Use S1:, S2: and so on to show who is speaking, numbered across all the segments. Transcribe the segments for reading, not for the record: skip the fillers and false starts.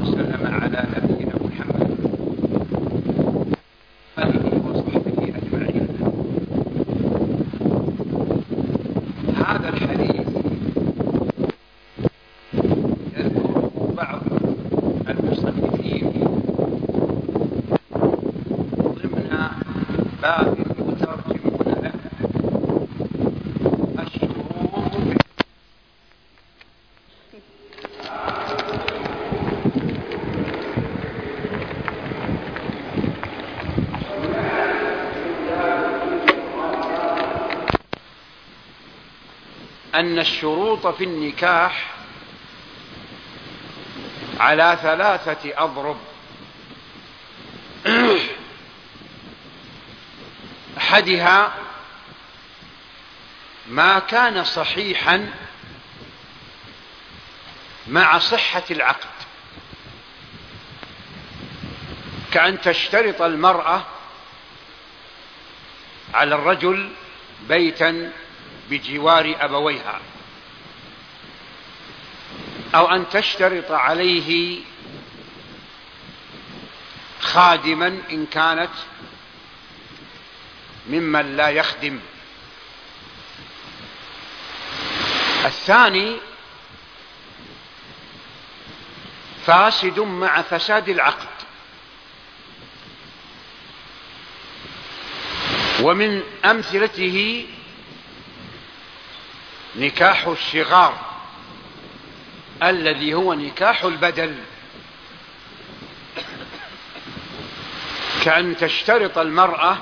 S1: وسلم على نبينا محمد آله وصحبه أجمعين. هذا الحديث يذكره بعض المصنفين ضمن باب يترجمون له الشروط أن الشروط في النكاح على 3 أضرب. أحدها ما كان صحيحا مع صحة العقد، كأن تشترط المرأة على الرجل بيتا بجوار أبويها، أو أن تشترط عليه خادما إن كانت ممن لا يخدم. الثاني فاسد مع فساد العقد، ومن أمثلته نكاح الشغار الذي هو نكاح البدل، كأن تشترط المرأة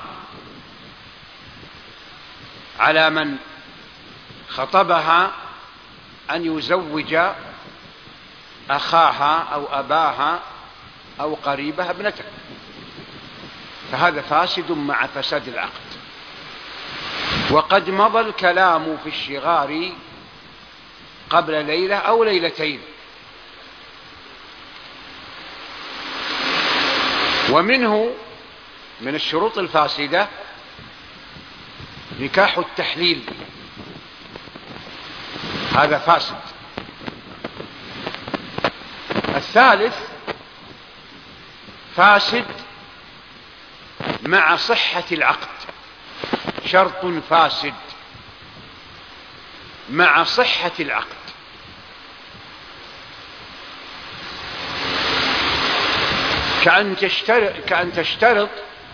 S1: على من خطبها أن يزوج أخاها أو أباها أو قريبها ابنته، فهذا فاسد مع فساد العقد. وقد مضى الكلام في الشغار قبل ليلة أو ليلتين. ومنه من الشروط الفاسدة نكاح التحليل، هذا فاسد. الثالث فاسد مع صحة العقد، شرط فاسد مع صحة العقد، كأن تشترط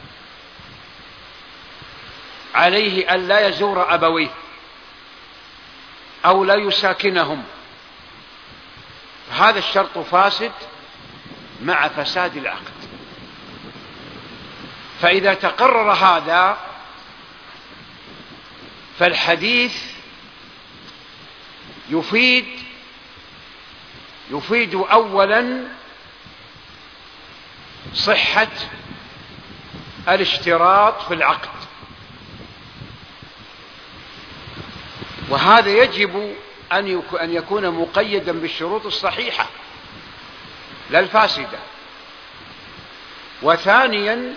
S1: عليه أن لا يزور أبويه أو لا يساكنهم، هذا الشرط فاسد مع فساد العقد. فإذا تقرر هذا فالحديث يفيد أولا صحة الاشتراط في العقد، وهذا يجب أن يكون مقيدا بالشروط الصحيحة لا الفاسدة. وثانيا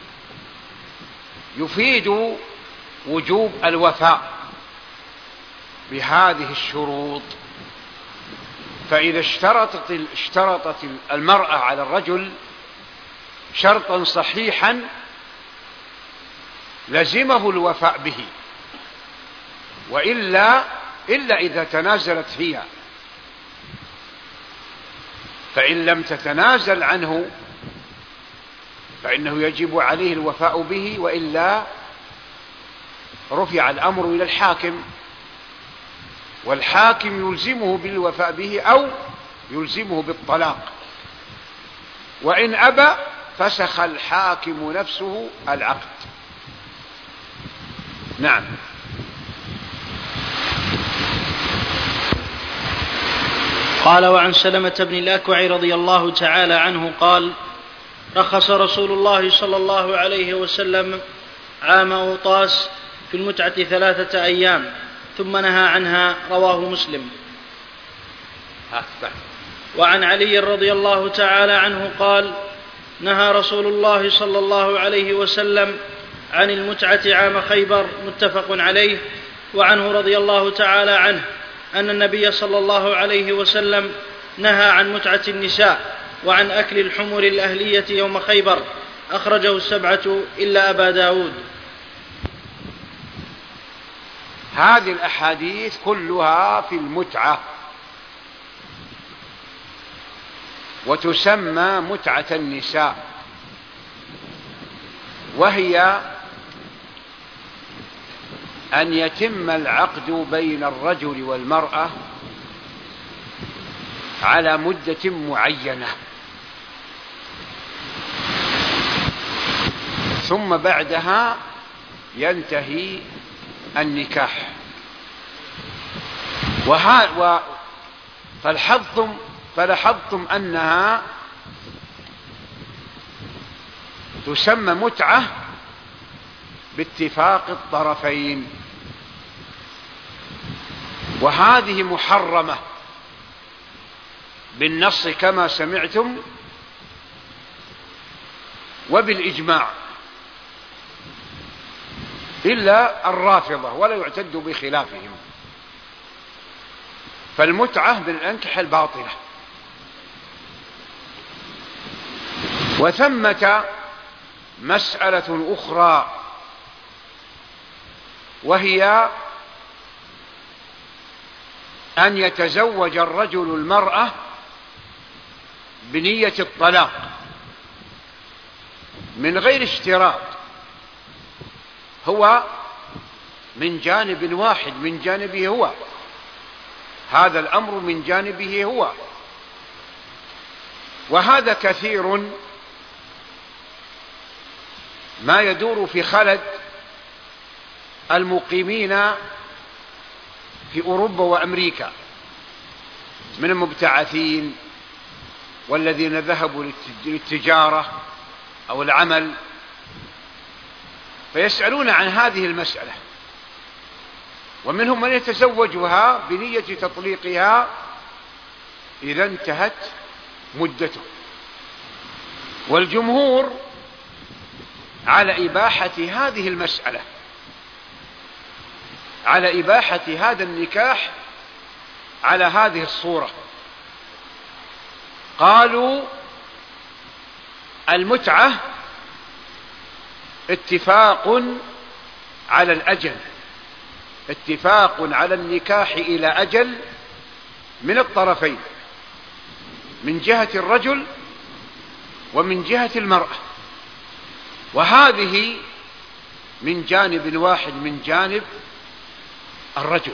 S1: يفيد وجوب الوفاء بهذه الشروط، فإذا اشترطت المرأة على الرجل شرطا صحيحا لزمه الوفاء به، إلا إذا تنازلت هي، فإن لم تتنازل عنه فإنه يجب عليه الوفاء به، وإلا رفع الأمر إلى الحاكم، والحاكم يلزمه بالوفاء به أو يلزمه بالطلاق، وإن أبى فسخ الحاكم نفسه العقد. نعم.
S2: قال: وعن سلمة بن الأكوع رضي الله تعالى عنه قال: رخص رسول الله صلى الله عليه وسلم عام أوطاس في المتعة 3 أيام ثم نهى عنها، رواه مسلم. وعن علي رضي الله تعالى عنه قال: نهى رسول الله صلى الله عليه وسلم عن المتعة عام خيبر، متفق عليه. وعنه رضي الله تعالى عنه أن النبي صلى الله عليه وسلم نهى عن متعة النساء وعن أكل الحمر الأهلية يوم خيبر. أخرجه السبعة إلا أبا داود.
S1: هذه الأحاديث كلها في المتعة، وتسمى متعة النساء، وهي أن يتم العقد بين الرجل والمرأة على مدة معينة، ثم بعدها ينتهي النكاح. فلاحظتم أنها تسمى متعة باتفاق الطرفين، وهذه محرمة بالنص كما سمعتم وبالإجماع، إلا الرافضة ولا يعتد بخلافهم. فالمتعة من الأنكحة الباطلة. وثمة مسألة أخرى، وهي أن يتزوج الرجل المرأة بنية الطلاق من غير اشتراط، هو من جانب واحد، من جانبه هو، هذا الأمر من جانبه هو. وهذا كثير ما يدور في خلد المقيمين في أوروبا وأمريكا من المبتعثين والذين ذهبوا للتجارة أو العمل، فيسألون عن هذه المسألة، ومنهم من يتزوجها بنية تطليقها إذا انتهت مدته. والجمهور على إباحة هذه المسألة، على إباحة هذا النكاح على هذه الصورة. قالوا المتعة اتفاق على الأجل، اتفاق على النكاح إلى أجل من الطرفين، من جهة الرجل ومن جهة المرأة، وهذه من جانب واحد، من جانب الرجل.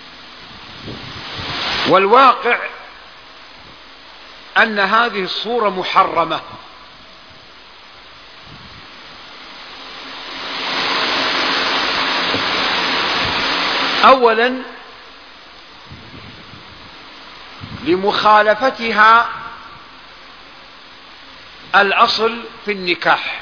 S1: والواقع أن هذه الصورة محرمة، أولا لمخالفتها الأصل في النكاح،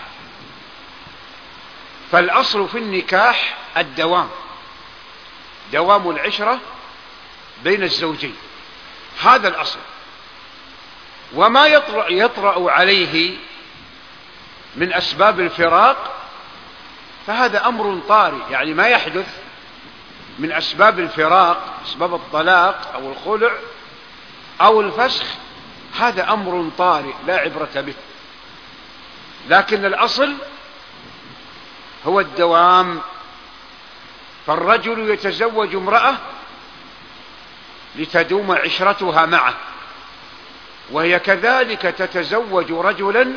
S1: فالأصل في النكاح الدوام، دوام العشرة بين الزوجين، هذا الأصل. وما يطرأ عليه من أسباب الفراق فهذا أمر طارئ، يعني ما يحدث من أسباب الفراق، أسباب الطلاق أو الخلع أو الفسخ، هذا أمر طارئ لا عبرة به. لكن الأصل هو الدوام، فالرجل يتزوج امرأة لتدوم عشرتها معه، وهي كذلك تتزوج رجلا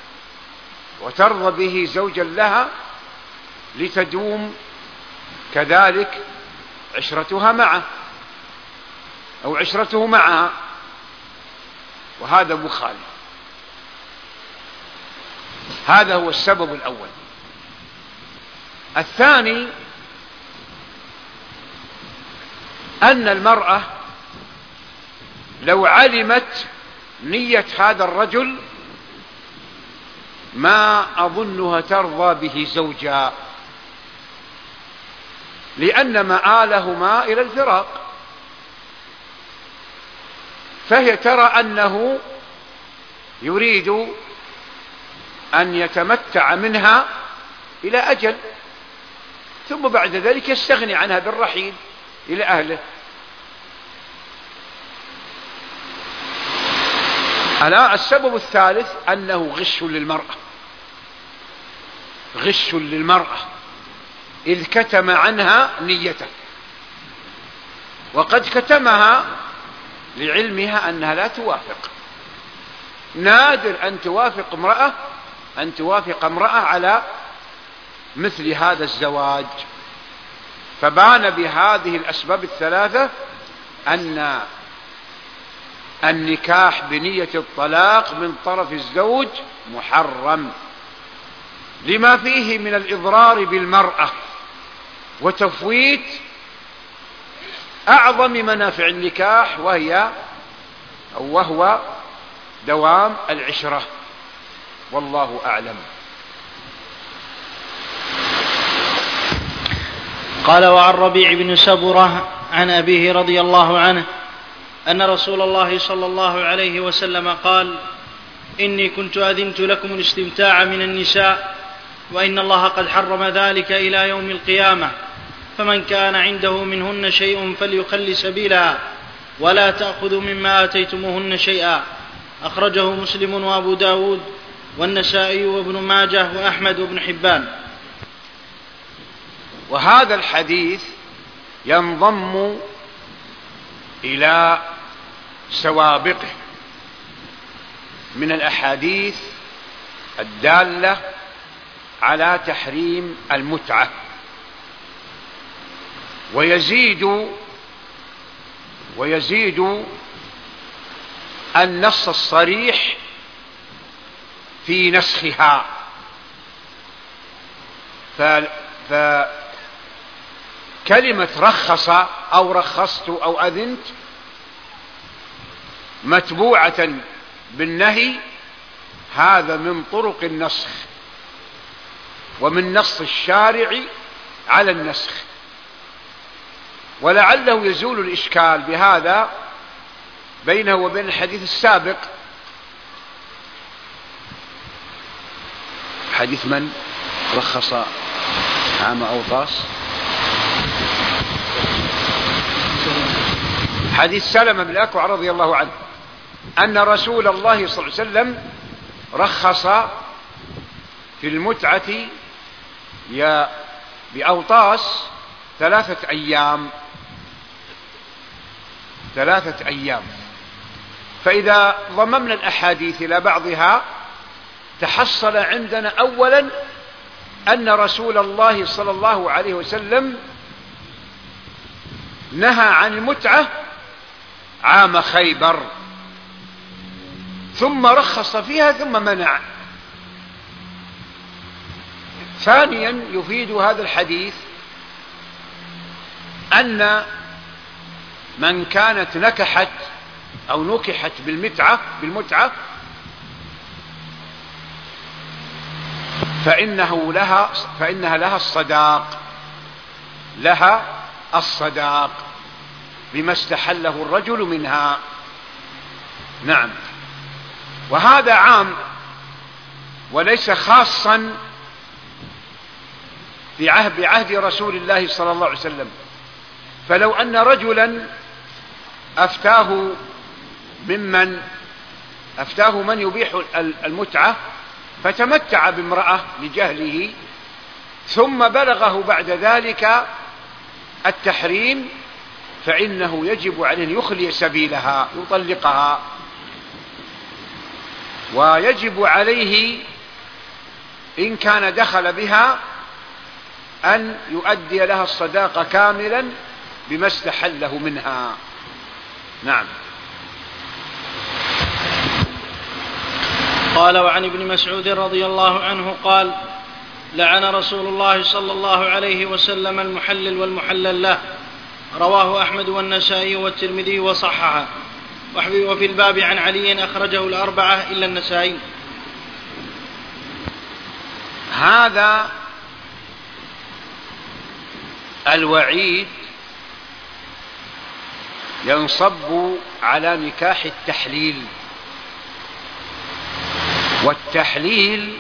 S1: وترضى به زوجا لها لتدوم كذلك عشرتها معه أو عشرته معها، وهذا مخالف. هذا هو السبب الأول. الثاني أن المرأة لو علمت نية هذا الرجل ما أظنها ترضى به زوجا، لأن مآلهما إلى الفراق، فهي ترى أنه يريد أن يتمتع منها إلى أجل، ثم بعد ذلك يستغني عنها بالرحيل إلى أهله. السبب الثالث أنه غش للمرأة، غش للمرأة، إذ كتم عنها نيته، وقد كتمها لعلمها أنها لا توافق. نادر أن توافق امرأة على مثل هذا الزواج. فبان بهذه الأسباب الثلاثة أن النكاح بنية الطلاق من طرف الزوج محرم، لما فيه من الإضرار بالمرأة وتفويت أعظم منافع النكاح، وهو دوام العشرة. والله أعلم.
S2: قال: وعن ربيع بن سبرة عن أبيه رضي الله عنه أن رسول الله صلى الله عليه وسلم قال: إني كنت أذنت لكم الاستمتاع من النساء، وإن الله قد حرم ذلك إلى يوم القيامة، فمن كان عنده منهن شيء فليخل سبيلها، ولا تأخذوا مما آتيتموهن شيئا. أخرجه مسلم وأبو داود والنسائي وابن ماجه وأحمد وابن حبان.
S1: وهذا الحديث ينضم إلى سوابقه من الأحاديث الدالة على تحريم المتعة، ويزيد النص الصريح في نسخها. فكلمة رخص أو رخصت أو أذنت متبوعة بالنهي، هذا من طرق النسخ ومن نص الشارع على النسخ. ولعله يزول الإشكال بهذا بينه وبين الحديث السابق. حديث من رخص عام أوطاس؟ حديث سلمة بن الأكوع رضي الله عنه أن رسول الله صلى الله عليه وسلم رخص في المتعة بأوطاس 3 أيام. فإذا ضممنا الأحاديث إلى بعضها تحصل عندنا أولا أن رسول الله صلى الله عليه وسلم نهى عن المتعة عام خيبر، ثم رخص فيها ثم منع. ثانيا يفيد هذا الحديث أن من كانت نكحت أو نكحت بالمتعة فإنها لها الصداق بما استحله الرجل منها. نعم. وهذا عام وليس خاصا بعهد رسول الله صلى الله عليه وسلم. فلو أن رجلا أفتاه من يبيح المتعة فتمتع بامرأة لجهله، ثم بلغه بعد ذلك التحريم، فإنه يجب عليه أن يخلي سبيلها، يطلقها، ويجب عليه إن كان دخل بها أن يؤدي لها الصداقة كاملا بما استحله منها. نعم.
S2: قال: وعن ابن مسعود رضي الله عنه قال: لعن رسول الله صلى الله عليه وسلم المحلل والمحلل له. رواه أحمد والنسائي والترمذي وصححه. وفي الباب عن علي أخرجه الأربعة إلا النسائي.
S1: هذا الوعيد ينصب على نكاح التحليل، والتحليل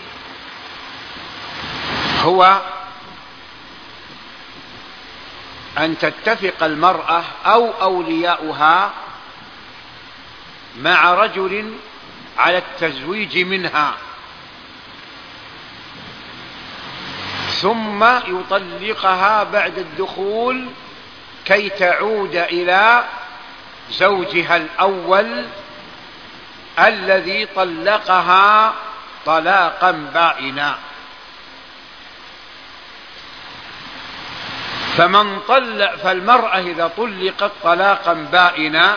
S1: هو أن تتفق المرأة أو أولياؤها مع رجل على التزويج منها، ثم يطلقها بعد الدخول كي تعود إلى زوجها الأول الذي طلقها طلاقا بائنا. فالمرأة إذا طلقت طلاقا بائنا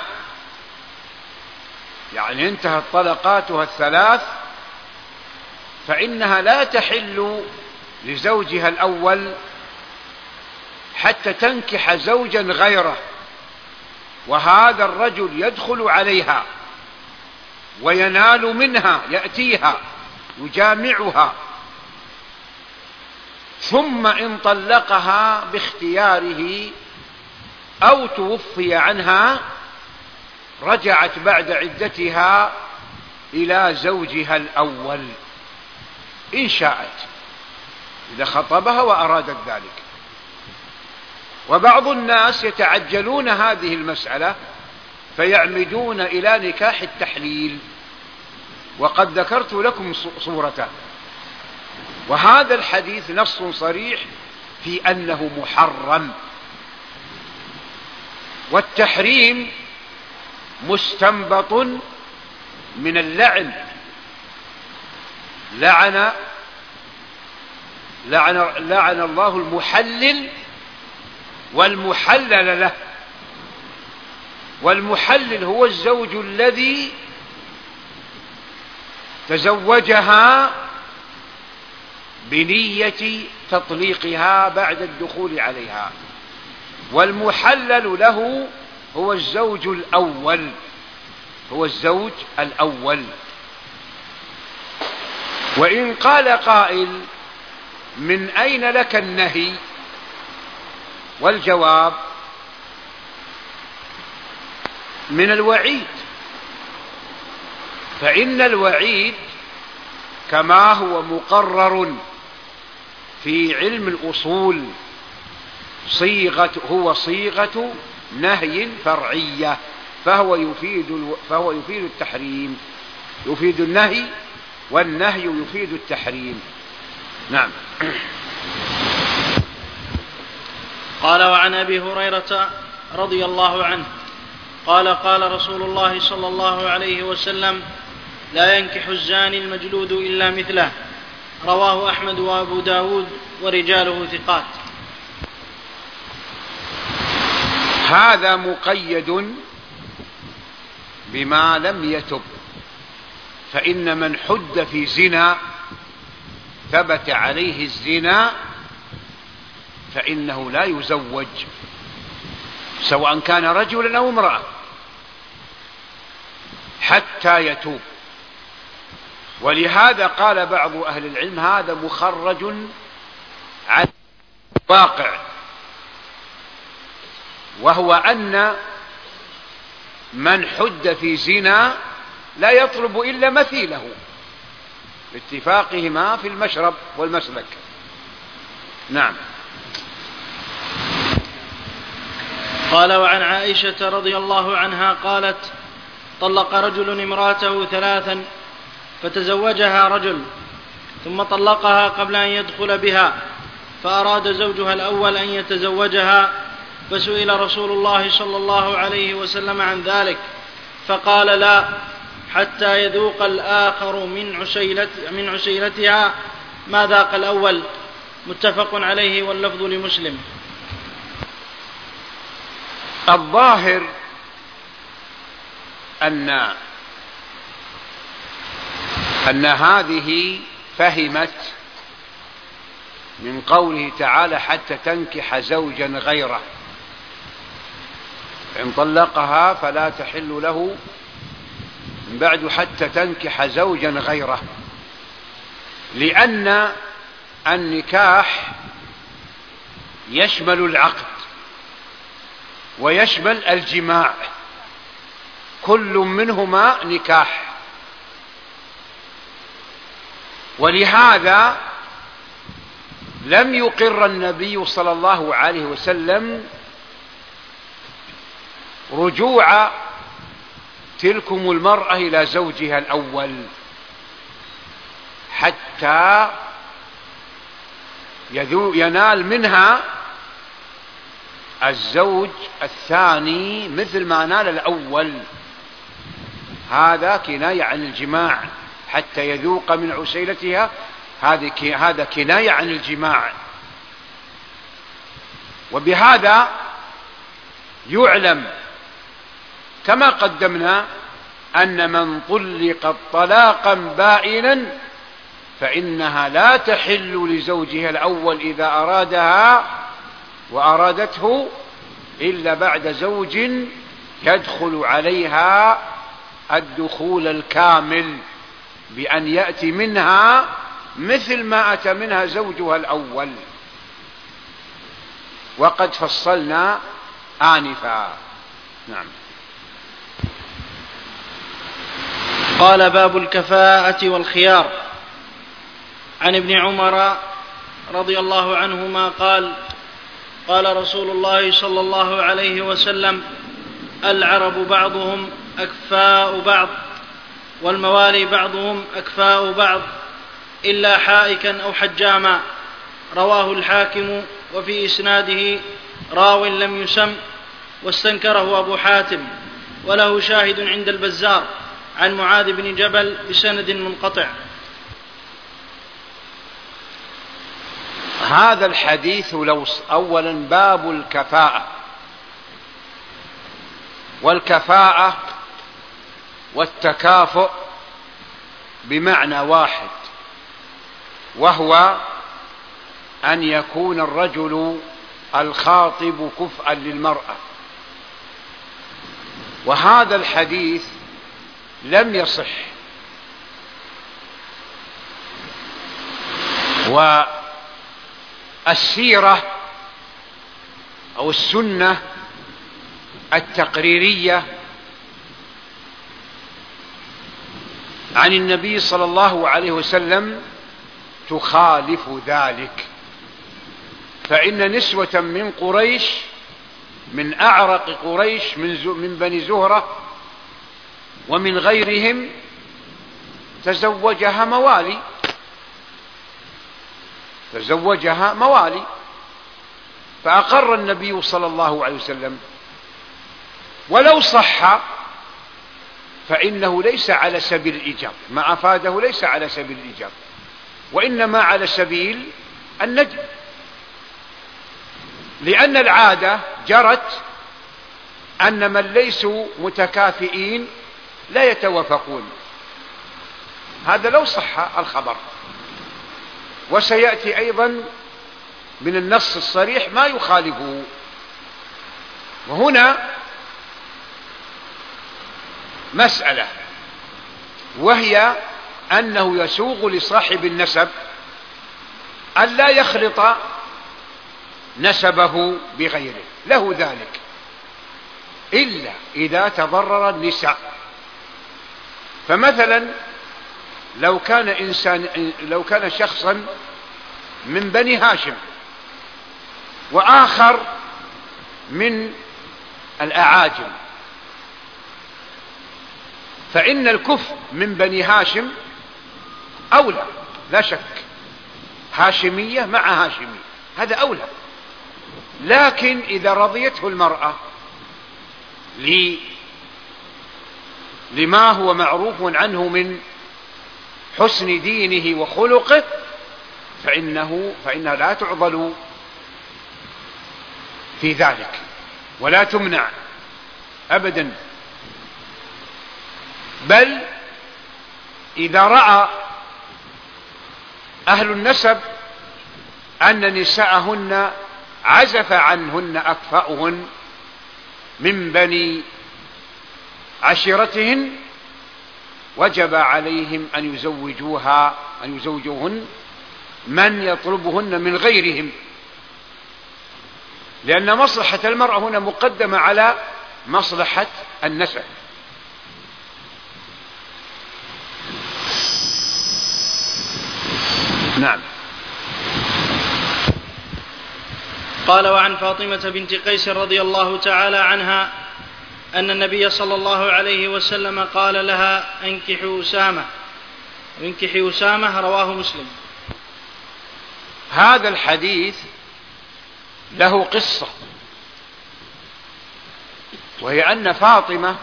S1: يعني انتهت طلقاتها الثلاث، فإنها لا تحل لزوجها الأول حتى تنكح زوجا غيره، وهذا الرجل يدخل عليها وينال منها، يأتيها يجامعها، ثم إن طلقها باختياره أو توفي عنها رجعت بعد عدتها إلى زوجها الأول إن شاءت، إذا خطبها وأرادت ذلك. وبعض الناس يتعجلون هذه المسألة فيعمدون إلى نكاح التحليل، وقد ذكرت لكم صورته، وهذا الحديث نص صريح في أنه محرم. والتحريم مستنبط من اللعن، لعن الله المحلل والمحلل له. والمحلل هو الزوج الذي تزوجها بنية تطليقها بعد الدخول عليها، والمحلل له هو الزوج الأول، هو الزوج الأول. وإن قال قائل من أين لك النهي؟ والجواب من الوعيد، فإن الوعيد كما هو مقرر في علم الأصول هو صيغة نهي فرعية، فهو يفيد التحريم، يفيد النهي، والنهي يفيد التحريم. نعم.
S2: قال وعن أبي هريرة رضي الله عنه قال قال رسول الله صلى الله عليه وسلم لا ينكح الزاني المجلود إلا مثله، رواه أحمد وأبو داود ورجاله ثقات.
S1: هذا مقيد بما لم يتب، فإن من حد في زنا ثبت عليه الزنا فإنه لا يزوج، سواء كان رجلا أو امرأة، حتى يتوب. ولهذا قال بعض أهل العلم هذا مخرج عن الواقع، وهو أن من حد في زنا لا يطلب إلا مثيله باتفاقهما في المشرب والمسلك. نعم.
S2: قال وعن عائشة رضي الله عنها قالت طلق رجل امرأته 3 فتزوجها رجل ثم طلقها قبل أن يدخل بها، فأراد زوجها الأول أن يتزوجها، فسئل رسول الله صلى الله عليه وسلم عن ذلك فقال لا حتى يذوق الآخر من عسيلتها ما ذاق الأول، متفق عليه واللفظ لمسلم.
S1: الظاهر أن هذه فهمت من قوله تعالى حتى تنكح زوجا غيره، إن طلقها فلا تحل له من بعد حتى تنكح زوجا غيره، لأن النكاح يشمل العقد ويشمل الجماع، كل منهما نكاح. ولهذا لم يقر النبي صلى الله عليه وسلم رجوع تلكم المرأة إلى زوجها الأول حتى ينال منها الزوج الثاني مثل ما نال الأول. هذا كناية عن الجماع، حتى يذوق من عسيلتها، هذا كناية عن الجماع. وبهذا يعلم كما قدمنا أن من طلقت طلاقا بائنا فإنها لا تحل لزوجها الأول إذا أرادها وأرادته إلا بعد زوج يدخل عليها الدخول الكامل بأن يأتي منها مثل ما أتى منها زوجها الأول، وقد فصلنا آنفا. نعم.
S2: قال: باب الكفاءة والخيار. عن ابن عمر رضي الله عنهما قال: قال رسول الله صلى الله عليه وسلم: العرب بعضهم أكفاء بعض، والموالي بعضهم أكفاء بعض، إلا حائكا أو حجاما. رواه الحاكم، وفي إسناده راو لم يسم، واستنكره أبو حاتم، وله شاهد عند البزار عن معاذ بن جبل بسند منقطع.
S1: هذا الحديث أولا باب الكفاءة، والكفاءة والتكافؤ بمعنى واحد، وهو أن يكون الرجل الخاطب كفءا للمرأة. وهذا الحديث لم يصح، والسيرة أو السنة التقريرية عن النبي صلى الله عليه وسلم تخالف ذلك. فإن نسوة من قريش، من أعرق قريش، من بني زهرة ومن غيرهم، تزوجها موالي، فأقر النبي صلى الله عليه وسلم. ولو صح فإنه ليس على سبيل الإيجاب، ما أفاده ليس على سبيل الإيجاب، وإنما على سبيل الندب، لأن العادة جرت أن من ليسوا متكافئين لا يتوافقون. هذا لو صح الخبر. وسيأتي أيضا من النص الصريح ما يخالفه. وهنا مسألة، وهي أنه يسوغ لصاحب النسب أن لا يخلط نسبه بغيره، له ذلك، إلا إذا تضرر النساء. فمثلا لو كان شخصا من بني هاشم وآخر من الأعاجم، فإن الكفء من بني هاشم أولى لا شك، هاشمية مع هاشمية، هذا أولى. لكن إذا رضيته المرأة لما هو معروف عنه من حسن دينه وخلقه فإنها لا تعضل في ذلك ولا تمنع أبدا. بل إذا رأى أهل النسب أن نساءهن عزف عنهن أكفاؤهن من بني عشيرتهن، وجب عليهم أن يزوجوهن من يطلبهن من غيرهم، لأن مصلحة المرأة هنا مقدمة على مصلحة النسب. نعم.
S2: قال: وعن فاطمة بنت قيس رضي الله تعالى عنها أن النبي صلى الله عليه وسلم قال لها انكحي أسامة رواه مسلم.
S1: هذا الحديث له قصة، وهي أن فاطمة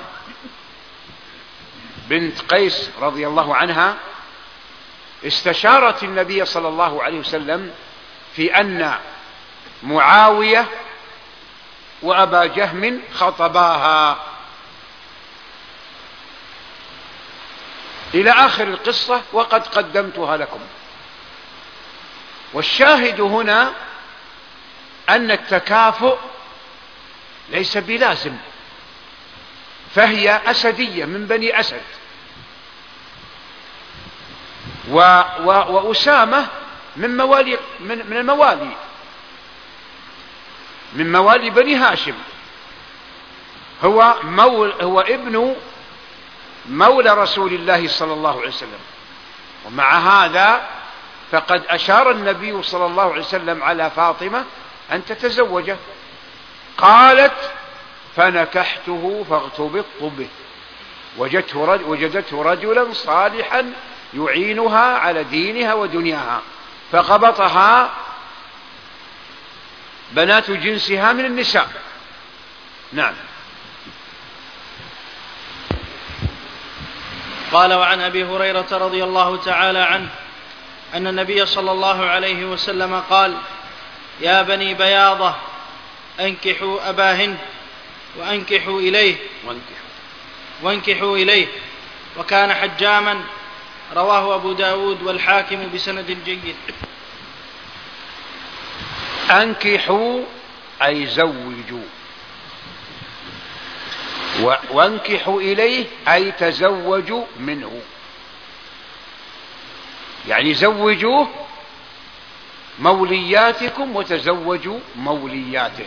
S1: بنت قيس رضي الله عنها استشارت النبي صلى الله عليه وسلم في أن معاوية وأبا جهم خطباها إلى آخر القصة، وقد قدمتها لكم. والشاهد هنا أن التكافؤ ليس بلازم، فهي أسدية من بني أسد، وأسامة من موالي بني هاشم، هو ابن مولى رسول الله صلى الله عليه وسلم. ومع هذا فقد أشار النبي صلى الله عليه وسلم على فاطمة أن تتزوجه، قالت فنكحته فاغتبطت به، وجدته رجلا صالحا يعينها على دينها ودنياها، فقبطها بنات جنسها من النساء. نعم.
S2: قال وعن أبي هريرة رضي الله تعالى عنه أن النبي صلى الله عليه وسلم قال: يا بني بياضة أنكحوا أبا هند وانكحوا إليه وكان حجاما، رواه أبو داود والحاكم بسند جيد.
S1: أنكحوا أي زوجوا، وانكحوا إليه أي تزوجوا منه، يعني زوجوه مولياتكم وتزوجوا مولياته.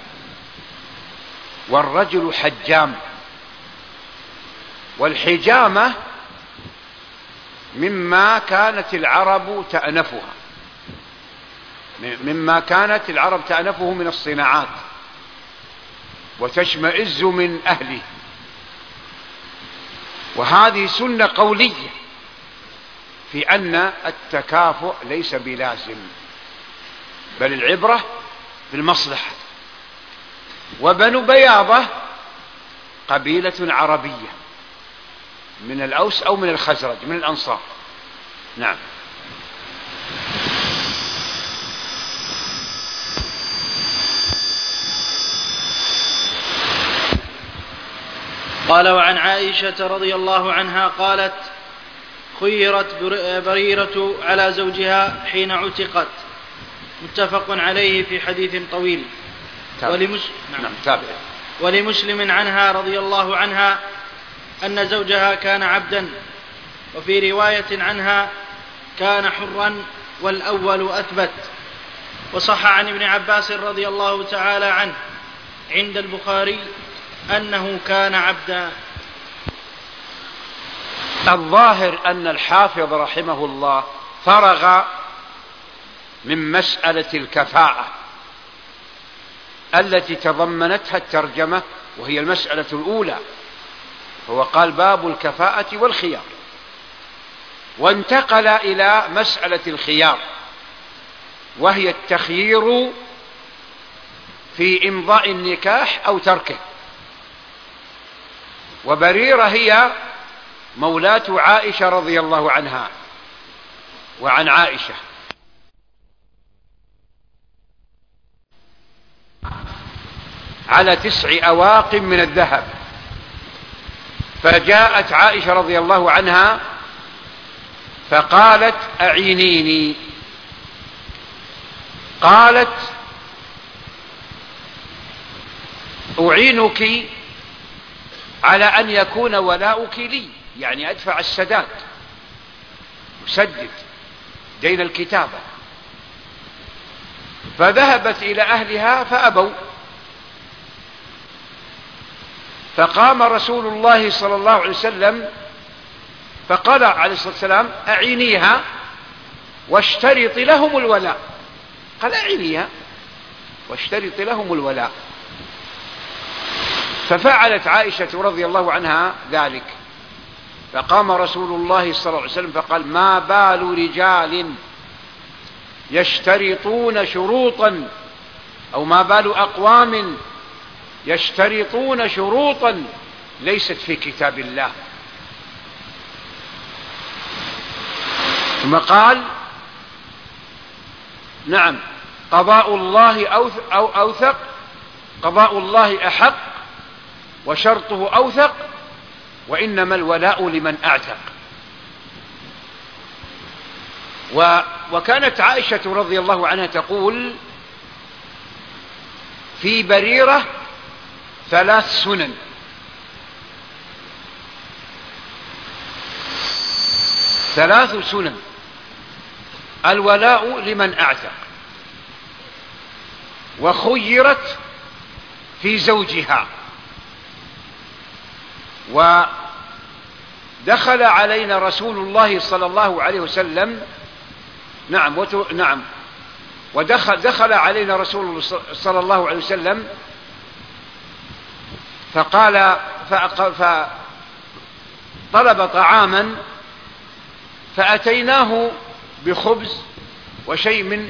S1: والرجل حجام، والحجامة مما كانت العرب تأنفه من الصناعات وتشمئز من أهله، وهذه سنة قولية في أن التكافؤ ليس بلازم، بل العبرة بالمصلحة. وبنو بياضة قبيلة عربية من الأوس أو من الخزرج من الأنصار. نعم.
S2: قال وعن عائشة رضي الله عنها قالت: خيرت بريرة على زوجها حين عتقت، متفق عليه في حديث طويل. ولمسلم عنها رضي الله عنها أن زوجها كان عبدا، وفي رواية عنها كان حرا، والأول أثبت. وصح عن ابن عباس رضي الله تعالى عنه عند البخاري أنه كان عبدا.
S1: الظاهر أن الحافظ رحمه الله فرغ من مسألة الكفاءة التي تضمنتها الترجمة، وهي المسألة الأولى، هو قال باب الكفاءة والخيار، وانتقل إلى مسألة الخيار، وهي التخيير في إمضاء النكاح أو تركه. وبريرة هي مولاة عائشة رضي الله عنها. وعن عائشة على 9 أواق من الذهب، فجاءت عائشة رضي الله عنها فقالت: أعينيني. قالت: أعينك على أن يكون ولاؤك لي، يعني أدفع السداد، أسدد دين الكتابة. فذهبت إلى أهلها فأبوا، فقام رسول الله صلى الله عليه وسلم فقال عليه الصلاة والسلام: أعينيها واشترط لهم الولاء. قال: أعينيها واشترط لهم الولاء. ففعلت عائشة رضي الله عنها ذلك، فقام رسول الله صلى الله عليه وسلم فقال: ما بال رجال يشترطون شروطا، أو ما بال أقوام يشترطون شروطا ليست في كتاب الله. ثم قال: نعم، قضاء الله أوثق، قضاء الله أحق، وشرطه أوثق، وإنما الولاء لمن أعتق. وكانت عائشة رضي الله عنها تقول في بريرة 3 سنن: 3 سنن: الولاء لمن أعتق، وخيرت في زوجها، ودخل علينا رسول الله صلى الله عليه وسلم، ودخل علينا رسول الله صلى الله عليه وسلم فقال، فطلب طعاما، فأتيناه بخبز وشيء من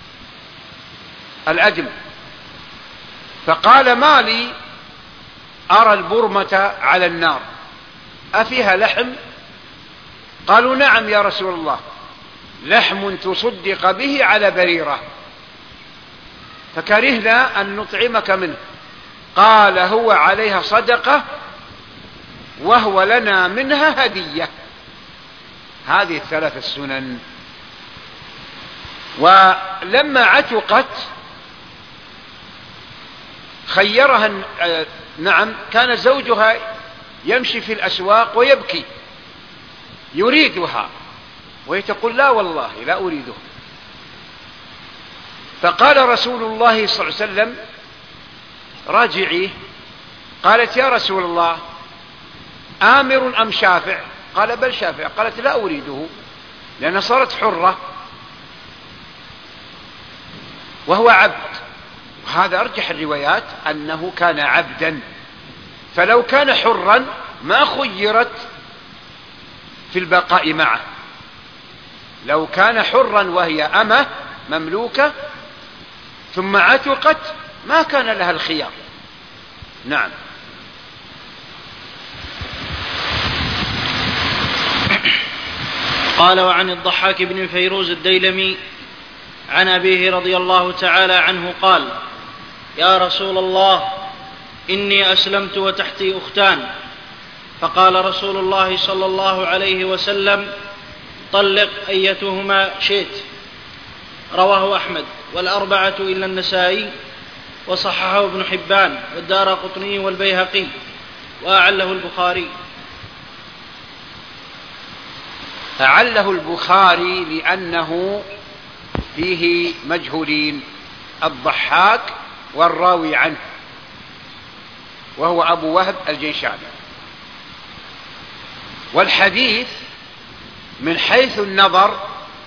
S1: الأدم، فقال: ما لي أرى البرمة على النار، أفيها لحم؟ قالوا: نعم يا رسول الله، لحم تصدق به على بريرة، فكرهنا أن نطعمك منه. قال: هو عليها صدقة وهو لنا منها هدية. هذه 3 السنن. ولما عتقت خيرها، كان زوجها يمشي في الأسواق ويبكي يريدها، وهي تقول: لا والله لا أريده. فقال رسول الله صلى الله عليه وسلم: راجعيه. قالت: يا رسول الله، آمر أم شافع؟ قال: بل شافع. قالت: لا أريده، لأنها صارت حرة وهو عبد. وهذا أرجح الروايات أنه كان عبدا، فلو كان حرا ما خيرت في البقاء معه. لو كان حرا وهي أمة مملوكة ثم عتقت ما كان لها الخيار. نعم.
S2: قال: وعن الضحاك بن فيروز الديلمي عن أبيه رضي الله تعالى عنه قال: يا رسول الله، إني أسلمت وتحتي أختان. فقال رسول الله صلى الله عليه وسلم: طلق أيتهما شئت. رواه أحمد والأربعة إلا النسائي، وصححه ابن حبان والدارقطني والبيهقي، وأعله البخاري.
S1: أعله البخاري لأنه فيه مجهولين: الضحاك والراوي عنه، وهو أبو وهب الجيشاني. والحديث من حيث النظر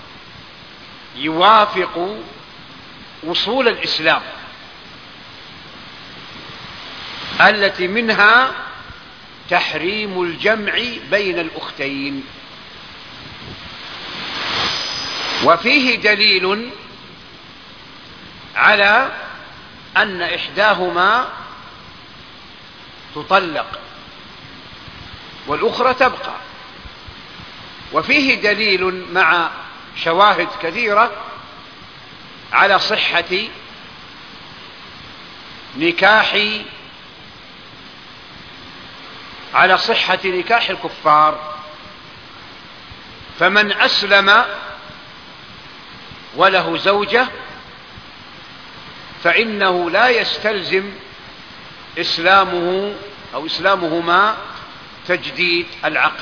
S1: يوافق أصول الإسلام التي منها تحريم الجمع بين الأختين، وفيه دليل على أن إحداهما تطلق والأخرى تبقى، وفيه دليل مع شواهد كثيرة على صحة نكاح الكفار. فمن أسلم وله زوجة فإنه لا يستلزم إسلامه أو إسلامهما تجديد العقد.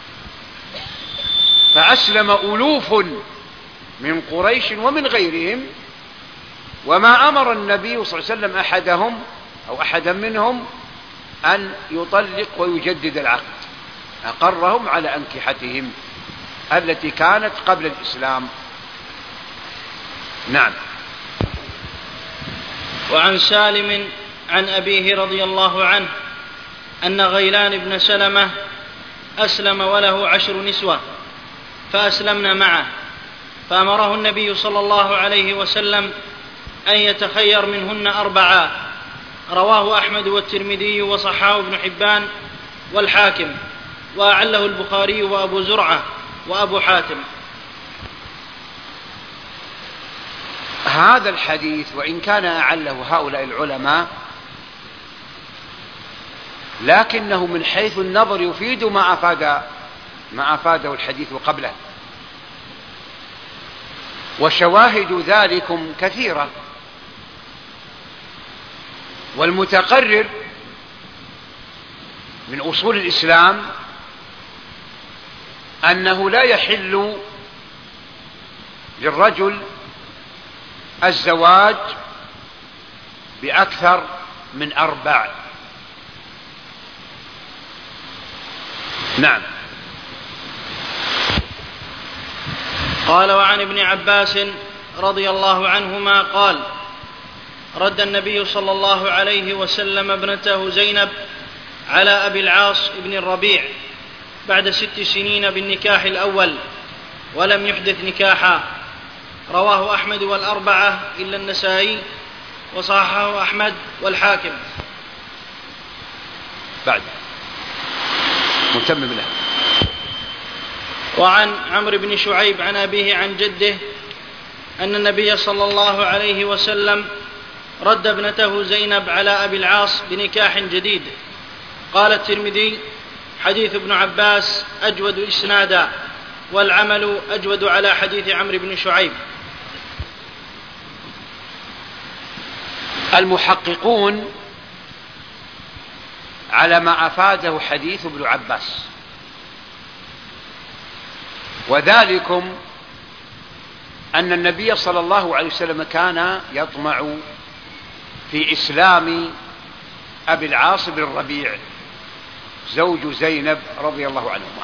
S1: فأسلم ألوف من قريش ومن غيرهم، وما أمر النبي صلى الله عليه وسلم أحدهم أو أحدا منهم أن يطلق ويجدد العقد، أقرهم على أنكحتهم التي كانت قبل الإسلام. نعم.
S2: وعن سالم عن أبيه رضي الله عنه أن غيلان بن سلمة أسلم وله 10 نسوة فأسلمن معه، فأمره النبي صلى الله عليه وسلم أن يتخير منهن 4. رواه أحمد والترمذي وصححه ابن حبان والحاكم، وأعله البخاري وأبو زرعة وأبو حاتم.
S1: هذا الحديث وإن كان أعله هؤلاء العلماء، لكنه من حيث النظر يفيد ما أفاده الحديث قبله، وشواهد ذلكم كثيرة. والمتقرر من أصول الإسلام أنه لا يحل للرجل الزواج بأكثر من 4. نعم.
S2: قال: وعن ابن عباس رضي الله عنهما قال: رد النبي صلى الله عليه وسلم ابنته زينب على أبي العاص بن الربيع بعد 6 سنين بالنكاح الأول، ولم يحدث نكاحا. رواه أحمد والأربعة إلا النسائي، وصححه أحمد والحاكم.
S1: بعد متمم له.
S2: وعن عمرو بن شعيب عن أبيه عن جده أن النبي صلى الله عليه وسلم رد ابنته زينب على أبي العاص بنكاح جديد. قال الترمذي: حديث ابن عباس أجود إسنادا، والعمل أجود على حديث عمرو بن شعيب.
S1: المحققون على ما أفاده حديث ابن عباس، وذلكم أن النبي صلى الله عليه وسلم كان يطمع في إسلام أبي العاص بن الربيع زوج زينب رضي الله عنهما،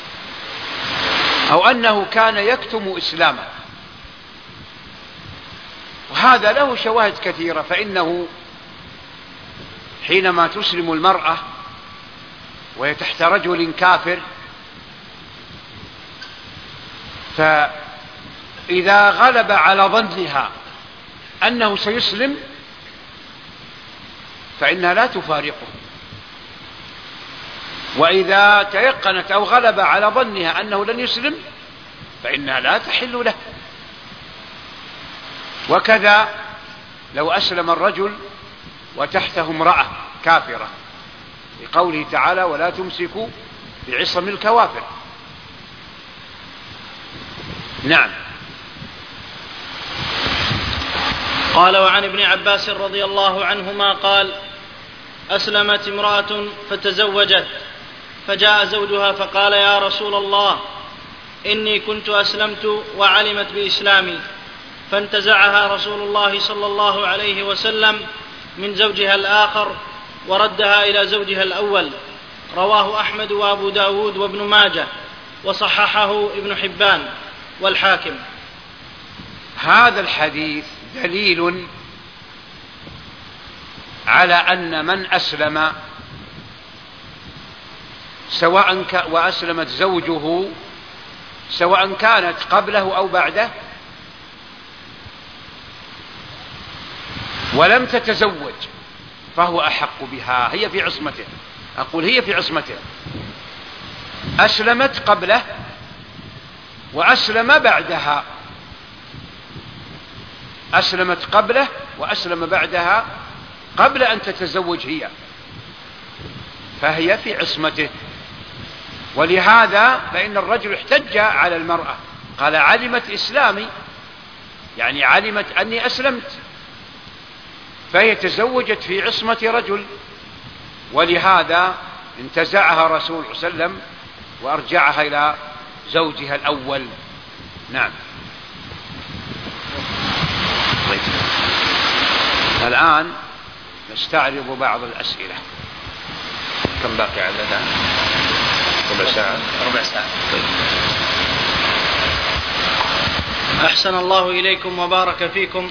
S1: أو أنه كان يكتم إسلامه. وهذا له شواهد كثيرة، فإنه حينما تسلم المرأة وهي تحت رجل كافر، فإذا غلب على ظنها أنه سيسلم فإنها لا تفارقه، وإذا تيقنت أو غلب على ظنها أنه لن يسلم فإنها لا تحل له. وكذا لو أسلم الرجل وتحته امرأة كافرة، لقوله تعالى: ولا تمسكوا بعصم الكوافر. نعم.
S2: قال: وعن ابن عباس رضي الله عنهما قال: أسلمت امرأة فتزوجت، فجاء زوجها فقال: يا رسول الله، إني كنت أسلمت وعلمت بإسلامي، فانتزعها رسول الله صلى الله عليه وسلم من زوجها الآخر وردها إلى زوجها الأول. رواه أحمد وأبو داود وابن ماجه، وصححه ابن حبان والحاكم.
S1: هذا الحديث دليل على أن من أسلم وأسلمت زوجه سواء كانت قبله أو بعده ولم تتزوج فهو أحق بها، هي في عصمته. أقول هي في عصمته، أسلمت قبله وأسلم بعدها، أسلمت قبله وأسلم بعدها قبل أن تتزوج هي، فهي في عصمته. ولهذا فإن الرجل احتج على المرأة، قال: علمت إسلامي، يعني علمت أني أسلمت، فهي تزوجت في عصمة رجل، ولهذا انتزعها رسول الله صلى الله عليه وسلم وأرجعها إلى زوجها الأول. نعم. طيب. الآن نستعرض بعض الأسئلة. كم باقي على الآن؟ ربع ساعة. طيب.
S2: أحسن الله إليكم وبارك فيكم.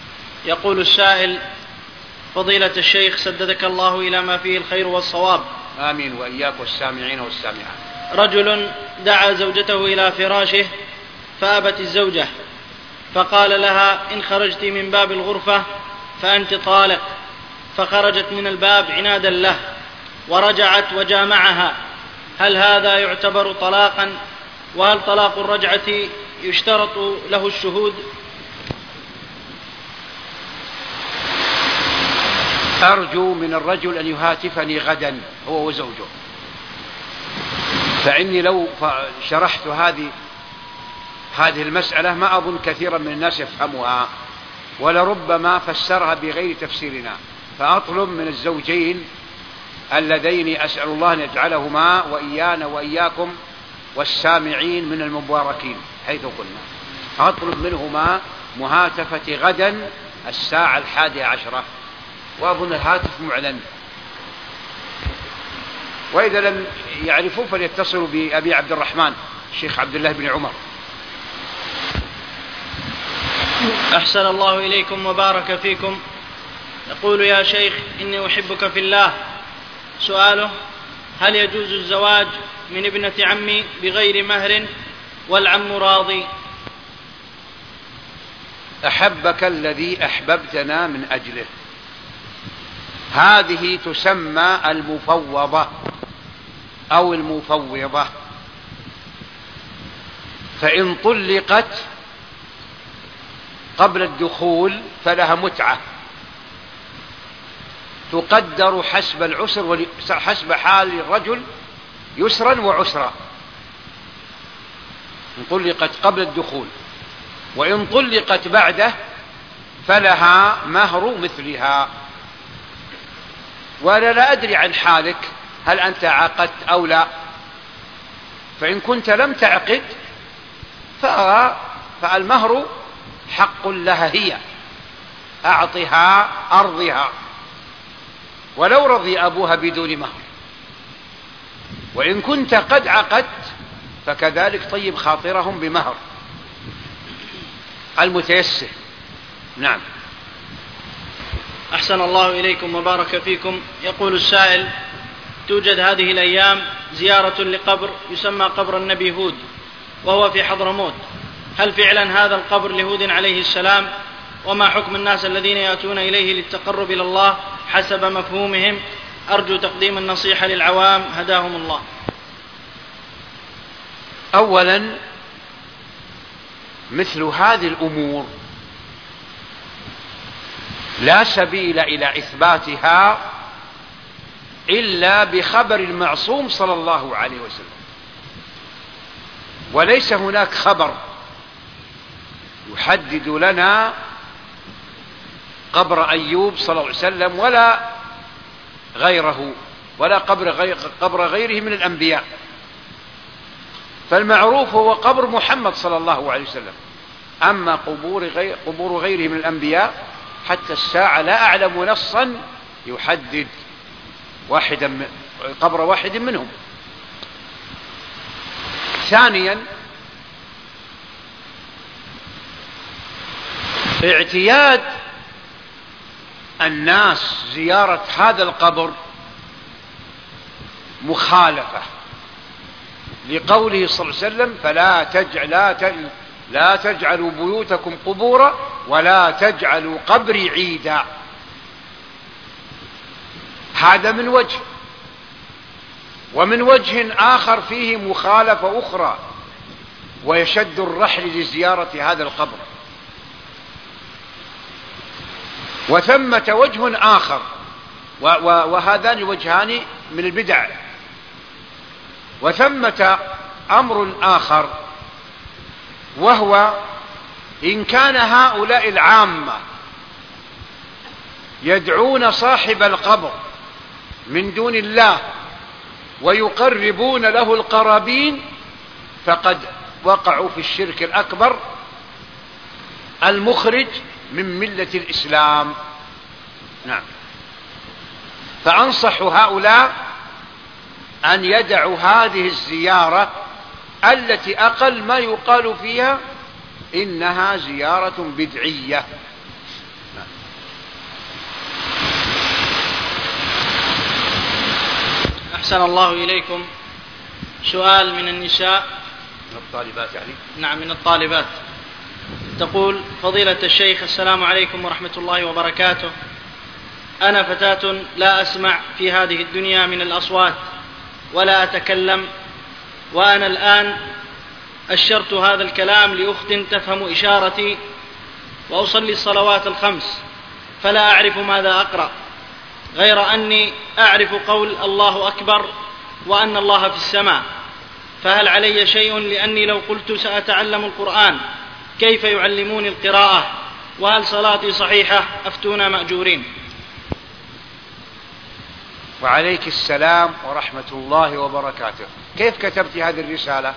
S2: يقول السائل: فضيلة الشيخ سددك الله إلى ما فيه الخير والصواب،
S1: آمين وإياك والسامعين والسامعات.
S2: رجل دعا زوجته إلى فراشه فأبت الزوجة، فقال لها: إن خرجت من باب الغرفة فأنت طالق، فخرجت من الباب عنادا له ورجعت وجامعها، هل هذا يعتبر طلاقا؟ وهل طلاق الرجعة يشترط له الشهود؟
S1: أرجو من الرجل أن يهاتفني غدا هو وزوجه، فإني لو شرحت هذه المسألة ما أظن كثيرا من الناس يفهمها، ولربما فسرها بغير تفسيرنا، فأطلب من الزوجين اللذين أسأل الله أن يجعلهما وإيانا وإياكم والسامعين من المباركين حيث قلنا، أطلب منهما مهاتفة غدا 11:00، وأظن الهاتف معلن، وإذا لم يعرفوا فليتصلوا بأبي عبد الرحمن الشيخ عبد الله بن عمر.
S2: أحسن الله إليكم وبارك فيكم. يقول: يا شيخ إني أحبك في الله. سؤاله: هل يجوز الزواج من ابنة عمي بغير مهر والعم راضي؟
S1: أحبك الذي أحببتنا من أجله، هذه تسمى المفوضة أو المفوضة، فإن طلقت قبل الدخول فلها متعة تقدر حسب العسر حسب حال الرجل يسرا وعسرا، إن طلقت قبل الدخول، وإن طلقت بعده فلها مهر مثلها. وأنا لا أدري عن حالك هل أنت عقدت أو لا، فإن كنت لم تعقد فالمهر حق لها هي، أعطها أرضها ولو رضي أبوها بدون مهر. وإن كنت قد عقدت فكذلك طيب خاطرهم بمهر المتيسر. نعم.
S2: أحسن الله إليكم وبارك فيكم. يقول السائل: توجد هذه الأيام زيارة لقبر يسمى قبر النبي هود وهو في حضرموت، هل فعلا هذا القبر لهود عليه السلام؟ وما حكم الناس الذين يأتون إليه للتقرب إلى الله حسب مفهومهم؟ أرجو تقديم النصيحة للعوام هداهم الله.
S1: أولا، مثل هذه الأمور لا سبيل إلى إثباتها إلا بخبر المعصوم صلى الله عليه وسلم، وليس هناك خبر يحدد لنا قبر أيوب صلى الله عليه وسلم ولا غيره ولا قبر غيره من الأنبياء، فالمعروف هو قبر محمد صلى الله عليه وسلم. أما قبور غيره من الأنبياء حتى الساعة لا أعلم نصا يحدد قبر واحد منهم. ثانيا، اعتياد الناس زيارة هذا القبر مخالفة لقوله صلى الله عليه وسلم: لا تجعلوا بيوتكم قبورا ولا تجعلوا قبري عيدا. هذا من وجه، ومن وجه آخر فيه مخالفة أخرى، ويشد الرحل لزيارة هذا القبر. وثمة وجه آخر، وهذان وجهان من البدع. وثمة أمر آخر، وهو إن كان هؤلاء العامة يدعون صاحب القبر من دون الله ويقربون له القرابين فقد وقعوا في الشرك الأكبر المخرج من ملة الإسلام. نعم. فأنصح هؤلاء أن يدعوا هذه الزيارة التي أقل ما يقال فيها إنها زيارة بدعية.
S2: أحسن الله إليكم. سؤال من النساء،
S1: من الطالبات يعني.
S2: نعم، من الطالبات. تقول: فضيلة الشيخ، السلام عليكم ورحمة الله وبركاته. أنا فتاة لا أسمع في هذه الدنيا من الأصوات ولا أتكلم، وأنا الآن أشرت هذا الكلام لأخت تفهم إشارتي، وأصلي الصلوات الخمس، فلا أعرف ماذا أقرأ، غير أني أعرف قول الله أكبر وأن الله في السماء، فهل علي شيء؟ لأني لو قلت سأتعلم القرآن كيف يعلموني القراءة؟ وهل صلاتي صحيحة؟ أفتونا مأجورين.
S1: وعليك السلام ورحمة الله وبركاته. كيف كتبت هذه الرسالة؟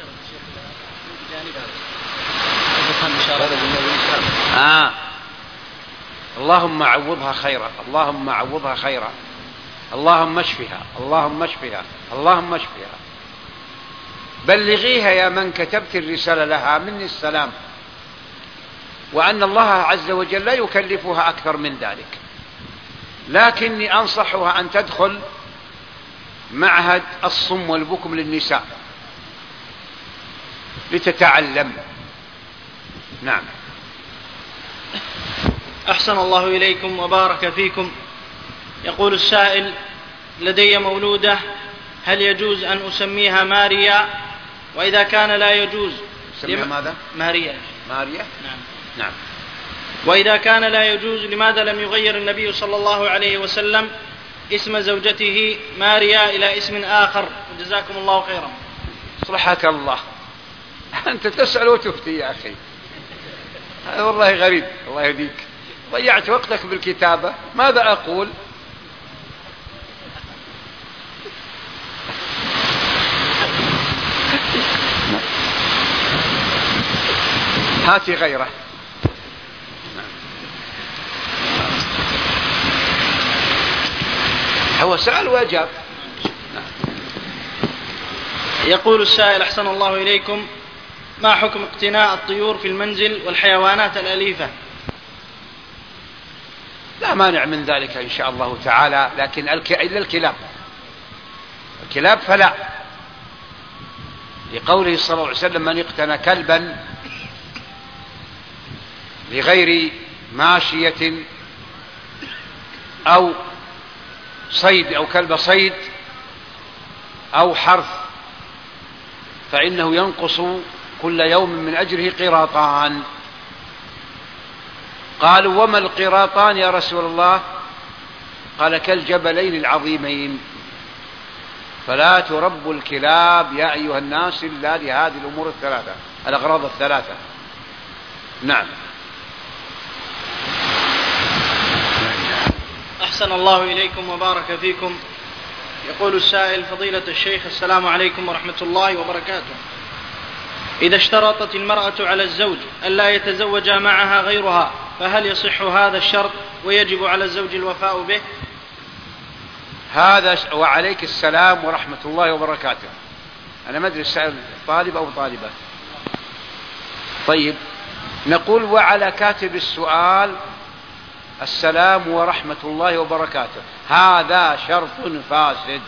S1: اللهم عوضها خيرا، اللهم عوضها خيرا، اللهم اشفها، اللهم اشفها، اللهم اشفها. بلغيها يا من كتبت الرسالة لها مني السلام، وأن الله عز وجل لا يكلفها أكثر من ذلك، لكني أنصحها أن تدخل معهد الصم والبكم للنساء لتتعلم. نعم.
S2: أحسن الله إليكم وبارك فيكم. يقول السائل: لدي مولودة، هل يجوز أن أسميها ماريا؟ وإذا كان لا يجوز
S1: سميها ماذا؟
S2: ماريا.
S1: ماريا؟
S2: نعم.
S1: نعم.
S2: وإذا كان لا يجوز، لماذا لم يغير النبي صلى الله عليه وسلم اسم زوجته ماريا إلى اسم آخر؟ جزاكم الله خيرا.
S1: صلحك الله. أنت تسأل وتفتي يا أخي، هذا والله غريب. الله يهديك، ضيعت وقتك بالكتابة. ماذا أقول؟ هاتي غيره. هو سأل وأجاب.
S2: يقول السائل: أحسن الله إليكم، ما حكم اقتناء الطيور في المنزل والحيوانات الأليفة؟
S1: لا مانع من ذلك إن شاء الله تعالى، لكن إلا الكلاب فلا، لقوله صلى الله عليه وسلم: من اقتنى كلبا لغير ماشية أو صيد أو كلب صيد أو حرث فإنه ينقص كل يوم من أجره قيراطان. قالوا: وما القيراطان يا رسول الله؟ قال: كالجبلين العظيمين. فلا تربوا الكلاب يا أيها الناس إلا لهذه الأمور الثلاثة، الأغراض الثلاثة. نعم.
S2: أحسن الله إليكم وبارك فيكم. يقول السائل: فضيلة الشيخ، السلام عليكم ورحمة الله وبركاته. إذا اشترطت المرأة على الزوج ألا يتزوج معها غيرها، فهل يصح هذا الشرط ويجب على الزوج الوفاء به؟
S1: هذا. وعليك السلام ورحمة الله وبركاته. أنا ما أدري السائل طالب أو طالبة. طيب، نقول: وعلى كاتب السؤال السلام ورحمة الله وبركاته. هذا شرط فاسد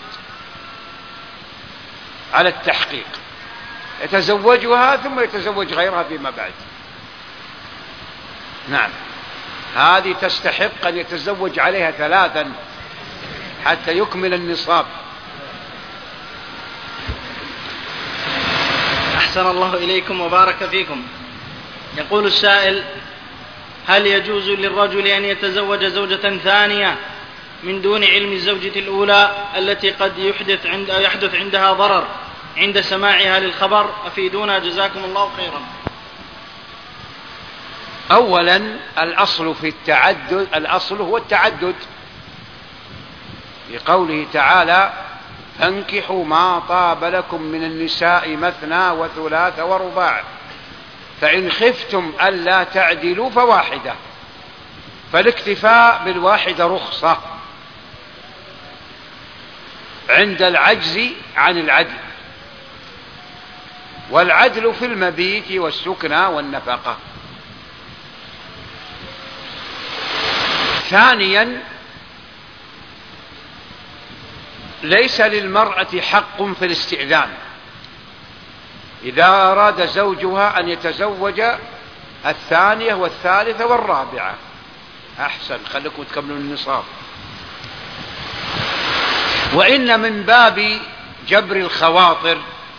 S1: على التحقيق، يتزوجها ثم يتزوج غيرها فيما بعد. نعم، هذه تستحق أن يتزوج عليها ثلاثا حتى يكمل النصاب.
S2: أحسن الله إليكم وبارك فيكم. يقول السائل: هل يجوز للرجل أن يتزوج زوجة ثانية من دون علم الزوجة الأولى التي قد يحدث عندها ضرر عند سماعها للخبر؟ أفيدونا جزاكم الله خيرا.
S1: أولا، الأصل في التعدد، الأصل هو التعدد، لقوله تعالى: فانكحوا ما طاب لكم من النساء مثنى وثلاث ورباع، فإن خفتم ألا تعدلوا فواحدة. فالاكتفاء بالواحدة رخصة عند العجز عن العدل، والعدل في المبيت والسكنى والنفقة. ثانيا، ليس للمرأة حق في الاستئذان إذا أراد زوجها أن يتزوج الثانية والثالثة والرابعة. أحسن، خليكم تكملوا النصاب. وإن من باب جبر الخواطر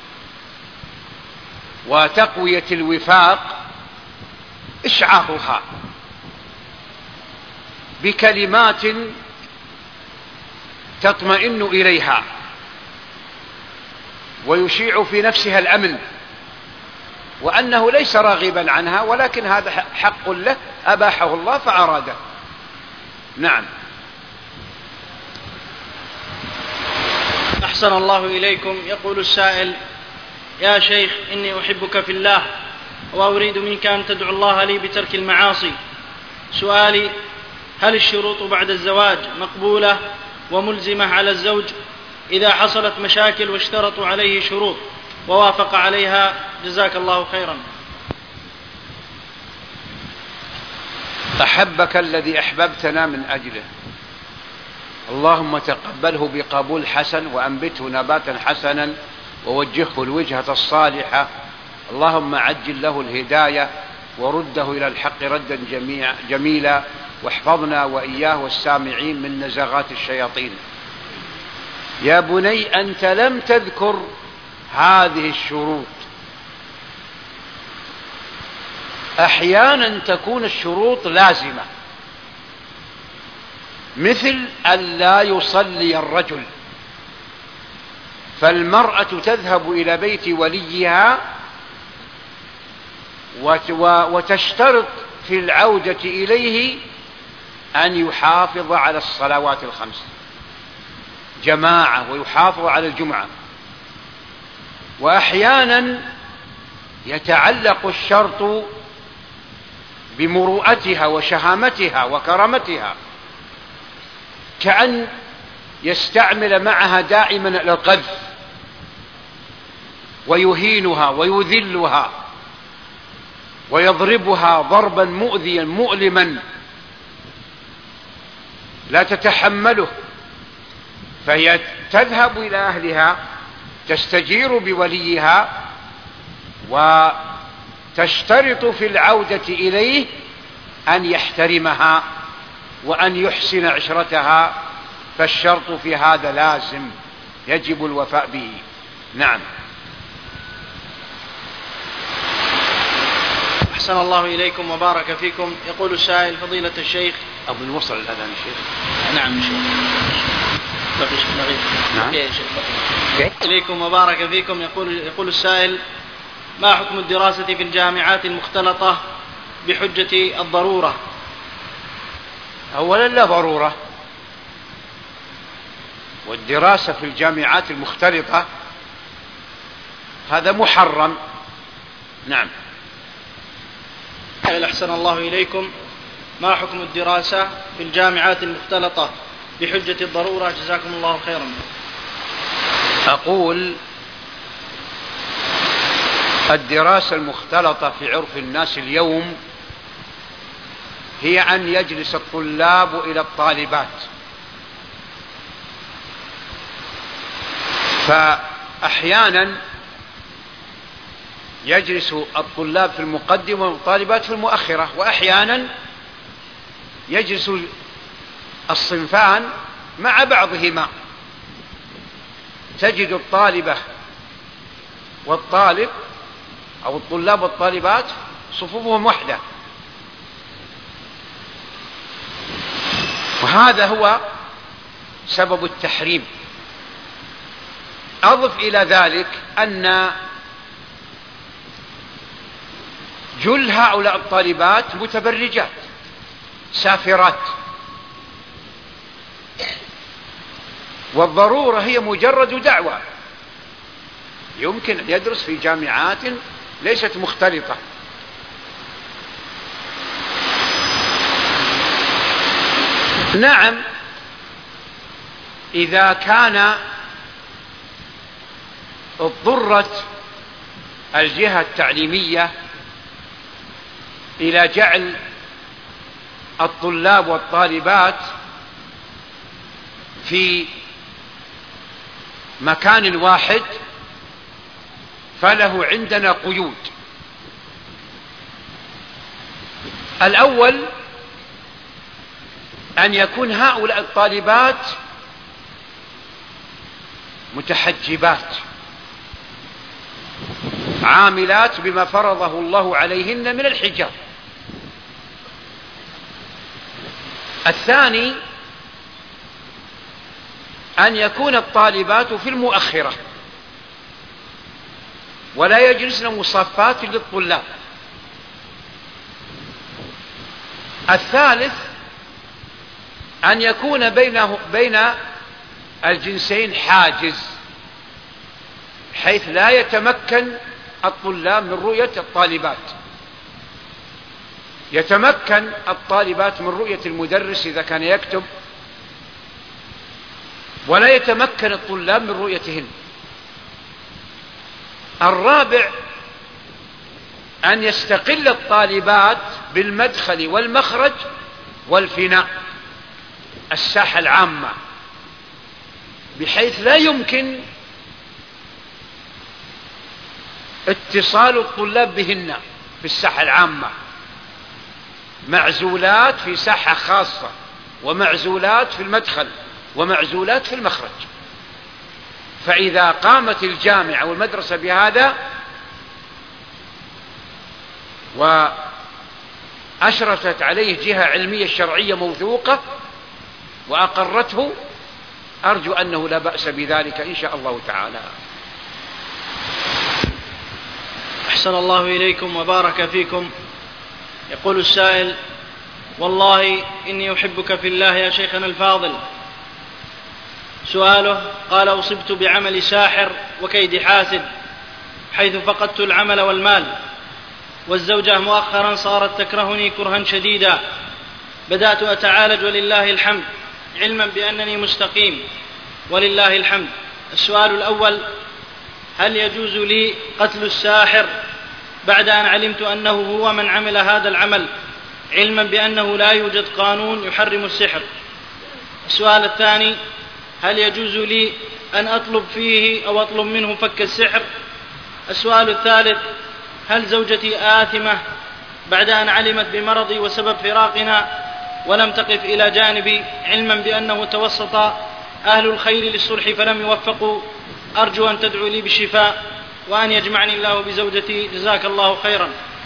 S1: وتقوية الوفاق إشعارها بكلمات تطمئن إليها ويشيع في نفسها الأمن وأنه ليس راغبا عنها، ولكن هذا حق له أباحه الله فأراده. نعم.
S2: أحسن الله إليكم. يقول السائل: يا شيخ، إني أحبك في الله وأريد منك أن تدعو الله لي بترك المعاصي. سؤالي: هل الشروط بعد الزواج مقبولة وملزمة على الزوج إذا حصلت مشاكل واشترطوا عليه شروط ووافق عليها؟ جزاك الله خيرا.
S1: أحبك الذي أحببتنا من أجله، اللهم تقبله بقبول حسن وأنبته نباتا حسنا ووجهه الوجهة الصالحة، اللهم عجل له الهداية ورده إلى الحق ردا جميلا، واحفظنا وإياه والسامعين من نزغات الشياطين. يا بني، أنت لم تذكر هذه الشروط. أحيانا تكون الشروط لازمة، مثل أن لا يصلي الرجل، فالمرأة تذهب إلى بيت وليها وتشترط في العودة إليه أن يحافظ على الصلوات الخمس جماعة ويحافظ على الجمعة. وأحيانا يتعلق الشرط بمروءتها وشهامتها وكرامتها، كأن يستعمل معها دائما القذف ويهينها ويذلها ويضربها ضربا مؤذيا مؤلما لا تتحمله، فهي تذهب إلى أهلها تستجير بوليها وتشترط في العودة إليه أن يحترمها وأن يحسن عشرتها، فالشرط في هذا لازم يجب الوفاء به. نعم.
S2: أحسن الله إليكم وبارك فيكم. يقول السائل: فضيلة الشيخ.
S1: أظن وصل الأذان الشيخ.
S2: نعم شيخ.
S1: نعم.
S2: إليكم وبارك فيكم. يقول السائل: ما حكم الدراسة في الجامعات المختلطة بحجة الضرورة؟
S1: أولا لا ضرورة، والدراسة في الجامعات المختلطة هذا محرم. نعم.
S2: أحسن الله إليكم. ما حكم الدراسة في الجامعات المختلطة بحجة الضرورة؟ جزاكم الله خيرا.
S1: أقول الدراسة المختلطة في عرف الناس اليوم هي أن يجلس الطلاب إلى الطالبات، فأحيانا يجلس الطلاب في المقدمة والطالبات في المؤخرة، وأحيانا يجلس الصنفان مع بعضهما، تجد الطالبة والطالب أو الطلاب والطالبات صفوفهم وحدة، وهذا هو سبب التحريم. أضف إلى ذلك أن جل هؤلاء الطالبات متبرجات سافرات، والضرورة هي مجرد دعوة، يمكن أن يدرس في جامعات ليست مختلطة. نعم، إذا كان اضطرت الجهة التعليمية إلى جعل الطلاب والطالبات في مكان واحد فله عندنا قيود. الأول أن يكون هؤلاء الطالبات متحجبات عاملات بما فرضه الله عليهن من الحجاب. الثاني أن يكون الطالبات في المؤخرة ولا يجلسن مصفات للطلاب. الثالث أن يكون بين الجنسين حاجز حيث لا يتمكن الطلاب من رؤية الطالبات. يتمكن الطالبات من رؤية المدرس إذا كان يكتب، ولا يتمكن الطلاب من رؤيتهن. الرابع أن يستقل الطالبات بالمدخل والمخرج والفناء، الساحة العامة، بحيث لا يمكن اتصال الطلاب بهن في الساحة العامة، معزولات في ساحة خاصة، ومعزولات في المدخل، ومعزولات في المخرج. فإذا قامت الجامعة والمدرسة بهذا وأشرفت عليه جهة علمية شرعية موثوقة وأقرته، أرجو أنه لا بأس بذلك إن شاء الله تعالى.
S2: أحسن الله إليكم وبارك فيكم. يقول السائل: والله إني أحبك في الله يا شيخنا الفاضل. سؤاله: قال: أصبت بعمل ساحر وكيد حاسد، حيث فقدت العمل والمال، والزوجة مؤخرا صارت تكرهني كرها شديدا. بدأت أتعالج ولله الحمد، علما بأنني مستقيم ولله الحمد. السؤال الأول: هل يجوز لي قتل الساحر بعد أن علمت أنه هو من عمل هذا العمل، علما بأنه لا يوجد قانون يحرم السحر؟ السؤال الثاني: هل يجوز لي أن أطلب فيه أو أطلب منه فك السحر؟ السؤال الثالث: هل زوجتي آثمة بعد أن علمت بمرضي وسبب فراقنا ولم تقف إلى جانبي، علما بأنه توسط أهل الخير للصلح فلم يوفقوا؟ أرجو أن تدعو لي بالشفاء وأن يجمعني الله بزوجتي، جزاك الله خيرا.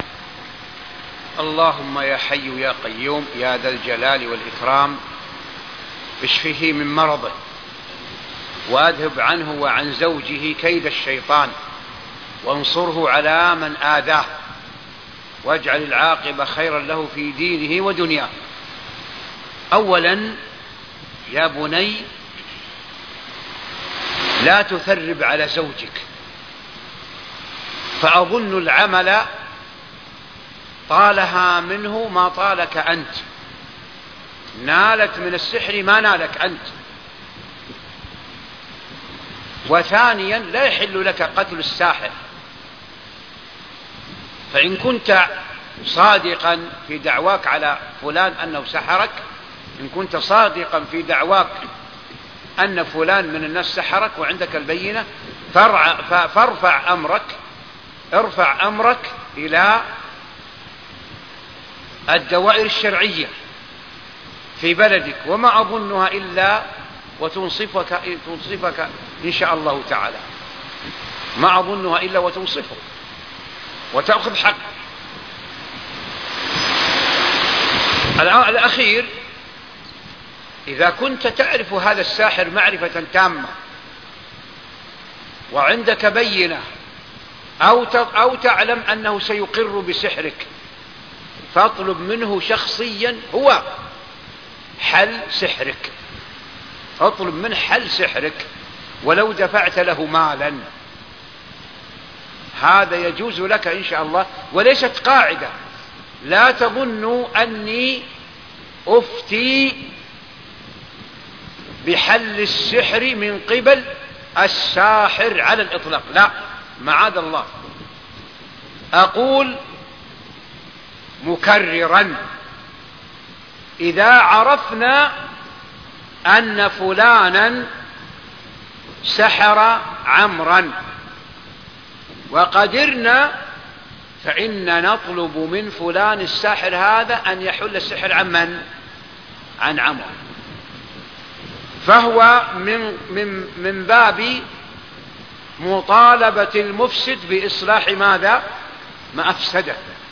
S1: اللهم يا حي يا قيوم يا ذا الجلال والإكرام، اشفه من مرضه وأذهب عنه وعن زوجه كيد الشيطان، وانصره على من آذاه، واجعل العاقبة خيرا له في دينه ودنياه. أولا يا بني، لا تثرب على زوجك، فأظن العمل طالها منه ما طالك أنت، نالت من السحر ما نالك أنت. وثانيا لا يحل لك قتل الساحر، فإن كنت صادقا في دعواك على فلان أنه سحرك، إن كنت صادقا في دعواك أن فلان من الناس سحرك وعندك البينة، ارفع أمرك إلى الدوائر الشرعية في بلدك، وما أظنها إلا وتنصفك إن شاء الله تعالى، ما أظنها إلا وتنصفك وتأخذ حق. الأخير: إذا كنت تعرف هذا الساحر معرفة تامة وعندك بينة أو تعلم أنه سيقر بسحرك، فاطلب منه شخصيا هو حل سحرك، اطلب منه حل سحرك ولو دفعت له مالا، هذا يجوز لك إن شاء الله. وليست قاعدة، لا تظنوا أني أفتي بحل السحر من قبل الساحر على الإطلاق، لا، معاذ الله. أقول مكررا: إذا عرفنا أن فلانا سحر عمرا وقدرنا فإن نطلب من فلان الساحر هذا أن يحل السحر عن من؟ عن عمرو. فهو من باب مطالبة المفسد بإصلاح ماذا؟ ما أفسده.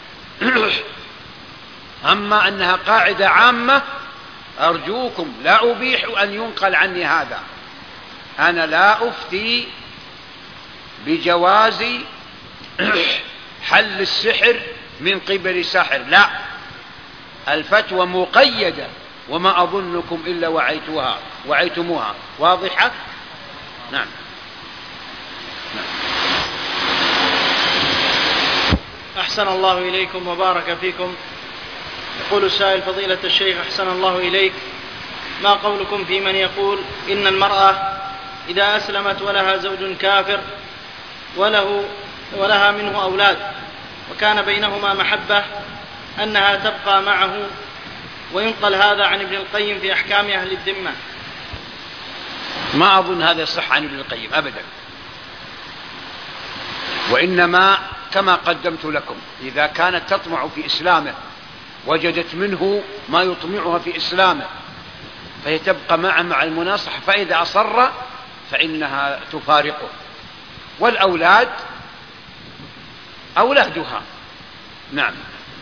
S1: أما أنها قاعدة عامة أرجوكم لا أبيح أن ينقل عني هذا. أنا لا أفتي بجواز حل السحر من قبل ساحر، لا، الفتوى مقيدة، وما أظنكم إلا وعيتموها واضحة. نعم.
S2: أحسن الله إليكم وبارك فيكم. يقول السائل: فضيلة الشيخ أحسن الله إليك، ما قولكم في من يقول إن المرأة إذا أسلمت ولها زوج كافر ولها منه أولاد وكان بينهما محبة أنها تبقى معه، وينقل هذا عن ابن القيم في أحكام أهل الذمة؟
S1: ما أظن هذا يصح عن ابن القيم أبدا، وإنما كما قدمت لكم إذا كانت تطمع في إسلامه وجدت منه ما يطمعها في إسلامه فهي تبقى معه مع المناصحة، فإذا أصر فإنها تفارقه، والأولاد أولادها. نعم.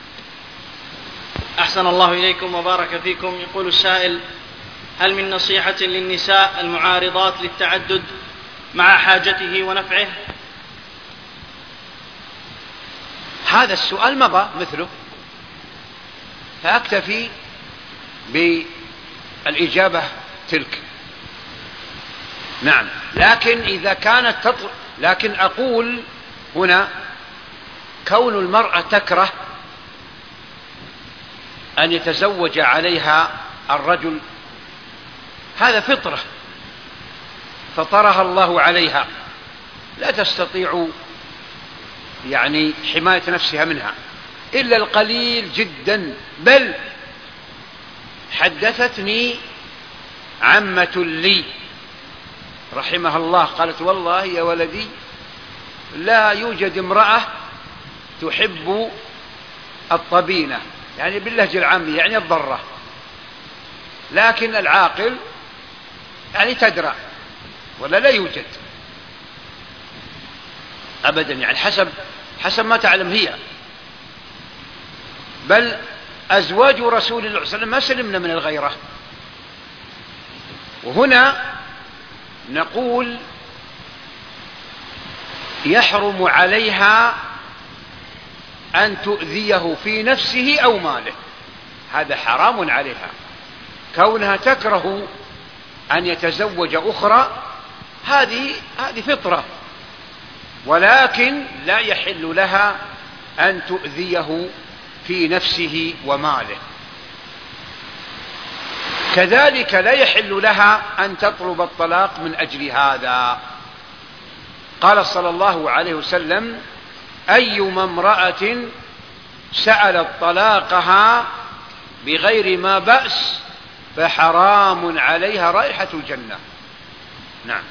S2: أحسن الله إليكم وبارك فيكم. يقول السائل: هل من نصيحة للنساء المعارضات للتعدد مع حاجته ونفعه؟
S1: هذا السؤال مضى مثله، فأكتفي بالإجابة تلك. نعم. لكن إذا كانت لكن أقول هنا كون المرأة تكره أن يتزوج عليها الرجل هذا فطرة فطرها الله عليها، لا تستطيع يعني حماية نفسها منها إلا القليل جدا. بل حدثتني عمة لي رحمها الله قالت: والله يا ولدي لا يوجد امرأة تحب الطبينة، يعني باللهجة العامية يعني الضرة، لكن العاقل يعني تدرى، ولا لا يوجد أبدا، يعني حسب ما تعلم هي. بل أزواج رسول الله صلى الله عليه وسلم ما سلمنا من الغيرة. وهنا نقول يحرم عليها أن تؤذيه في نفسه أو ماله، هذا حرام عليها. كونها تكره أن يتزوج أخرى هذه فطرة، ولكن لا يحل لها أن تؤذيه في نفسه وماله. كذلك لا يحل لها أن تطلب الطلاق من أجل هذا. قال صلى الله عليه وسلم: أيما امرأة سألت طلاقها بغير ما بأس فحرام عليها رائحة الجنة. نعم.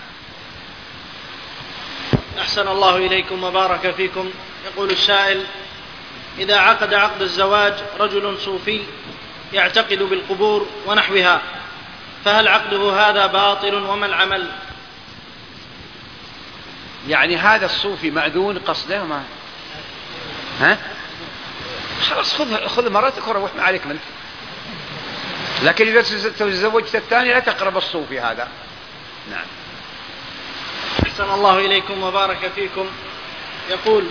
S2: أحسن الله إليكم وبارك فيكم. يقول السائل: إذا عقد عقد الزواج رجل صوفي يعتقد بالقبور ونحوها، فهل عقده هذا باطل وما العمل؟
S1: يعني هذا الصوفي مأذون قصده ما خلاص خذ مراتك وروح ما عليك منك، لكن إذا تزوجت الثاني لا تقرب الصوفي هذا. نعم.
S2: أحسن الله إليكم وبارك فيكم. يقول: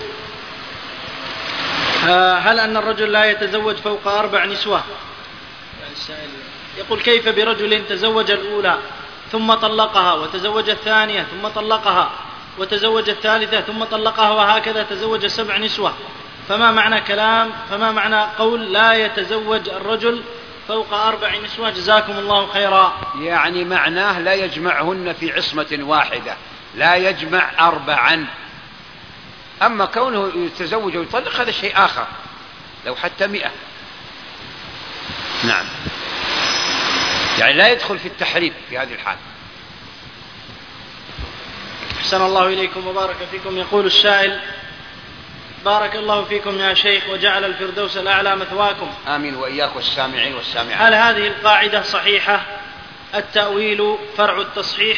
S2: هل أن الرجل لا يتزوج فوق 4 نسوة؟ يقول: كيف برجل تزوج الأولى ثم طلقها وتزوج الثانية ثم طلقها وتزوج الثالثة ثم طلقها وهكذا تزوج 7 نسوة؟ فما معنى قول لا يتزوج الرجل فوق 4 نسوة؟ جزاكم الله خيرا.
S1: يعني معناه لا يجمعهن في عصمة واحدة، لا يجمع 4. أما كونه يتزوج ويطلق هذا شيء آخر، لو حتى 100. نعم. يعني لا يدخل في التحريم في هذه الحال.
S2: أحسن الله إليكم وبارك فيكم. يقول السائل: بارك الله فيكم يا شيخ وجعل الفردوس الأعلى مثواكم.
S1: آمين وإياك والسامعين والسامعات.
S2: هل هذه القاعدة صحيحة؟ التأويل فرع التصحيح.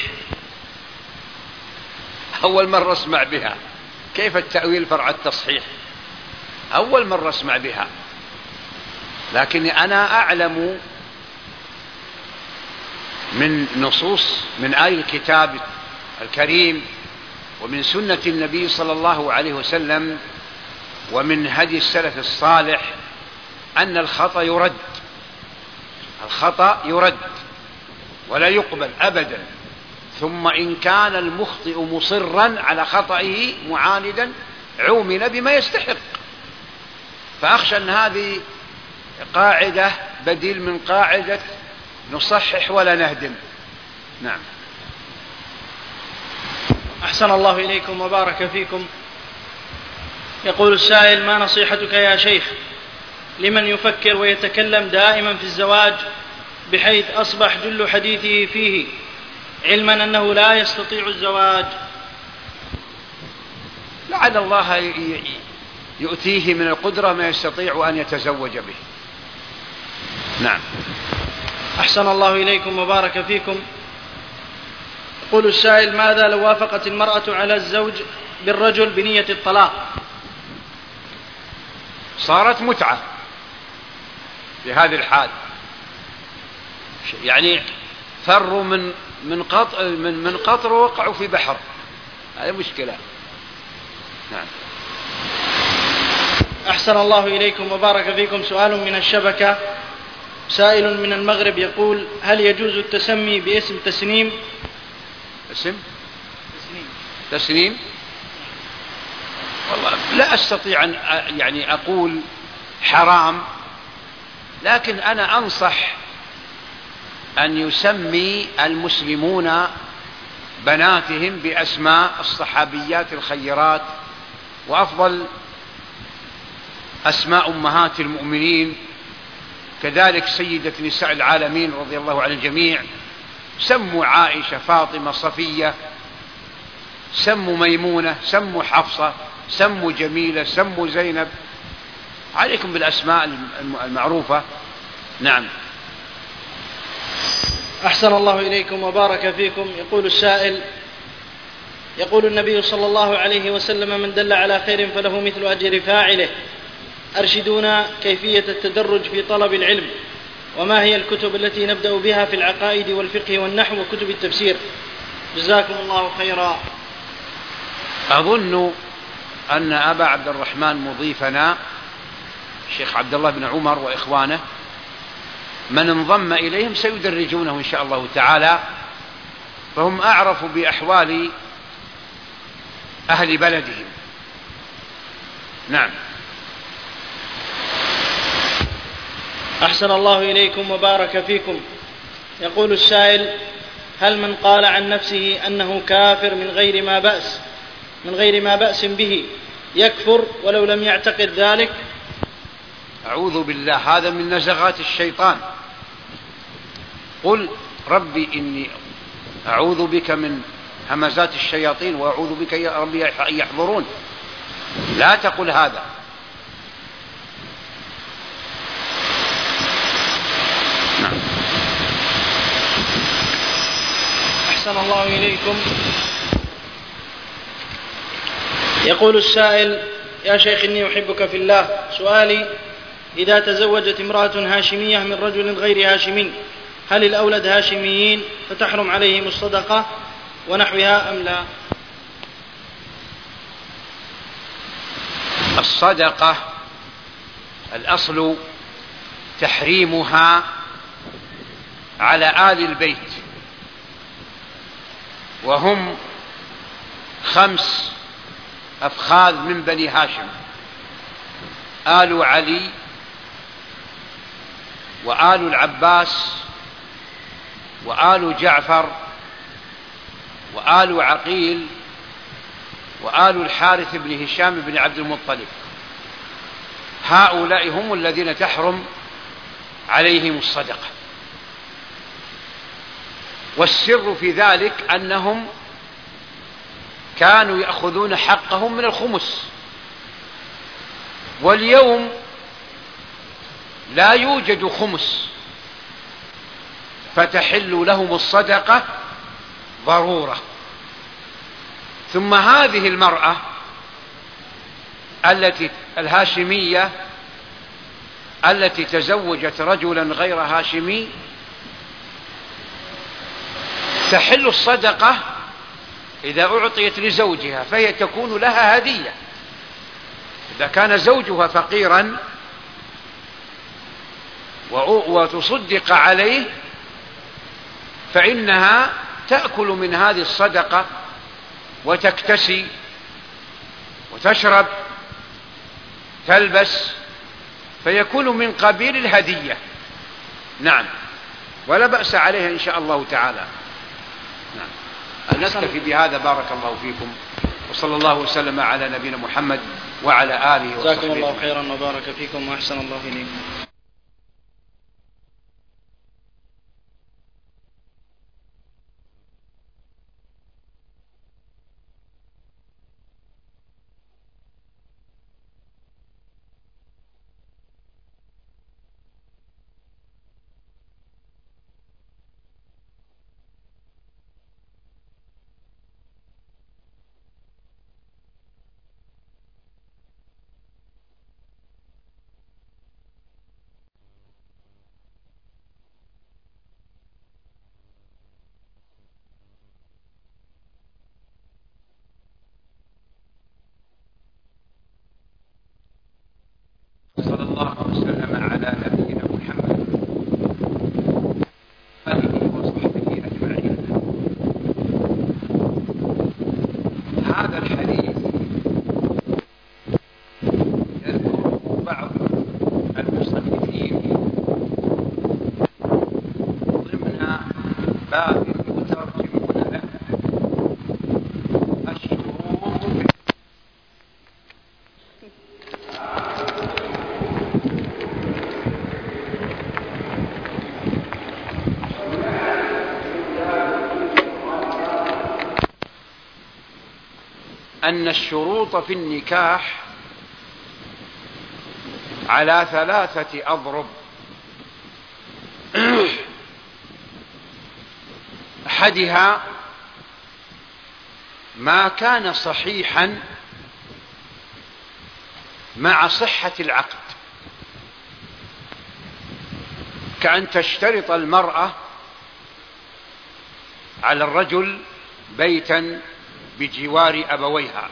S1: أول مرة أسمع بها. كيف التأويل فرع التصحيح؟ أول مرة أسمع بها، لكني أنا أعلم من نصوص من آي الكتاب الكريم ومن سنة النبي صلى الله عليه وسلم ومن هدي السلف الصالح أن الخطأ يرد. الخطأ يرد ولا يقبل أبدا. ثم إن كان المخطئ مصرا على خطئه معاندا عومل بما يستحق. فأخشى أن هذه قاعدة بديل من قاعدة نصحح ولا نهدم. نعم.
S2: أحسن الله إليكم وبارك فيكم. يقول السائل: ما نصيحتك يا شيخ لمن يفكر ويتكلم دائما في الزواج بحيث أصبح جل حديثه فيه، علما أنه لا يستطيع الزواج؟
S1: لعل الله يؤتيه من القدرة ما يستطيع أن يتزوج به. نعم.
S2: أحسن الله إليكم وبارك فيكم. يقول السائل: ماذا لو وافقت المرأة على الزوج بالرجل بنية الطلاق؟
S1: صارت متعة في هذه الحال، يعني فروا من قطر وقعوا في بحر. هذه مشكلة. نعم.
S2: أحسن الله إليكم وبارك فيكم. سؤال من الشبكة. سائل من المغرب يقول: هل يجوز التسمي باسم تسنيم؟
S1: اسم تسنيم؟ والله لا أستطيع أن يعني أقول حرام، لكن أنا أنصح أن يسمي المسلمون بناتهم بأسماء الصحابيات الخيرات، وأفضل أسماء أمهات المؤمنين، كذلك سيدة نساء العالمين رضي الله عن الجميع. سموا عائشة، فاطمة، صفية، سموا ميمونة، سموا حفصة، سموا جميلة، سموا زينب. عليكم بالأسماء المعروفة. نعم.
S2: أحسن الله إليكم وبارك فيكم. يقول السائل: يقول النبي صلى الله عليه وسلم: من دل على خير فله مثل أجر فاعله. أرشدونا كيفية التدرج في طلب العلم، وما هي الكتب التي نبدأ بها في العقائد والفقه والنحو وكتب التفسير؟ جزاكم الله خيرا.
S1: أظن أن أبا عبد الرحمن مضيفنا الشيخ عبد الله بن عمر وإخوانه من انضم إليهم سيدرجونه إن شاء الله تعالى، فهم أعرف بأحوال أهل بلدهم. نعم.
S2: أحسن الله إليكم وبارك فيكم. يقول السائل: هل من قال عن نفسه أنه كافر من غير ما بأس به يكفر ولو لم يعتقد ذلك؟
S1: أعوذ بالله، هذا من نزغات الشيطان. قل ربي إني أعوذ بك من همزات الشياطين وأعوذ بك يا ربي أن يحضرون. لا تقل هذا. نعم.
S2: أحسن الله إليكم. يقول السائل: يا شيخ إني أحبك في الله. سؤالي: إذا تزوجت امرأة هاشمية من رجل غير هاشمي، هل الأولد هاشميين فتحرم عليهم الصدقة ونحوها أم لا؟
S1: الصدقة الأصل تحريمها على آل البيت، وهم 5 أفخاذ من بني هاشم: آل علي وآل العباس وآل جعفر وآل عقيل وآل الحارث بن هشام بن عبد المطلب. هؤلاء هم الذين تحرم عليهم الصدقة، والسر في ذلك أنهم كانوا يأخذون حقهم من الخمس، واليوم لا يوجد خمس، فتحل لهم الصدقة ضرورة. ثم هذه المرأة الهاشمية التي تزوجت رجلا غير هاشمي تحل الصدقة إذا أعطيت لزوجها، فهي تكون لها هدية. إذا كان زوجها فقيرا وتصدق عليه فإنها تأكل من هذه الصدقة وتكتسي وتشرب تلبس، فيكون من قبيل الهدية. نعم، ولا بأس عليها إن شاء الله تعالى. نعم، نكتفي بهذا. بارك الله فيكم، وصلى الله وسلم على نبينا محمد وعلى آله وصحبه.
S2: جزاكم الله خيرا وبارك فيكم وأحسن الله إليكم.
S1: صلى الله وسلم على نبينا محمد آله وصحبه أجمعين. هذا الحديث يذكره بعض المصنفين ضمن باب يترجمون له الشروط. أن الشروط في النكاح على 3 أضرب. أحدها ما كان صحيحا مع صحة العقد، كأن تشترط المرأة على الرجل بيتا بجوار أبويها،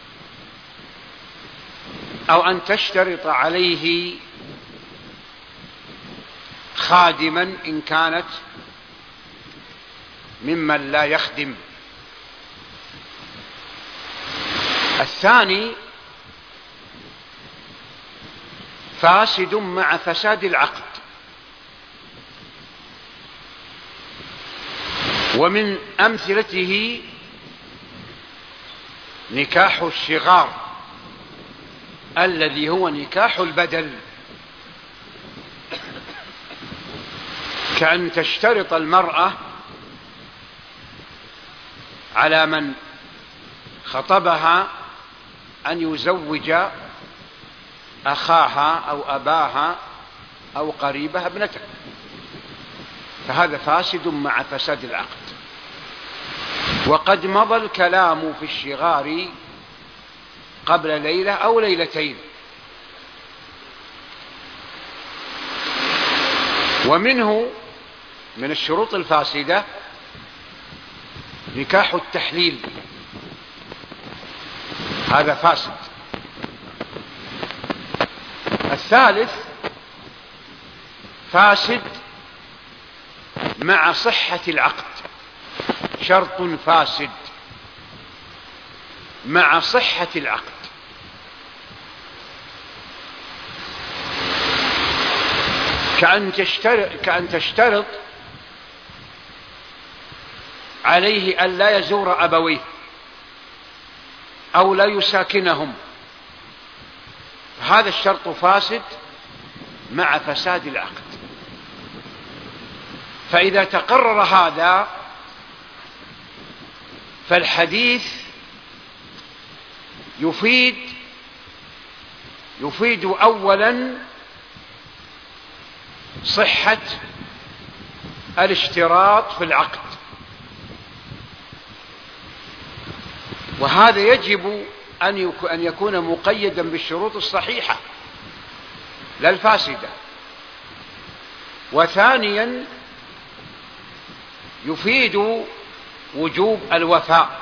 S1: أو أن تشترط عليه خادما إن كانت ممن لا يخدم. الثاني فاسد مع فساد العقد، ومن أمثلته نكاح الشغار الذي هو نكاح البدل، كأن تشترط المرأة على من خطبها أن يزوج أخاها أو أباها أو قريبها ابنته، فهذا فاسد مع فساد العقد. وقد مضى الكلام في الشغار قبل ليلة أو ليلتين. ومنه من الشروط الفاسدة نكاح التحليل، هذا فاسد. الثالث فاسد مع صحة العقد، شرط فاسد مع صحة العقد، كأن تشترط عليه أن لا يزور أبويه أو لا يساكنهم، هذا الشرط فاسد مع فساد العقد. فإذا تقرر هذا فالحديث يفيد أولا صحة الاشتراط في العقد، وهذا يجب أن يكون مقيدا بالشروط الصحيحة لا الفاسدة. وثانيا يفيد وجوب الوفاء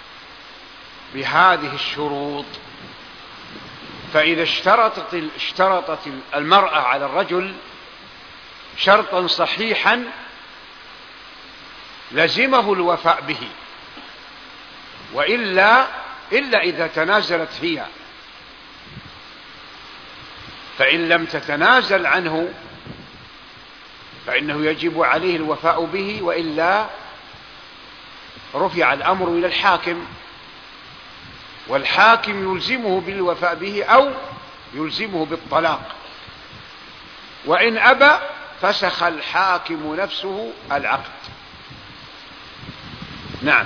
S1: بهذه الشروط، فإذا اشترطت المرأة على الرجل شرطا صحيحا لزمه الوفاء به، إلا إذا تنازلت هي، فإن لم تتنازل عنه فإنه يجب عليه الوفاء به، وإلا رفع الأمر إلى الحاكم، والحاكم يلزمه بالوفاء به أو يلزمه بالطلاق، وإن أبى فسخ الحاكم نفسه العقد. نعم.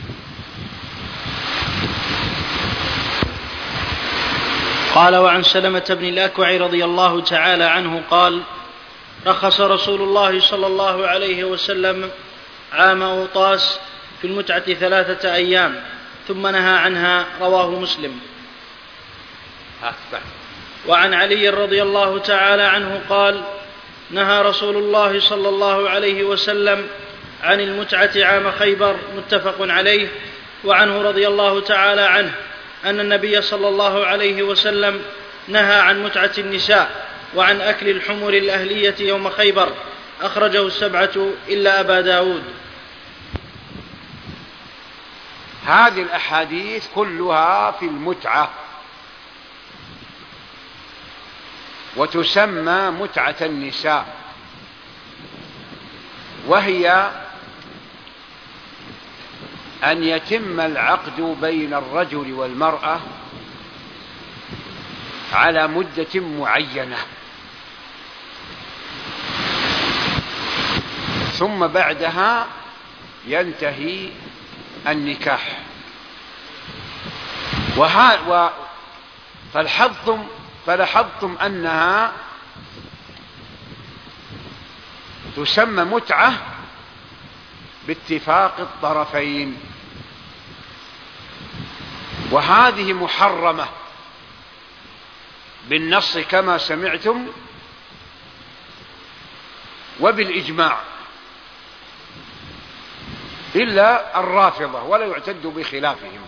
S2: قال: وعن سلمة بن الأكوع رضي الله تعالى عنه قال: رخص رسول الله صلى الله عليه وسلم عام أوطاس في المتعة 3 أيام ثم نهى عنها. رواه مسلم. وعن علي رضي الله تعالى عنه قال: نهى رسول الله صلى الله عليه وسلم عن المتعة عام خيبر. متفق عليه. وعنه رضي الله تعالى عنه أن النبي صلى الله عليه وسلم نهى عن متعة النساء وعن أكل الحمر الأهلية يوم خيبر. أخرجه 7 إلا أبا داود.
S1: هذه الأحاديث كلها في المتعة، وتسمى متعة النساء، وهي أن يتم العقد بين الرجل والمرأة على مدة معينة، ثم بعدها ينتهي النكاح. فلاحظتم أنها تسمى متعة باتفاق الطرفين، وهذه محرمة بالنص كما سمعتم وبالإجماع، إلا الرافضة ولا يعتد بخلافهم،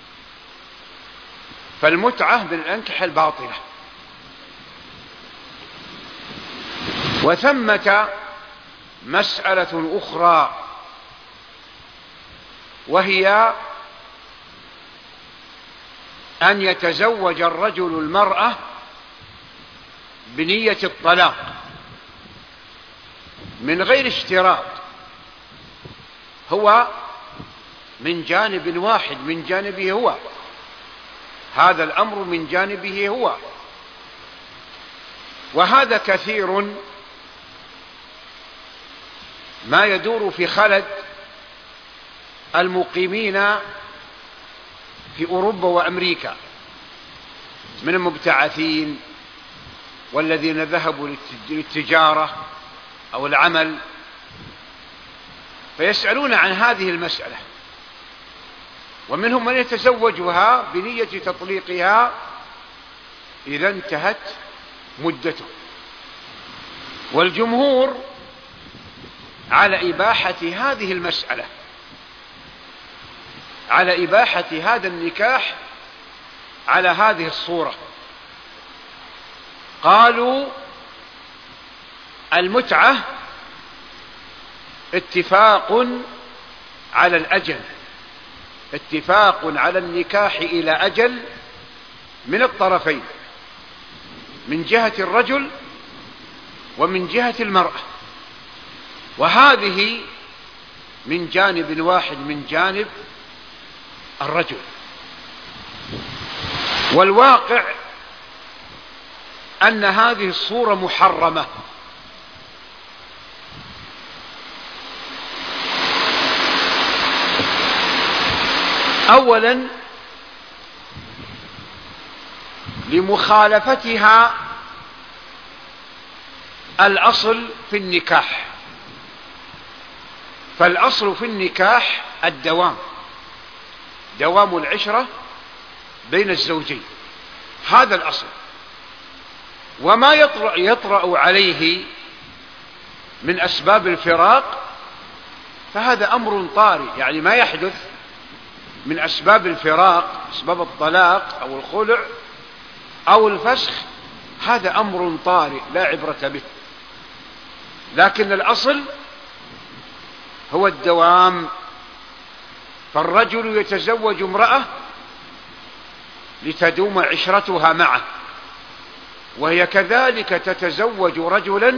S1: فالمتعة بالأنكحة الباطلة. وثمة مسألة أخرى، وهي أن يتزوج الرجل المرأة بنية الطلاق من غير اشتراط، هو من جانب واحد، من جانبه هو، هذا الأمر من جانبه هو. وهذا كثير ما يدور في خلد المقيمين في أوروبا وأمريكا من المبتعثين والذين ذهبوا للتجارة أو العمل، فيسألون عن هذه المسألة، ومنهم من يتزوجها بنية تطليقها إذا انتهت مدته. والجمهور على إباحة هذه المسألة، على إباحة هذا النكاح على هذه الصورة. قالوا المتعة اتفاق على الأجل، اتفاق على النكاح إلى أجل من الطرفين، من جهة الرجل ومن جهة المرأة، وهذه من جانب واحد، من جانب الرجل. والواقع أن هذه الصورة محرمة، أولا لمخالفتها الأصل في النكاح. فالأصل في النكاح الدوام، دوام العشرة بين الزوجين، هذا الأصل. وما يطرأ عليه من أسباب الفراق فهذا أمر طارئ، يعني ما يحدث من أسباب الفراق، أسباب الطلاق أو الخلع أو الفسخ، هذا أمر طارئ لا عبرة به. لكن الأصل هو الدوام. فالرجل يتزوج امرأة لتدوم عشرتها معه، وهي كذلك تتزوج رجلا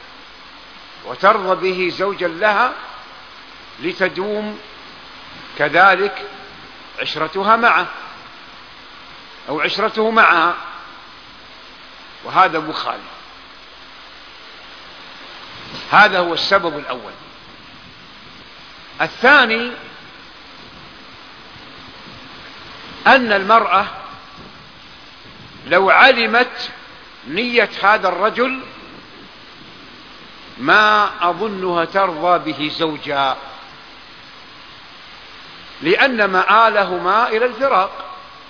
S1: وترضى به زوجا لها لتدوم كذلك عشرتها معه أو عشرته معها، وهذا مخالف. هذا هو السبب الأول. الثاني أن المرأة لو علمت نية هذا الرجل ما أظنها ترضى به زوجا، لأن مآلهما إلى الفراق،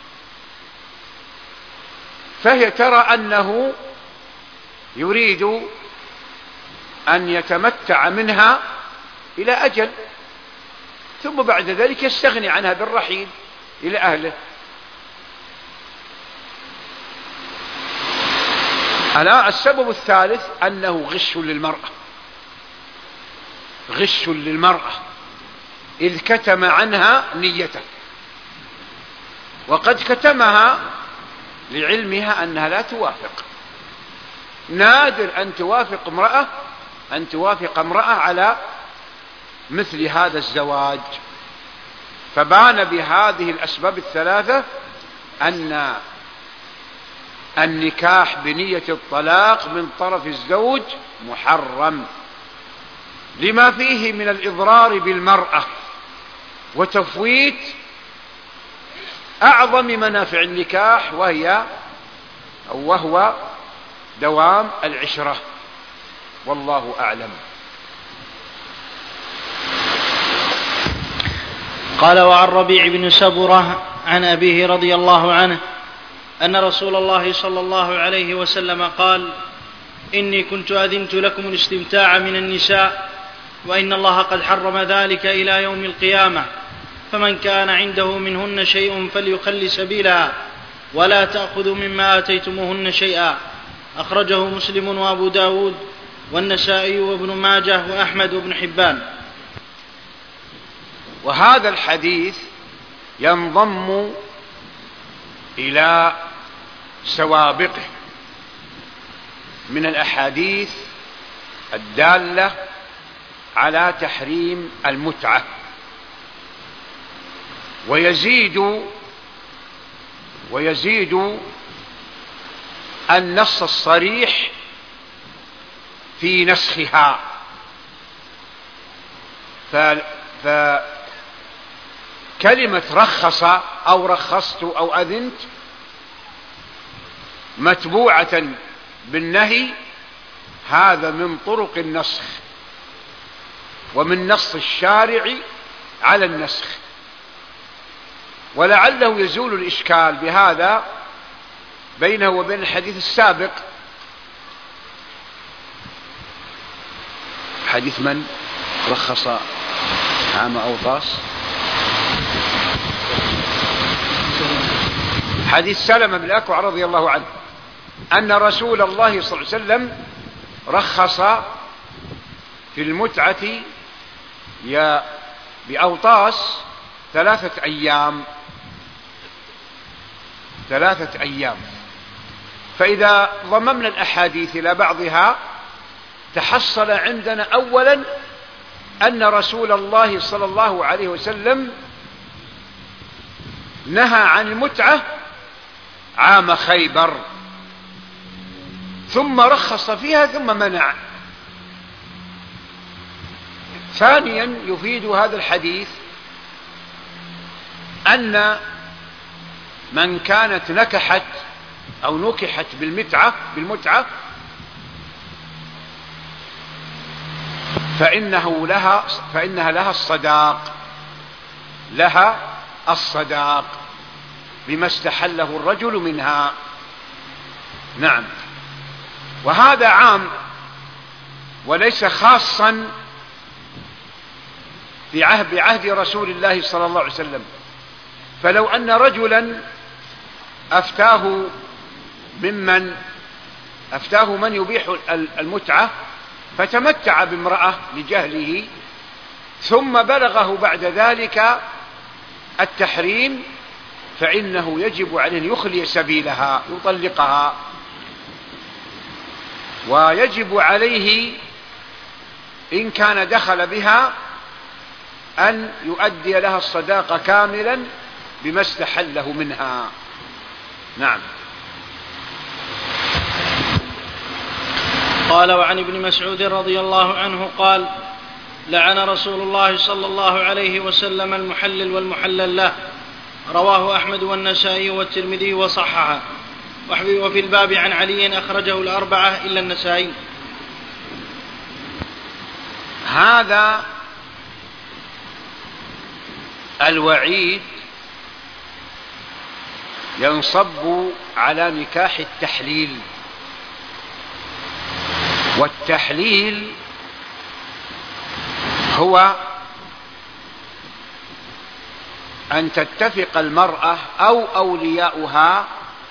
S1: فهي ترى أنه يريد أن يتمتع منها إلى أجل، ثم بعد ذلك يستغني عنها بالرحيل إلى أهله. السبب الثالث أنه غش للمرأة، غش للمرأة، إذ كتم عنها نيته، وقد كتمها لعلمها أنها لا توافق. نادر أن توافق امرأة على مثل هذا الزواج. فبان بهذه الأسباب الثلاثة أن النكاح بنية الطلاق من طرف الزوج محرم، لما فيه من الإضرار بالمرأة وتفويت أعظم منافع النكاح، وهو دوام العشرة. والله أعلم.
S2: قال: وعن ربيع بن سبرة عن أبيه رضي الله عنه أن رسول الله صلى الله عليه وسلم قال: إني كنت أذنت لكم الاستمتاع من النساء، وإن الله قد حرم ذلك إلى يوم القيامة، فمن كان عنده منهن شيء فليخل سبيلها، ولا تأخذوا مما آتيتموهن شيئا. أخرجه مسلم وأبو داود والنسائي وابن ماجه وأحمد وابن حبان.
S1: وهذا الحديث ينضم إلى سوابقه من الأحاديث الدالة على تحريم المتعة، ويزيد النص الصريح في نسخها. فكلمة رخص أو رخصت أو أذنت متبوعة بالنهي، هذا من طرق النسخ ومن نص الشارع على النسخ. ولعله يزول الإشكال بهذا بينه وبين الحديث السابق. حديث من رخص عام أوطاس؟ حديث سلمة بن الأكوع رضي الله عنه أن رسول الله صلى الله عليه وسلم رخص في المتعة بأوطاس 3 أيام. فإذا ضممنا الأحاديث إلى بعضها تحصل عندنا أولا أن رسول الله صلى الله عليه وسلم نهى عن المتعة عام خيبر، ثم رخص فيها ثم منع. ثانيا يفيد هذا الحديث أن من كانت نكحت أو نكحت بالمتعة فإنها لها الصداق بما استحله الرجل منها. نعم. وهذا عام وليس خاصا بعهد رسول الله صلى الله عليه وسلم. فلو أن رجلا أفتاه من يبيح المتعة فتمتع بامرأة لجهله، ثم بلغه بعد ذلك التحريم، فإنه يجب عليه أن يخلي سبيلها، يطلقها، ويجب عليه إن كان دخل بها أن يؤدي لها الصداق كاملا بما استحله منها. نعم.
S2: قال: وعن ابن مسعود رضي الله عنه قال: لعن رسول الله صلى الله عليه وسلم المحلل والمحلل له. رواه أحمد والنسائي والترمذي وصححه. وفي الباب عن علي أخرجه الأربعة إلا النسائي.
S1: هذا الوعيد ينصب على نكاح التحليل، والتحليل هو أن تتفق المرأة أو أولياؤها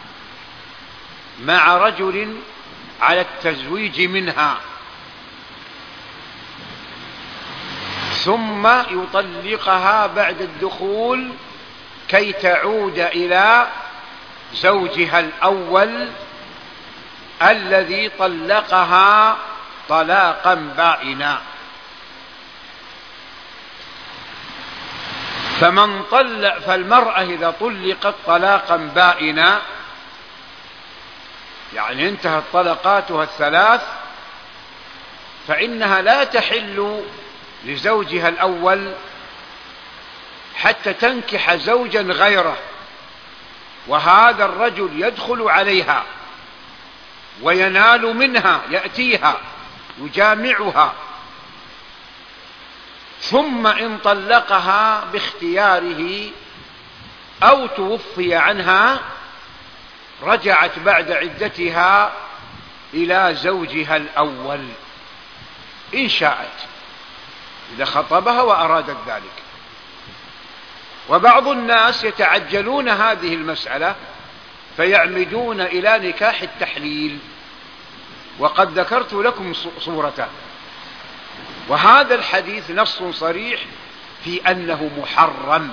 S1: مع رجل على التزويج منها، ثم يطلقها بعد الدخول كي تعود إلى زوجها الأول الذي طلقها طلاقا بائنا. فالمرأة إذا طلقت طلاقا بائنا يعني انتهت طلقاتها الثلاث، فإنها لا تحل لزوجها الأول حتى تنكح زوجا غيره، وهذا الرجل يدخل عليها وينال منها، يأتيها يجامعها، ثم إن طلقها باختياره أو توفي عنها رجعت بعد عدتها إلى زوجها الأول إن شاءت، إذا خطبها وأرادت ذلك. وبعض الناس يتعجلون هذه المسألة فيعمدون إلى نكاح التحليل، وقد ذكرت لكم صورته. وهذا الحديث نص صريح في أنه محرم،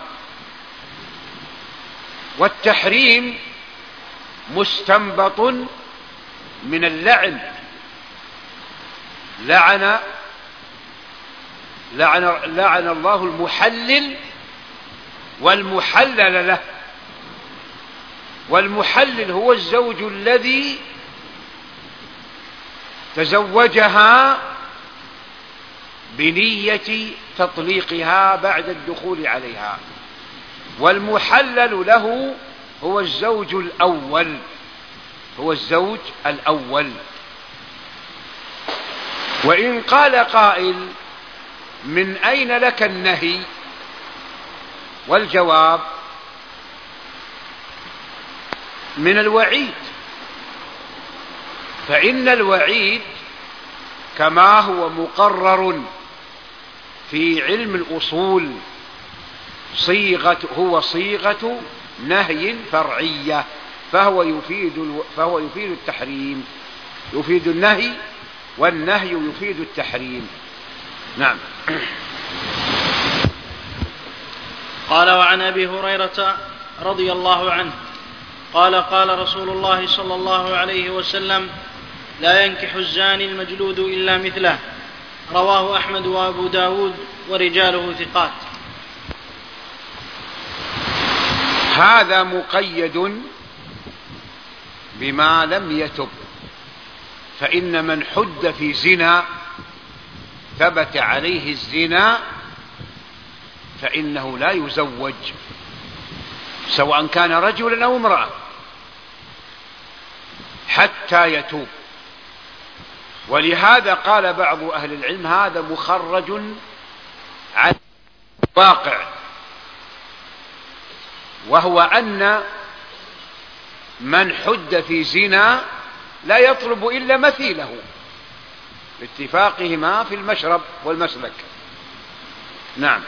S1: والتحريم مستنبط من اللعن. لعن الله المحلل والمحلل له. والمحلل هو الزوج الذي تزوجها بنية تطليقها بعد الدخول عليها، والمحلل له هو الزوج الأول. وإن قال قائل: من أين لك النهي؟ والجواب: من الوعيد. فإن الوعيد كما هو مقرر في علم الأصول هو صيغة نهي فرعية، فهو يفيد التحريم، يفيد النهي، والنهي يفيد التحريم. نعم.
S2: قال: وعن أبي هريرة رضي الله عنه قال: قال رسول الله صلى الله عليه وسلم: لا ينكح الزاني المجلود إلا مثله. رواه أحمد وأبو داود ورجاله ثقات.
S1: هذا مقيد بما لم يتب، فإن من حد في زنا ثبت عليه الزنا فإنه لا يزوج، سواء كان رجلا أو امرأة. حتى يتوب. ولهذا قال بعض أهل العلم هذا مخرج عن الواقع، وهو أن من حد في زنا لا يطلب إلا مثيله باتفاقهما في المشرب والمسلك. نعم.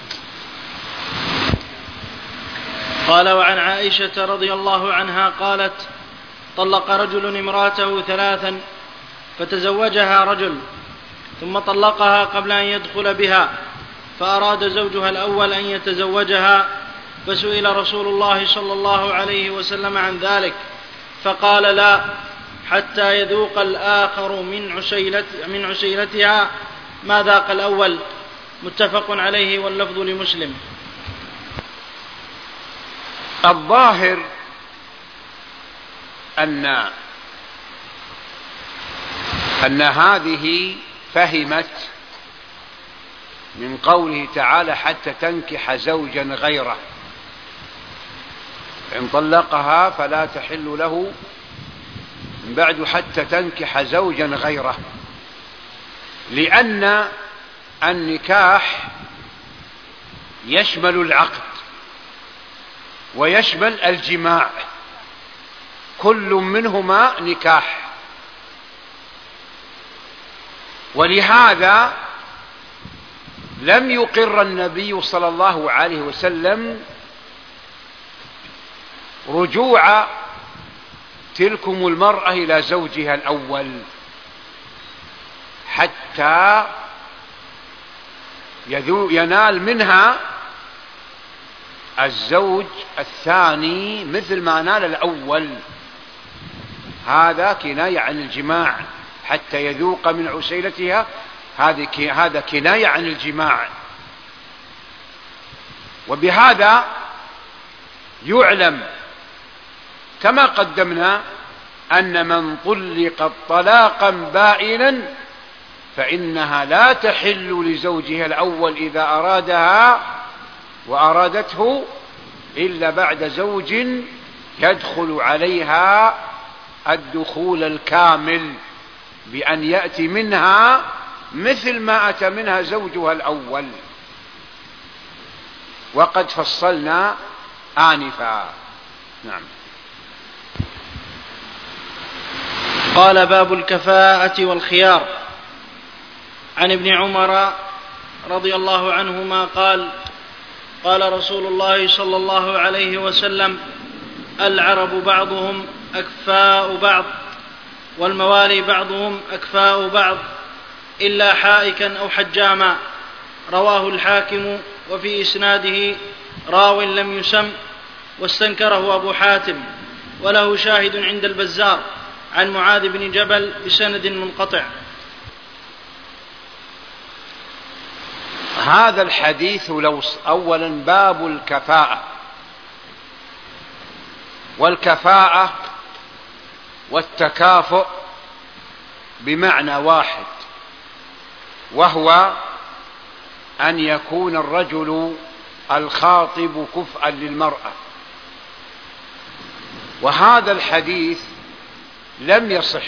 S2: قال وعن عائشة رضي الله عنها قالت طلق رجل امرأته 3 فتزوجها رجل ثم طلقها قبل أن يدخل بها، فأراد زوجها الأول أن يتزوجها، فسئل رسول الله صلى الله عليه وسلم عن ذلك فقال لا حتى يذوق الآخر من عسيلتها ما ذاق الأول. متفق عليه واللفظ لمسلم.
S1: الظاهر أن هذه فهمت من قوله تعالى حتى تنكح زوجا غيره، إن طلقها فلا تحل له من بعد حتى تنكح زوجا غيره، لأن النكاح يشمل العقد ويشمل الجماع، كل منهما نكاح. ولهذا لم يقر النبي صلى الله عليه وسلم رجوع تلكم المرأة إلى زوجها الأول حتى ينال منها الزوج الثاني مثل ما نال الأول. هذا كناية عن الجماع، حتى يذوق من عسيلتها، هذا كناية عن الجماع. وبهذا يعلم كما قدمنا أن من طلق طلاقا بائنا فإنها لا تحل لزوجها الأول إذا أرادها وأرادته إلا بعد زوج يدخل عليها الدخول الكامل بأن يأتي منها مثل ما أتى منها زوجها الأول، وقد فصلنا آنفا. نعم.
S2: قال باب الكفاءة والخيار. عن ابن عمر رضي الله عنهما قال قال رسول الله صلى الله عليه وسلم العرب بعضهم أكفاء بعض والموالي بعضهم أكفاء بعض إلا حائكا أو حجاما. رواه الحاكم وفي إسناده راو لم يسم واستنكره أبو حاتم، وله شاهد عند البزار عن معاذ بن جبل بسند منقطع.
S1: هذا الحديث أولا باب الكفاءة، والكفاءة والتكافؤ بمعنى واحد، وهو أن يكون الرجل الخاطب كفءا للمرأة. وهذا الحديث لم يصح،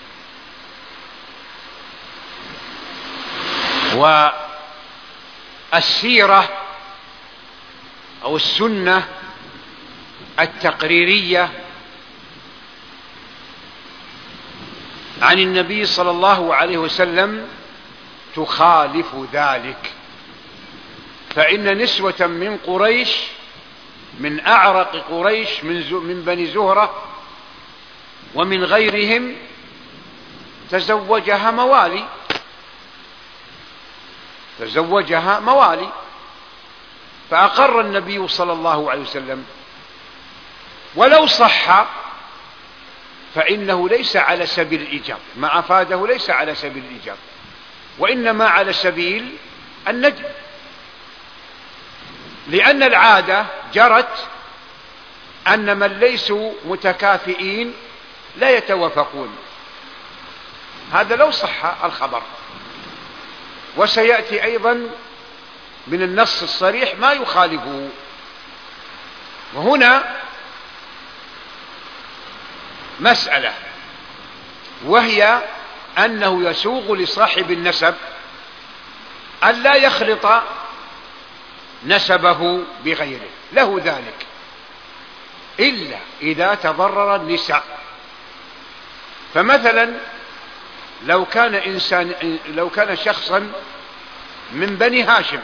S1: والسيرة أو السنة التقريرية عن النبي صلى الله عليه وسلم تخالف ذلك. فإن نسوة من قريش، من أعرق قريش، من بني زهرة ومن غيرهم، تزوجها موالي، فأقر النبي صلى الله عليه وسلم. ولو صح فإنه ليس على سبيل الإيجاب، ما أفاده ليس على سبيل الإيجاب، وإنما على سبيل الندب، لأن العادة جرت أن من ليسوا متكافئين لا يتوافقون. هذا لو صح الخبر، وسيأتي أيضا من النص الصريح ما يخالفه. وهنا مسألة وهي أنه يسوغ لصاحب النسب أن لا يخلط نسبه بغيره، له ذلك، إلا إذا تضرر النساء. فمثلا لو كان شخصا من بني هاشم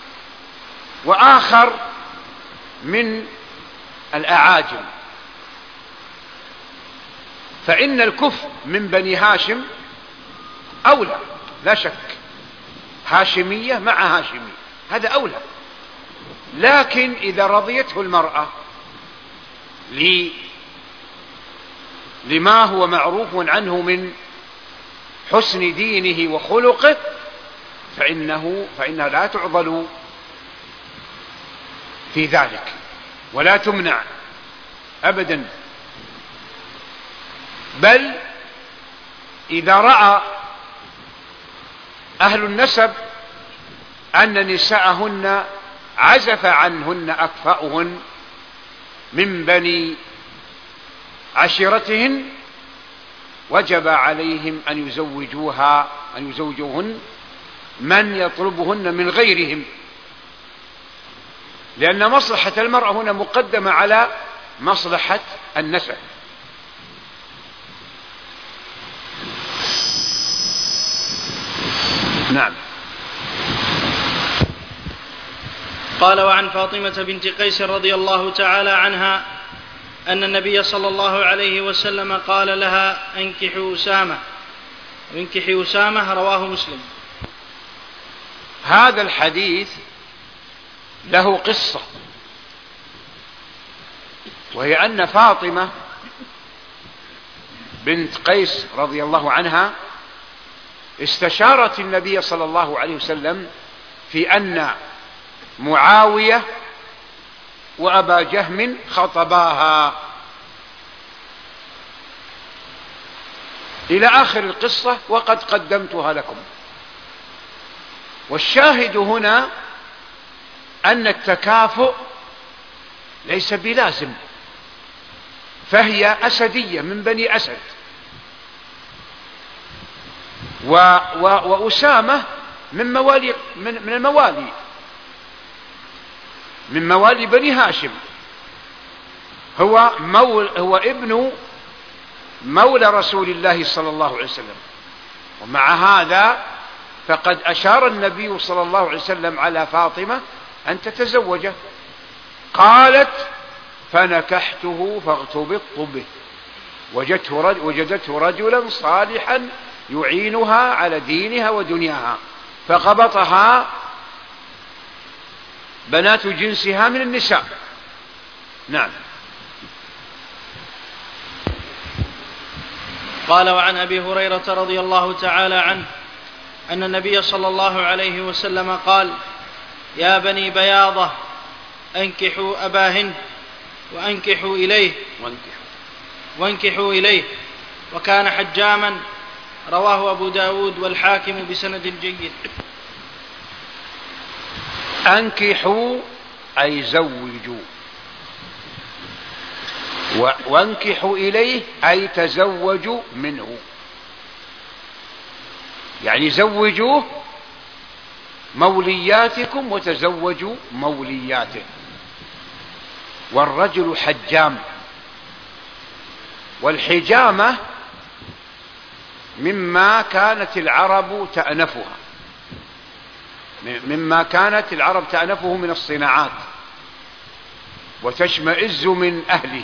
S1: وآخر من الأعاجم، فإن الكفء من بني هاشم أولى لا شك، هاشمية مع هاشمية هذا أولى. لكن إذا رضيته المرأة لما هو معروف عنه من حسن دينه وخلقه فإنها لا تعضل في ذلك ولا تمنع أبدا. بل إذا رأى أهل النسب أن نساءهن عزف عنهن أكفأهن من بني عشيرتهن وجب عليهم أن يزوجوهن من يطلبهن من غيرهم، لأن مصلحة المرأة هنا مقدمة على مصلحة النسب. نعم.
S2: قال: وعن فاطمة بنت قيس رضي الله تعالى عنها أن النبي صلى الله عليه وسلم قال لها: انكحي أسامة. رواه مسلم.
S1: هذا الحديث له قصة، وهي أن فاطمة بنت قيس رضي الله عنها استشارت النبي صلى الله عليه وسلم في أن معاوية وأبا جهم خطباها إلى آخر القصة، وقد قدمتها لكم. والشاهد هنا أن التكافؤ ليس بلازم، فهي أسدية من بني أسد، وأسامة من موالي بني هاشم، هو ابن مولى رسول الله صلى الله عليه وسلم. ومع هذا فقد أشار النبي صلى الله عليه وسلم على فاطمة أن تتزوجه، قالت: فنكحته فاغتبطت به، وجدته رجلا صالحا يعينها على دينها ودنياها، فقبطها بنات جنسها من النساء. نعم.
S2: قال: وعن أبي هريرة رضي الله تعالى عنه أن النبي صلى الله عليه وسلم قال: يا بني بياضة أنكحوا أبا هند وانكحوا إليه وكان حجاما. رواه أبو داود والحاكم بسند جيد.
S1: أنكحوا أي زوجوا، وانكحوا إليه أي تزوجوا منه، يعني زوجوه مولياتكم وتزوجوا مولياته. والرجل حجام، والحجامة مما كانت العرب تأنفه من الصناعات وتشمئز من أهله،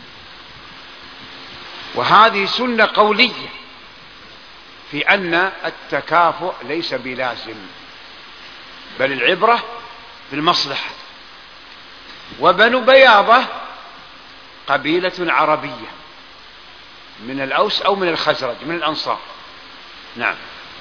S1: وهذه سنة قولية في أن التكافؤ ليس بلازم، بل العبرة بالمصلحة. وبنو بياضة قبيلة عربية من الأوس أو من الخزرج من الأنصار. نعم.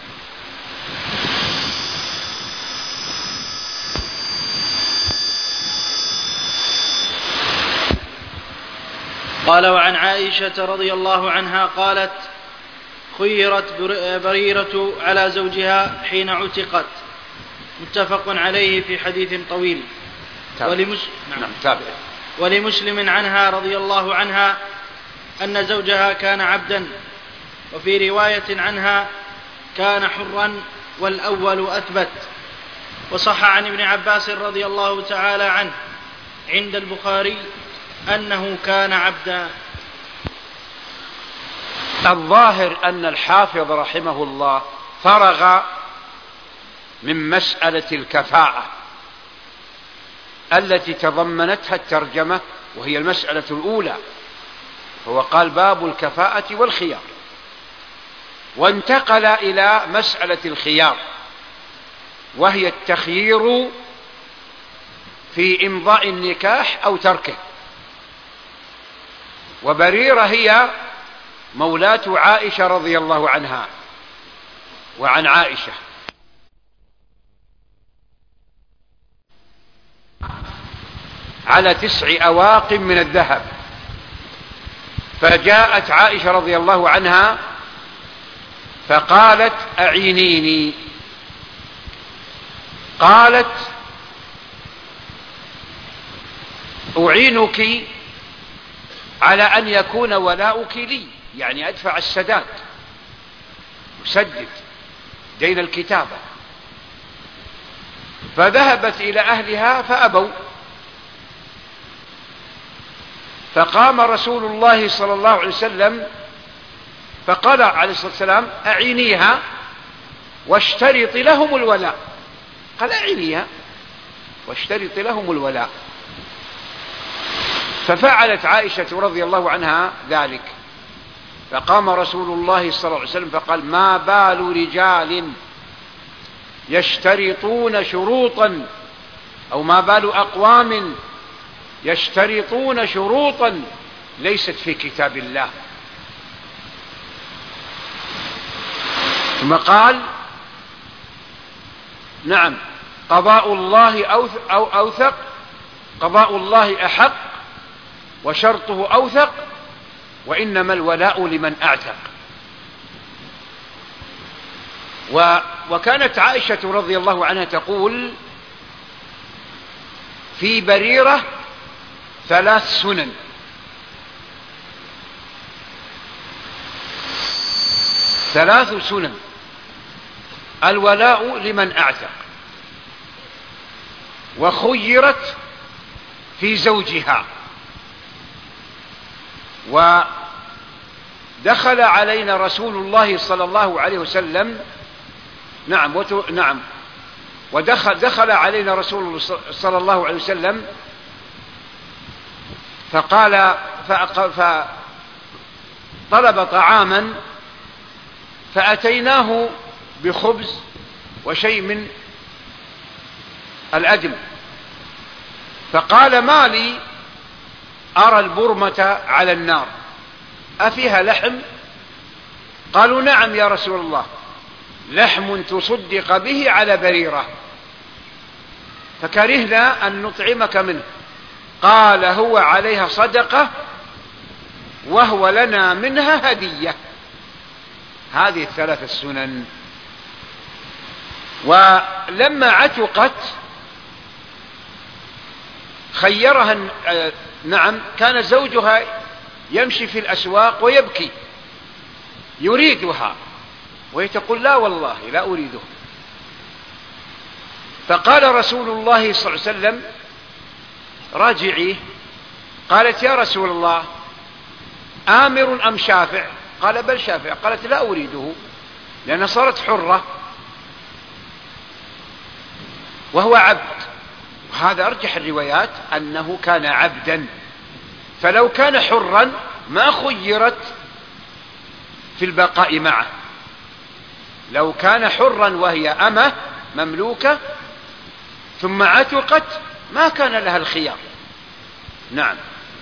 S2: قال: وعن عائشة رضي الله عنها قالت: خيرت بريرة على زوجها حين عتقت. متفق عليه في حديث طويل. ولمسلم عنها رضي الله عنها أن زوجها كان عبدا وفي رواية عنها كان حرا والأول أثبت. وصح عن ابن عباس رضي الله تعالى عنه عند البخاري أنه كان عبدا.
S1: الظاهر أن الحافظ رحمه الله فرغ من مسألة الكفاءة التي تضمنتها الترجمة، وهي المسألة الأولى، هو قال باب الكفاءة والخيار، وانتقل إلى مسألة الخيار، وهي التخيير في إمضاء النكاح أو تركه. وبريرة هي مولاة عائشة رضي الله عنها وعن عائشة، على 9 أواق من الذهب. فجاءت عائشة رضي الله عنها فقالت أعينيني. قالت أعينك على أن يكون ولاؤك لي، يعني أدفع السداد، أسدد دين الكتابة. فذهبت إلى أهلها فأبوا، فقام رسول الله صلى الله عليه وسلم فقال عليه الصلاة والسلام أعينيها واشترط لهم الولاء. قال أعينيها واشترط لهم الولاء. ففعلت عائشة رضي الله عنها ذلك، فقام رسول الله صلى الله عليه وسلم فقال ما بال رجال يشترطون شروطا، أو ما بال أقوام يشترطون شروطا ليست في كتاب الله. ثم قال نعم قضاء الله أوثق، قضاء الله أحق وشرطه أوثق، وإنما الولاء لمن أعتق. وكانت عائشة رضي الله عنها تقول في بريرة 3 سنن. ثلاث سنن: الولاء لمن أعتق، وخيرت في زوجها، ودخل علينا رسول الله صلى الله عليه وسلم ودخل علينا رسول الله صلى الله عليه وسلم فقال فطلب طعاما، فأتيناه بخبز وشيء من الأدم، فقال ما لي أرى البرمة على النار أفيها لحم؟ قالوا نعم يا رسول الله، لحم تصدق به على بريرة، فكرهنا أن نطعمك منه. قال هو عليها صدقة وهو لنا منها هدية. هذه 3 السنن. ولما عتقت خيرها، كان زوجها يمشي في الأسواق ويبكي يريدها، وهي تقول لا والله لا أريده. فقال رسول الله صلى الله عليه وسلم راجعيه. قالت يا رسول الله آمر أم شافع؟ قال بل شافع. قالت لا أريده، لأنها صارت حرة وهو عبد. وهذا أرجح الروايات أنه كان عبدا، فلو كان حرا ما خيرت في البقاء معه. لو كان حرا وهي أمة مملوكة ثم عتقت ما كان لها الخيار. نعم.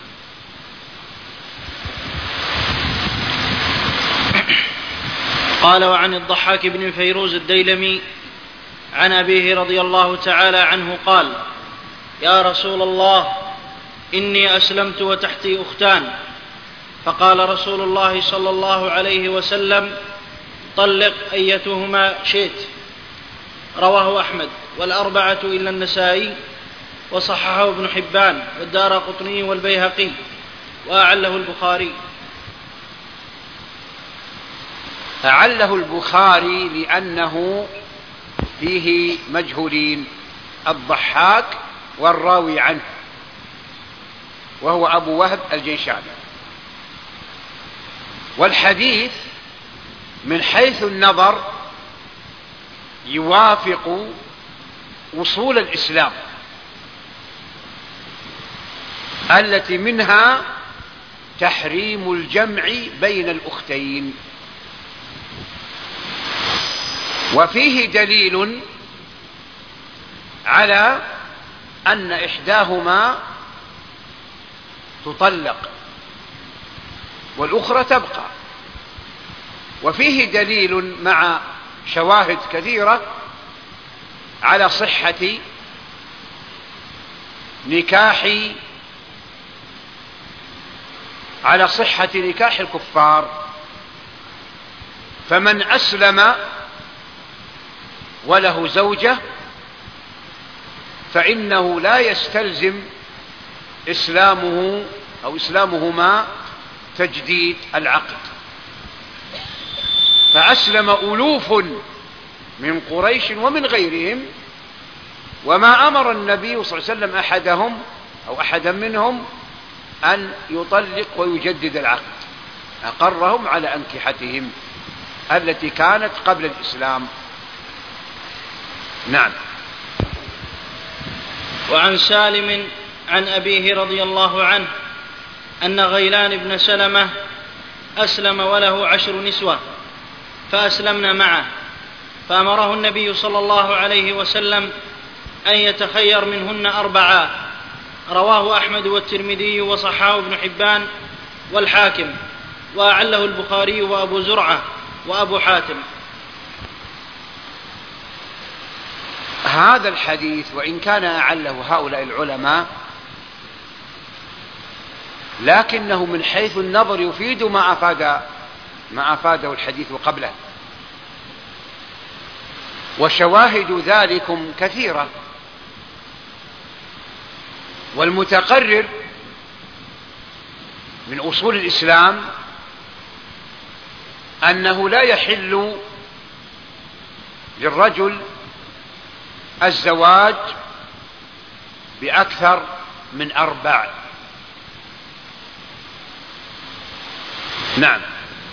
S2: قال وعن الضحاك بن فيروز الديلمي عن أبيه رضي الله تعالى عنه قال يا رسول الله إني أسلمت وتحتي أختان، فقال رسول الله صلى الله عليه وسلم طلق أيتهما شئت. رواه أحمد والأربعة إلا النسائي، وصححه ابن حبان والدارقطني والبيهقي، وأعله البخاري.
S1: أعله البخاري لأنه فيه مجهولين، الضحاك والراوي عنه وهو أبو وهب الجيشاني. والحديث من حيث النظر يوافق أصول الإسلام التي منها تحريم الجمع بين الأختين، وفيه دليل على أن إحداهما تطلق والأخرى تبقى، وفيه دليل مع شواهد كثيرة على صحة نكاح الكفار. فمن أسلم وله زوجة فإنه لا يستلزم إسلامه أو إسلامهما تجديد العقد. فأسلم ألوف من قريش ومن غيرهم، وما أمر النبي صلى الله عليه وسلم أحدهم أو أحدا منهم أن يطلق ويجدد العقد، أقرهم على أنكحتهم التي كانت قبل الإسلام. نعم.
S2: وعن سالم عن أبيه رضي الله عنه أن غيلان بن سلمة أسلم وله 10 نسوة فأسلمن معه، فأمره النبي صلى الله عليه وسلم أن يتخير منهن 4. رواه أحمد والترمذي وصححه ابن حبان والحاكم، وأعله البخاري وأبو زرعة وأبو حاتم.
S1: هذا الحديث وإن كان أعله هؤلاء العلماء لكنه من حيث النظر يفيد ما أفاده الحديث قبله، وشواهد ذلكم كثيرة. والمتقرر من أصول الإسلام أنه لا يحل للرجل الزواج بأكثر من 4. نعم.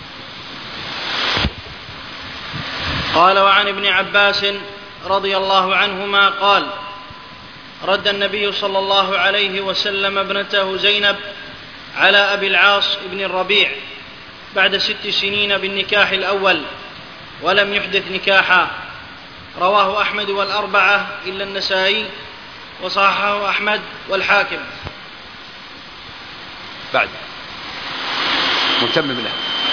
S2: قال وعن ابن عباس رضي الله عنهما قال: رد النبي صلى الله عليه وسلم ابنته زينب على أبي العاص بن الربيع بعد 6 سنين بالنكاح الأول ولم يحدث نكاحا. رواه أحمد والأربعة إلا النسائي، وصححه أحمد والحاكم.
S1: بعد متمم له.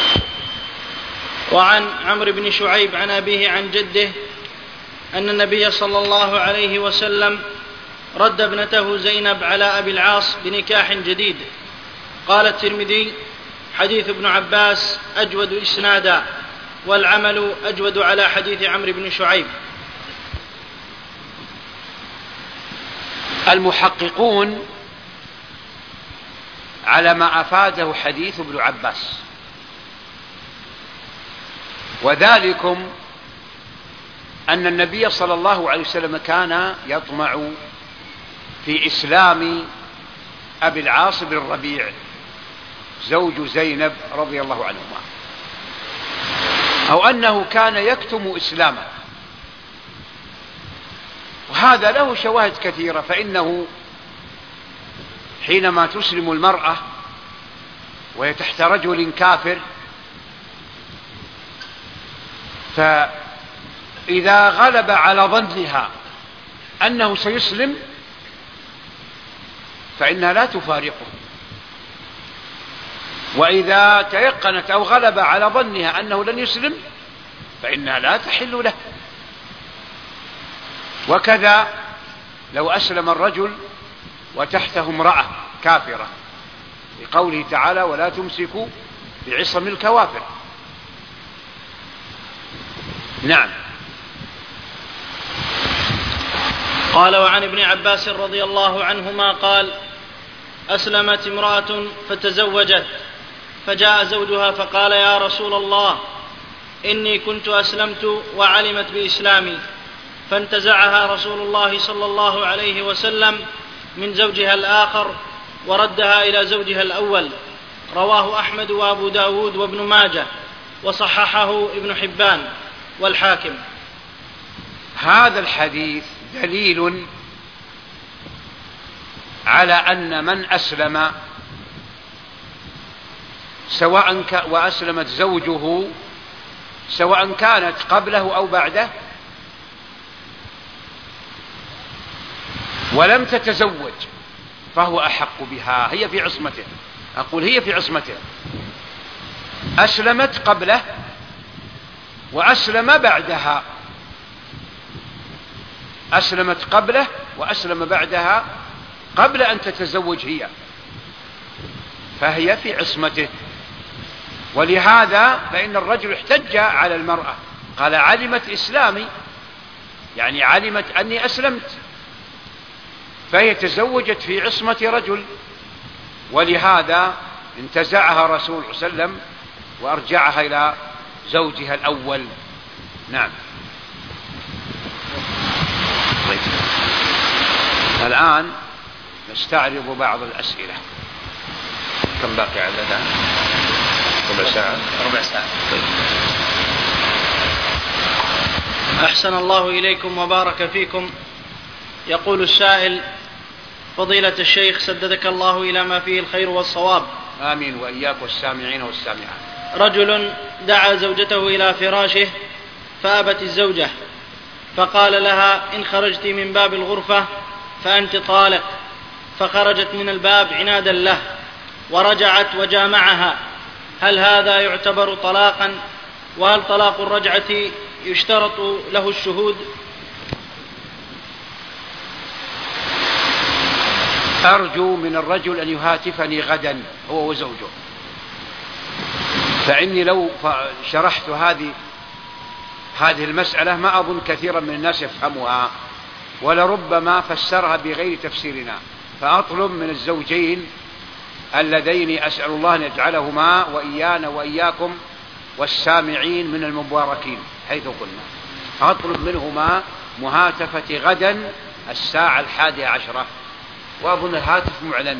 S2: وعن عمرو بن شعيب عن أبيه عن جده أن النبي صلى الله عليه وسلم رد ابنته زينب على أبي العاص بنكاح جديد. قال الترمذي: حديث ابن عباس أجود إسنادا، والعمل أجود على حديث عمرو بن شعيب.
S1: المحققون على ما أفاده حديث ابن عباس، وذلكم أن النبي صلى الله عليه وسلم كان يطمع في إسلام أبي العاص بن الربيع زوج زينب رضي الله عنهما، أو أنه كان يكتم إسلامه، وهذا له شواهد كثيرة. فإنه حينما تسلم المرأة وهي تحت رجل كافر، فإذا غلب على ظنها أنه سيسلم فإنها لا تفارقه، وإذا تيقنت أو غلب على ظنها أنه لن يسلم فإنها لا تحل له. وكذا لو أسلم الرجل وتحته امرأة كافرة، لقوله تعالى: ولا تمسكوا بعصم الكوافر. نعم.
S2: قال وعن ابن عباس رضي الله عنهما قال: أسلمت امرأة فتزوجت، فجاء زوجها فقال: يا رسول الله، إني كنت أسلمت وعلمت بإسلامي، فانتزعها رسول الله صلى الله عليه وسلم من زوجها الآخر وردها إلى زوجها الأول. رواه أحمد وأبو داود وابن ماجه، وصححه ابن حبان والحاكم.
S1: هذا الحديث دليل على أن من أسلم وأسلمت زوجه سواء كانت قبله أو بعده ولم تتزوج فهو أحق بها، هي في عصمته. أقول هي في عصمته، أسلمت قبله وأسلم بعدها، أسلمت قبله وأسلم بعدها قبل أن تتزوج هي، فهي في عصمته. ولهذا فإن الرجل احتج على المرأة، قال علمت إسلامي، يعني علمت أني أسلمت، فهي تزوجت في عصمة رجل، ولهذا انتزعها رسول الله صلى الله عليه وسلم وأرجعها إلى زوجها الأول. نعم. الآن نستعرض بعض الأسئلة. كم باقي على الأذان؟ ربع ساعة.
S2: ربع ساعة. أحسن الله إليكم وبارك فيكم. يقول السائل: فضيلة الشيخ سددك الله إلى ما فيه الخير والصواب.
S1: آمين وإياك والسامعين والسامعات.
S2: رجل دعا زوجته إلى فراشه فأبت الزوجة، فقال لها: إن خرجت من باب الغرفة فأنت طالق، فخرجت من الباب عنادا له ورجعت وجامعها، هل هذا يعتبر طلاقا؟ وهل طلاق الرجعة يشترط له الشهود؟
S1: أرجو من الرجل أن يهاتفني غدا هو وزوجه، فإني لو شرحت هذه المسألة ما أظن كثيرا من الناس يفهمها، ولربما فسرها بغير تفسيرنا، فأطلب من الزوجين اللذين أسأل الله أن يجعلهما وإيانا وإياكم والسامعين من المباركين حيث قلنا، أطلب منهما مهاتفة غدا 11:00، وأظن الهاتف معلن،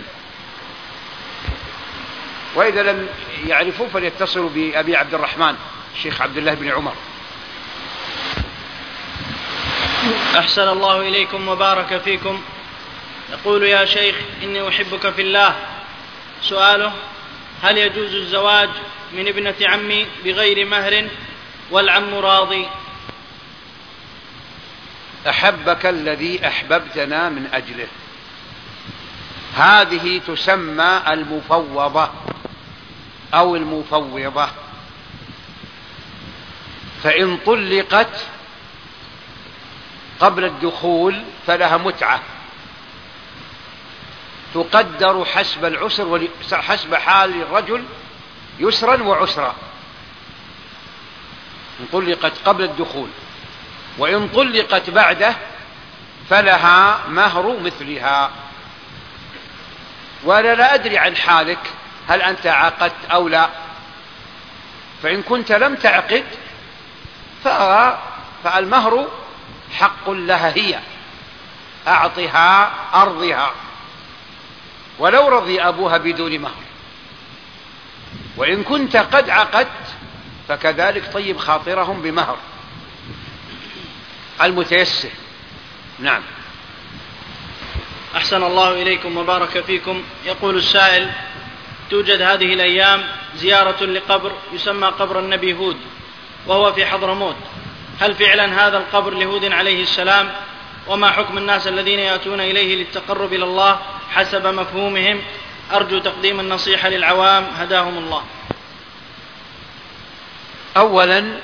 S1: وإذا لم يعرفوا فليتصلوا بأبي عبد الرحمن الشيخ عبد الله بن عمر.
S2: أحسن الله إليكم وبارك فيكم. يقول: يا شيخ إني أحبك في الله. سؤاله: هل يجوز الزواج من ابنة عمي بغير مهر والعم راضي؟
S1: أحبك الذي أحببتنا من أجله، هذه تسمى المفوضة أو المفوضة، فإن طلقت قبل الدخول فلها متعة تقدر حسب العسر حسب حال الرجل يسرا وعسرا، إن طلقت قبل الدخول، وإن طلقت بعده فلها مهر مثلها. وأنا لا أدري عن حالك، هل أنت عقدت أو لا؟ فإن كنت لم تعقد فالمهر حق لها هي، أعطها أرضها، ولو رضي أبوها بدون مهر. وإن كنت قد عقدت فكذلك طيب خاطرهم بمهر المتيسر. نعم.
S2: أحسن الله إليكم وبارك فيكم. يقول السائل: توجد هذه الأيام زيارة لقبر يسمى قبر النبي هود وهو في حضرموت، هل فعلا هذا القبر لهود عليه السلام؟ وما حكم الناس الذين يأتون إليه للتقرب إلى الله حسب مفهومهم؟ أرجو تقديم النصيحة للعوام هداهم الله.
S1: أولا،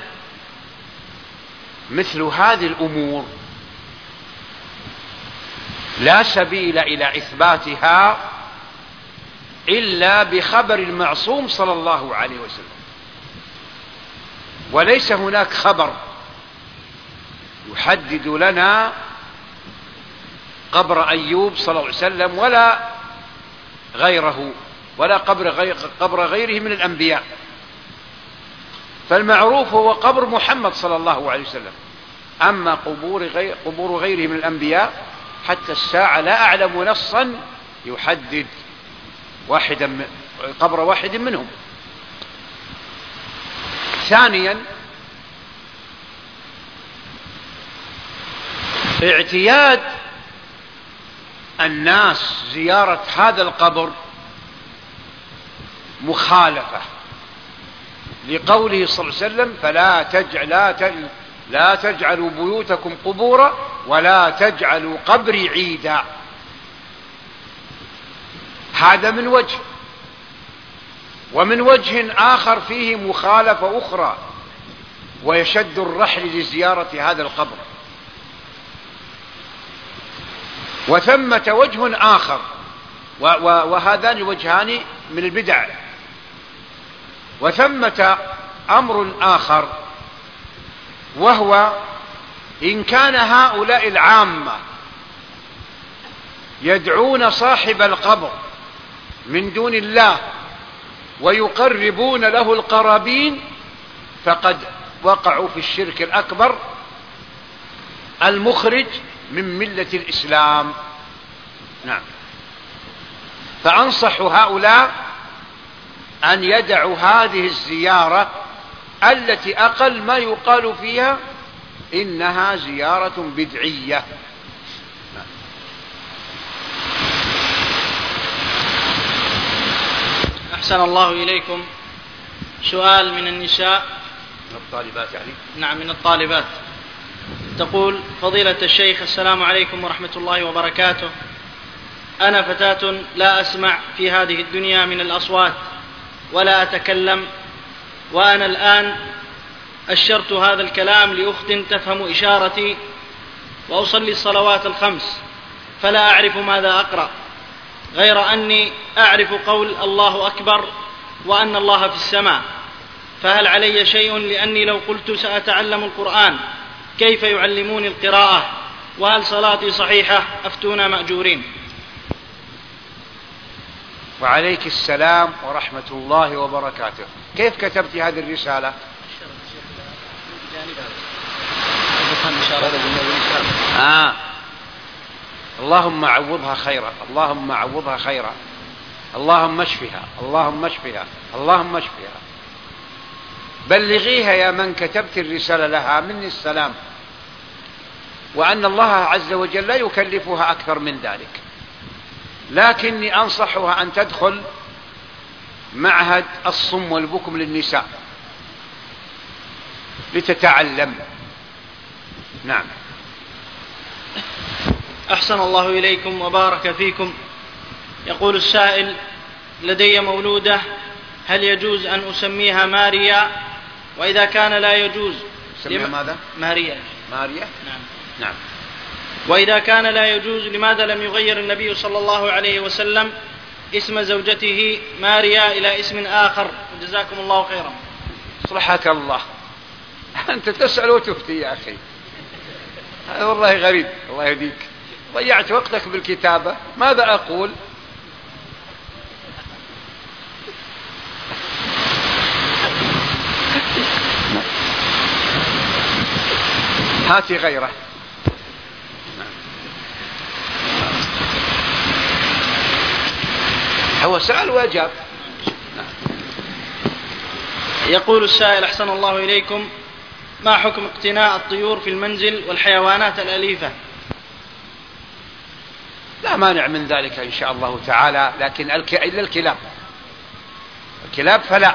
S1: مثل هذه الأمور لا سبيل إلى إثباتها إلا بخبر المعصوم صلى الله عليه وسلم، وليس هناك خبر يحدد لنا قبر أيوب صلى الله عليه وسلم ولا غيره، ولا قبر غيره من الأنبياء. فالمعروف هو قبر محمد صلى الله عليه وسلم. أما قبور غيره من الأنبياء حتى الساعة لا أعلم نصا يحدد قبر واحد منهم. ثانيا، اعتياد الناس زيارة هذا القبر مخالفة لقوله صلى الله عليه وسلم: لا تجعلوا بيوتكم قبورا ولا تجعلوا قبري عيدا. هذا من وجه، ومن وجه آخر فيه مخالفة أخرى، ويشد الرحل لزيارة هذا القبر. وثمة وجه آخر، وهذان وجهان من البدع. وثمة أمر آخر، وهو إن كان هؤلاء العامة يدعون صاحب القبر من دون الله ويقربون له القرابين، فقد وقعوا في الشرك الأكبر المخرج من ملة الإسلام. نعم. فأنصح هؤلاء أن يدعوا هذه الزيارة التي أقل ما يقال فيها إنها زيارة بدعية.
S2: أحسن الله إليكم. سؤال من النساء،
S1: من الطالبات يعني.
S2: نعم، من الطالبات. تقول: فضيلة الشيخ، السلام عليكم ورحمة الله وبركاته. أنا فتاة لا أسمع في هذه الدنيا من الأصوات ولا أتكلم، وأنا الآن أشرت هذا الكلام لأخت تفهم إشارتي، وأصلي الصلوات الخمس، فلا أعرف ماذا أقرأ، غير أني أعرف قول الله أكبر وأن الله في السماء، فهل علي شيء؟ لأني لو قلت سأتعلم القرآن كيف يعلموني القراءة؟ وهل صلاتي صحيحة؟ أفتونا مأجورين.
S1: وعليك السلام ورحمة الله وبركاته. كيف كتبت هذه الرسالة؟ اللهم عوضها خيرا، اللهم عوضها خيرا، اللهم اشفها، اللهم اشفها، اللهم اشفها. بلغيها يا من كتبت الرسالة لها مني السلام، وأن الله عز وجل لا يكلفها أكثر من ذلك، لكني أنصحها أن تدخل معهد الصم والبكم للنساء لتتعلم. نعم.
S2: أحسن الله إليكم وبارك فيكم. يقول السائل: لدي مولودة، هل يجوز أن أسميها ماريا؟ وإذا كان لا يجوز
S1: سميها ماذا؟
S2: ماريا.
S1: ماريا؟
S2: نعم.
S1: نعم.
S2: وإذا كان لا يجوز، لماذا لم يغير النبي صلى الله عليه وسلم اسم زوجته ماريا إلى اسم آخر؟ جزاكم الله خيرا.
S1: صلحك الله. أنت تسأل وتفتي يا أخي، هذا والله غريب. الله يهديك، ضيعت وقتك بالكتابة. ماذا أقول؟ هاتي غيره. هو سأل وأجاب.
S2: يقول السائل: أحسن الله إليكم، ما حكم اقتناء الطيور في المنزل والحيوانات الأليفة؟
S1: لا مانع من ذلك إن شاء الله تعالى، لكن إلا الكلاب فلا،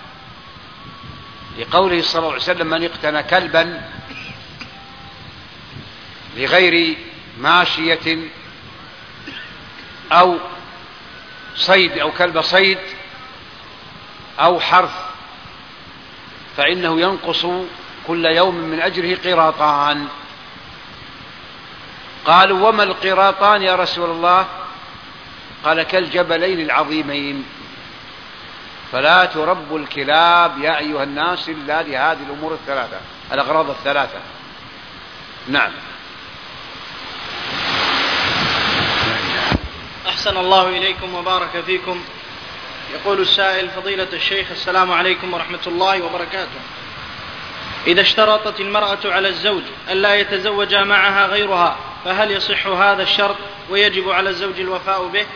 S1: لقوله صلى الله عليه وسلم: من اقتنى كلبا لغير ماشية أو صيد أو كلب صيد أو حرث فإنه ينقص كل يوم من أجره قيراطان. قالوا: وما القيراطان يا رسول الله؟ قال: كالجبلين العظيمين. فلا تربوا الكلاب يا أيها الناس إلا لهذه الأمور الثلاثة، الأغراض الثلاثة. نعم.
S2: أحسن الله إليكم وبارك فيكم. يقول السائل: فضيلة الشيخ، السلام عليكم ورحمة الله وبركاته. إذا اشترطت المرأة على الزوج ألا يتزوج معها غيرها فهل يصح هذا الشرط ويجب على الزوج الوفاء به؟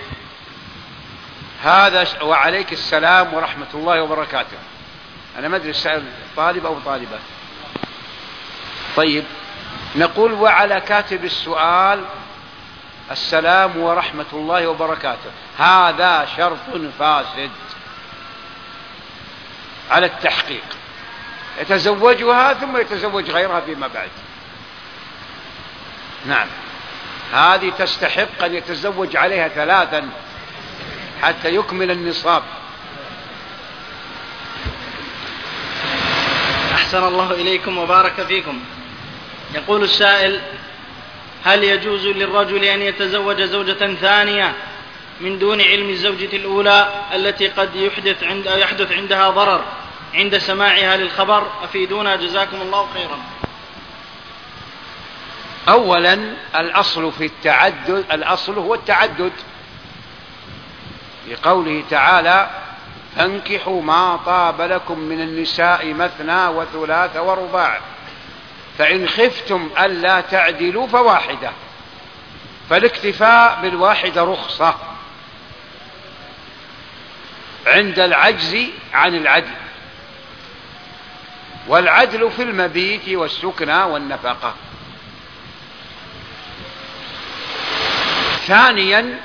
S1: هذا وعليك السلام ورحمة الله وبركاته. أنا ما أدري السائل طالب أو طالبة. طيب، نقول وعلى كاتب السؤال السلام ورحمة الله وبركاته، هذا شرط فاسد على التحقيق، يتزوجها ثم يتزوج غيرها فيما بعد. نعم، هذه تستحق أن يتزوج عليها 3 حتى يكمل النصاب.
S2: أحسن الله إليكم وبارك فيكم. يقول السائل: هل يجوز للرجل أن يتزوج زوجة ثانية من دون علم الزوجة الأولى التي قد يحدث عندها ضرر عند سماعها للخبر؟ أفيدونا جزاكم الله خيرا.
S1: أولا، الأصل في التعدد، الأصل هو التعدد، لقوله تعالى: فانكحوا ما طاب لكم من النساء مثنى وثلاث ورباع، فإن خفتم ألا تعدلوا فواحدة. فالاكتفاء بالواحدة رخصة عند العجز عن العدل، والعدل في المبيت والسكنى والنفقة. ثانيا،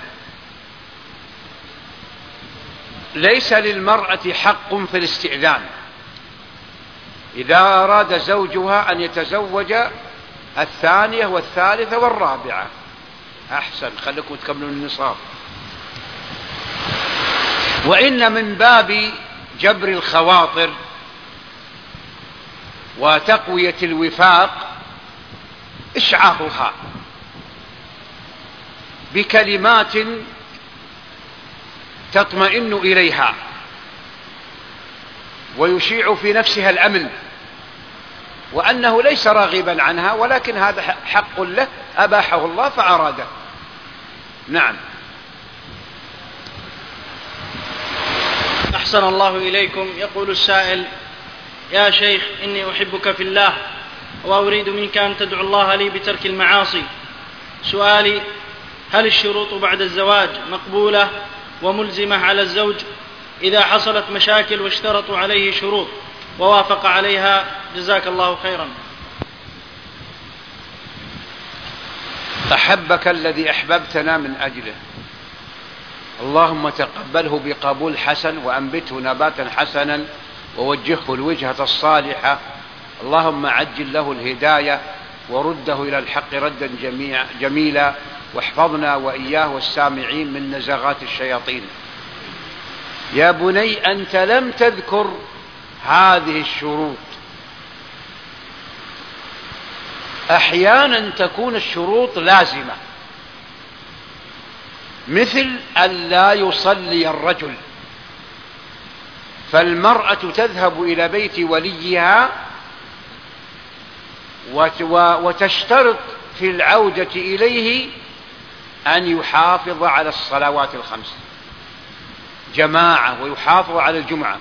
S1: ليس للمرأة حق في الاستئذان إذا أراد زوجها أن يتزوج 2 والثالثة والرابعة. أحسن، خليكم تكملوا النصاب. وإن من باب جبر الخواطر وتقوية الوفاق إشعارها بكلمات تطمئن إليها ويشيع في نفسها الأمن، وأنه ليس راغبا عنها، ولكن هذا حق له أباحه الله فأراده. نعم.
S2: أحسن الله إليكم. يقول السائل: يا شيخ، إني أحبك في الله وأريد منك أن تدعو الله لي بترك المعاصي. سؤالي: هل الشروط بعد الزواج مقبولة وملزمة على الزوج إذا حصلت مشاكل واشترطوا عليه شروط ووافق عليها؟ جزاك الله خيرا.
S1: أحبك الذي أحببتنا من أجله، اللهم تقبله بقبول حسن وأنبته نباتا حسنا ووجهه الوجهة الصالحة. اللهم عجل له الهداية ورده إلى الحق ردا جميلا، واحفظنا وإياه والسامعين من نزغات الشياطين. يا بني، أنت لم تذكر هذه الشروط. أحيانا تكون الشروط لازمة، مثل أن لا يصلي الرجل، فالمرأة تذهب إلى بيت وليها وتشترط في العودة إليه أن يحافظ على الصلوات ال5 جماعة ويحافظ على الجمعة.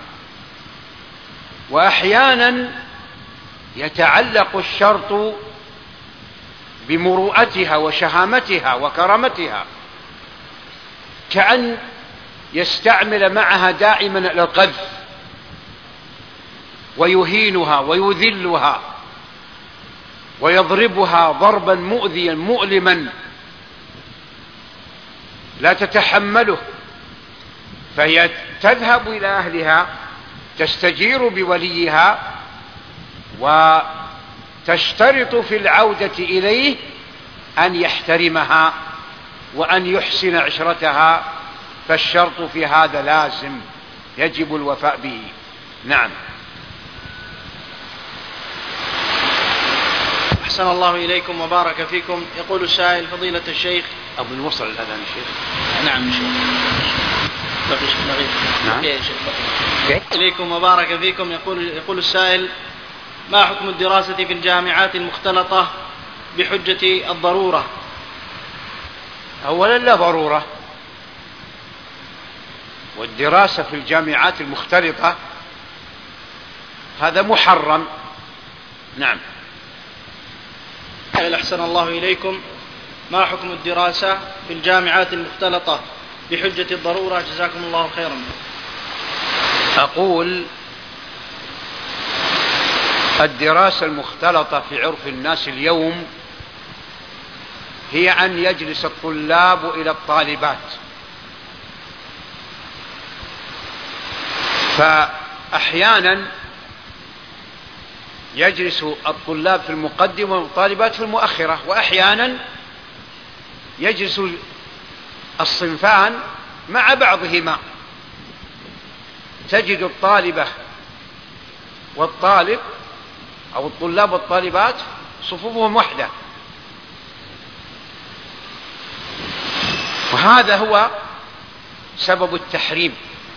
S1: وأحيانا يتعلق الشرط بمروءتها وشهامتها وكرامتها، كأن يستعمل معها دائما القذف ويهينها ويذلها ويضربها ضربا مؤذيا مؤلما لا تتحمله، فهي تذهب إلى أهلها تستجير بوليها وتشترط في العودة إليه أن يحترمها وأن يحسن عشرتها، فالشرط في هذا لازم يجب الوفاء به. نعم.
S2: أحسن الله إليكم وبارك فيكم. يقول السائل: فضيلة الشيخ،
S1: أبو الوصل الأذان الشيخ.
S2: نعم شيخ.
S1: نعم.
S2: إليكم وبارك فيكم. يقول السائل: ما حكم الدراسة في الجامعات المختلطة بحجة الضرورة؟
S1: أولا لا ضرورة، والدراسة في الجامعات المختلطة هذا محرم نعم.
S2: أحسن الله إليكم، ما حكم الدراسة في الجامعات المختلطة بحجة الضرورة؟ جزاكم الله خيرا.
S1: أقول الدراسة المختلطة في عرف الناس اليوم هي أن يجلس الطلاب إلى الطالبات، فأحيانا يجلس الطلاب في المقدمة والطالبات في المؤخرة، وأحيانا يجلس الصنفان مع بعضهما، تجد الطالبة والطالب أو الطلاب والطالبات صفوفهم وحدة، وهذا هو سبب التحريم.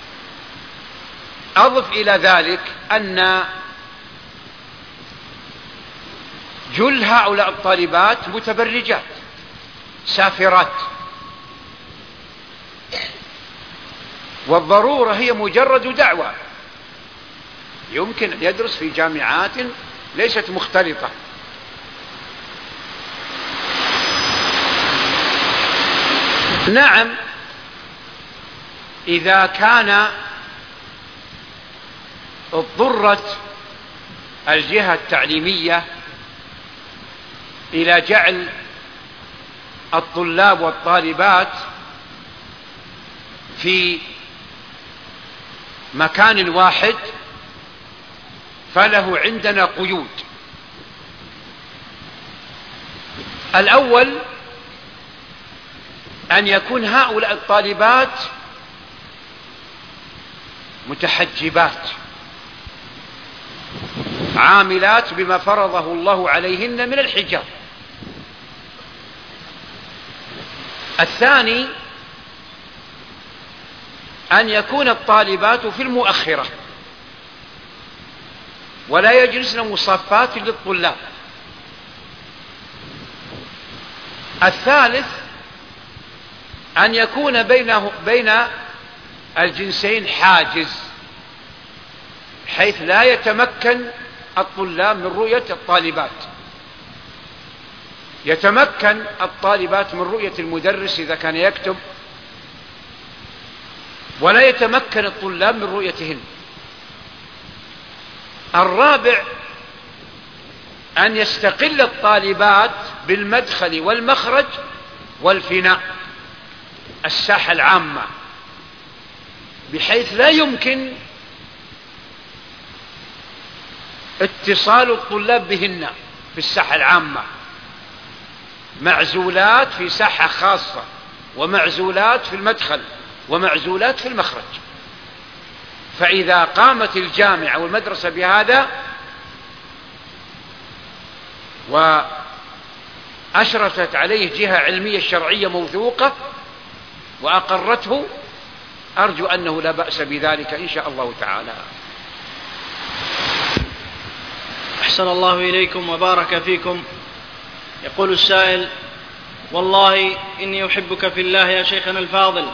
S1: أضف إلى ذلك أن جل هؤلاء الطالبات متبرجات سافرات، والضرورة هي مجرد دعوة، يمكن أن يدرس في جامعات ليست مختلطة. نعم، إذا كان اضطرت الجهة التعليمية إلى جعل الطلاب والطالبات في مكان واحد فله عندنا قيود. الأول أن يكون هؤلاء الطالبات متحجبات عاملات بما فرضه الله عليهن من الحجاب. الثاني أن يكون الطالبات في المؤخرة ولا يجلسن مصفات للطلاب. الثالث أن يكون بين الجنسين حاجز حيث لا يتمكن الطلاب من رؤية الطالبات، يتمكن الطالبات من رؤية المدرس إذا كان يكتب، ولا يتمكن الطلاب من رؤيتهن. الرابع أن يستقل الطالبات بالمدخل والمخرج والفناء، الساحة العامة، بحيث لا يمكن اتصال الطلاب بهن في الساحة العامة، معزولات في ساحة خاصة، ومعزولات في المدخل، ومعزولات في المخرج. فإذا قامت الجامعة والمدرسة بهذا وأشرفت عليه جهة علمية شرعية موثوقة وأقرته، أرجو أنه لا بأس بذلك إن شاء الله تعالى.
S2: أحسن الله إليكم وبارك فيكم. يقول السائل: والله إني أحبك في الله يا شيخنا الفاضل.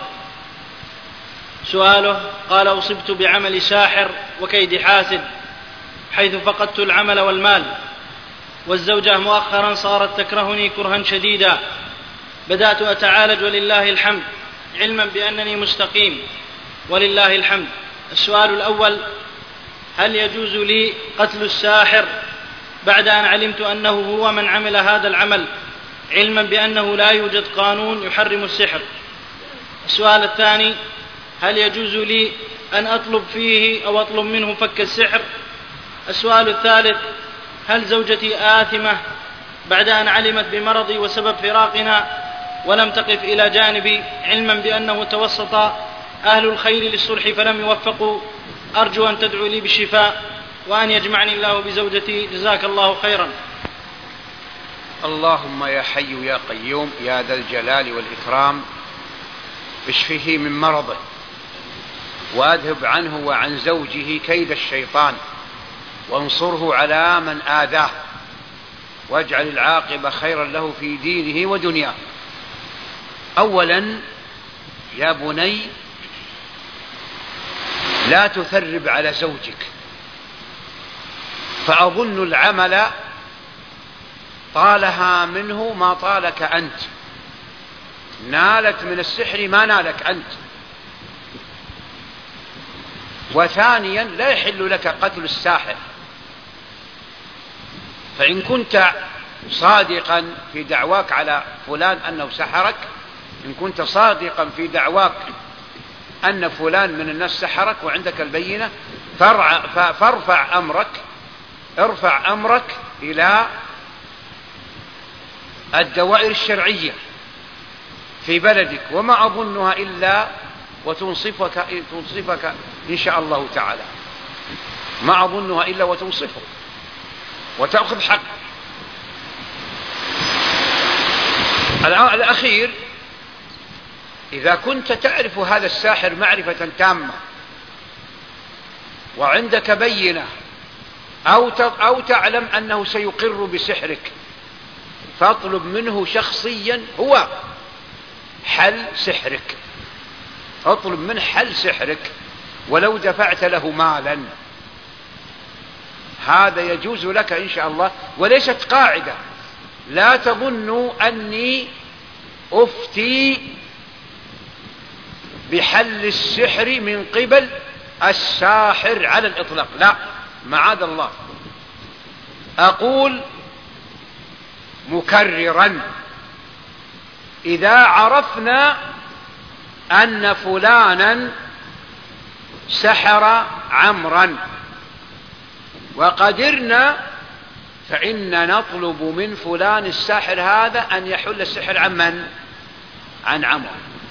S2: سؤاله: قال: أصبت بعمل ساحر وكيد حاسد، حيث فقدت العمل والمال، والزوجة مؤخرا صارت تكرهني كرها شديدا. بدأت أتعالج ولله الحمد، علما بأنني مستقيم ولله الحمد. السؤال الأول: هل يجوز لي قتل الساحر بعد أن علمت أنه هو من عمل هذا العمل، علما بأنه لا يوجد قانون يحرم السحر؟ السؤال الثاني: هل يجوز لي أن أطلب فيه أو أطلب منه فك السحر؟ السؤال الثالث: هل زوجتي آثمة بعد أن علمت بمرضي وسبب فراقنا ولم تقف إلى جانبي، علما بأنه توسط أهل الخير للصلح فلم يوفقوا؟ أرجو أن تدعو لي بالشفاء وأن يجمعني الله بزوجتي، جزاك الله خيرا.
S1: اللهم يا حي يا قيوم يا ذا الجلال والإكرام، اشفه من مرضه وأذهب عنه وعن زوجه كيد الشيطان، وانصره على من آذاه، واجعل العاقبة خيرا له في دينه ودنياه. أولا يا بني، لا تثرب على زوجك، فأظن العمل طالها منه ما طالك أنت، نالت من السحر ما نالك أنت. وثانيا لا يحل لك قتل الساحر، فإن كنت صادقا في دعواك على فلان أنه سحرك، إن كنت صادقا في دعواك أن فلان من الناس سحرك وعندك البينة، ارفع أمرك إلى الدوائر الشرعية في بلدك، وما أظنها إلا وتنصفك إن شاء الله تعالى، ما أظنها إلا وتنصفك وتأخذ حق. الأخير، إذا كنت تعرف هذا الساحر معرفة تامة وعندك بينة أو تعلم أنه سيقر بسحرك، فاطلب منه شخصيا هو حل سحرك، اطلب منه حل سحرك ولو دفعت له مالا، هذا يجوز لك إن شاء الله. وليست قاعدة، لا تظنوا أني أفتي بحل السحر من قبل الساحر على الإطلاق، لا، معاذ الله. أقول مكررا: إذا عرفنا أن فلانا سحر عمرا وقدرنا، فإن نطلب من فلان الساحر هذا أن يحل السحر عن من؟ عن عمرو.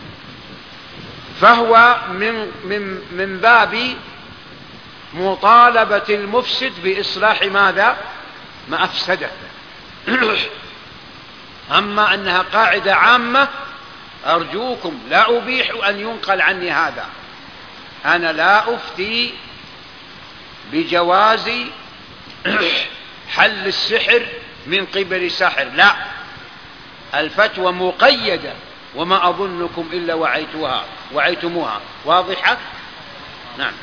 S1: فهو من باب مطالبة المفسد بإصلاح ماذا؟ ما أفسده. أما أنها قاعدة عامة، أرجوكم لا أبيح أن ينقل عني هذا. أنا لا أفتي بجواز حل السحر من قبل ساحر، لا، الفتوى مقيدة، وما أظنكم إلا وعيتموها. واضحة؟ نعم.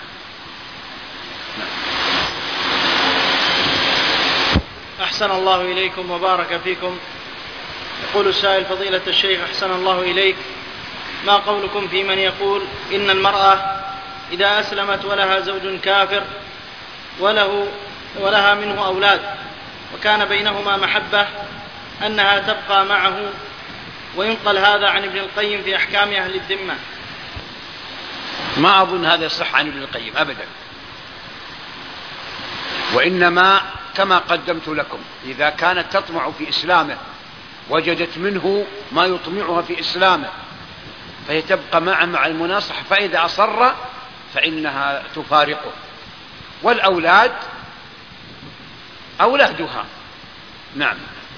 S2: أحسن الله إليكم وبارك فيكم. يقول السائل: فضيلة الشيخ أحسن الله إليك، ما قولكم في من يقول إن المرأة إذا أسلمت ولها زوج كافر ولها منه أولاد وكان بينهما محبة أنها تبقى معه، وينقل هذا عن ابن القيم في أحكام أهل الذمة؟
S1: ما أظن هذا يصح عن ابن القيم أبدا، وإنما كما قدمت لكم، إذا كانت تطمع في إسلامه وجدت منه ما يطمعها في إسلامه فهي تبقى معه مع المناصحة، فإذا أصر فإنها تفارقه، والأولاد أولادها. نعم.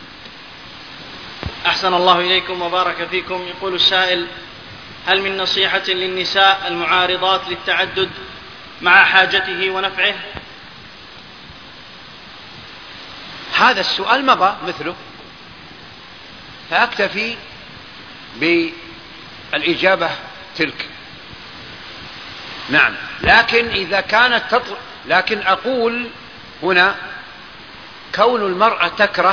S2: أحسن الله إليكم وبارك فيكم. يقول السائل: هل من نصيحة للنساء المعارضات للتعدد مع حاجته ونفعه؟
S1: هذا السؤال مضى مثله، فأكتفي بالإجابة تلك. نعم. لكن إذا كانت لكن أقول هنا كون المرأة تكره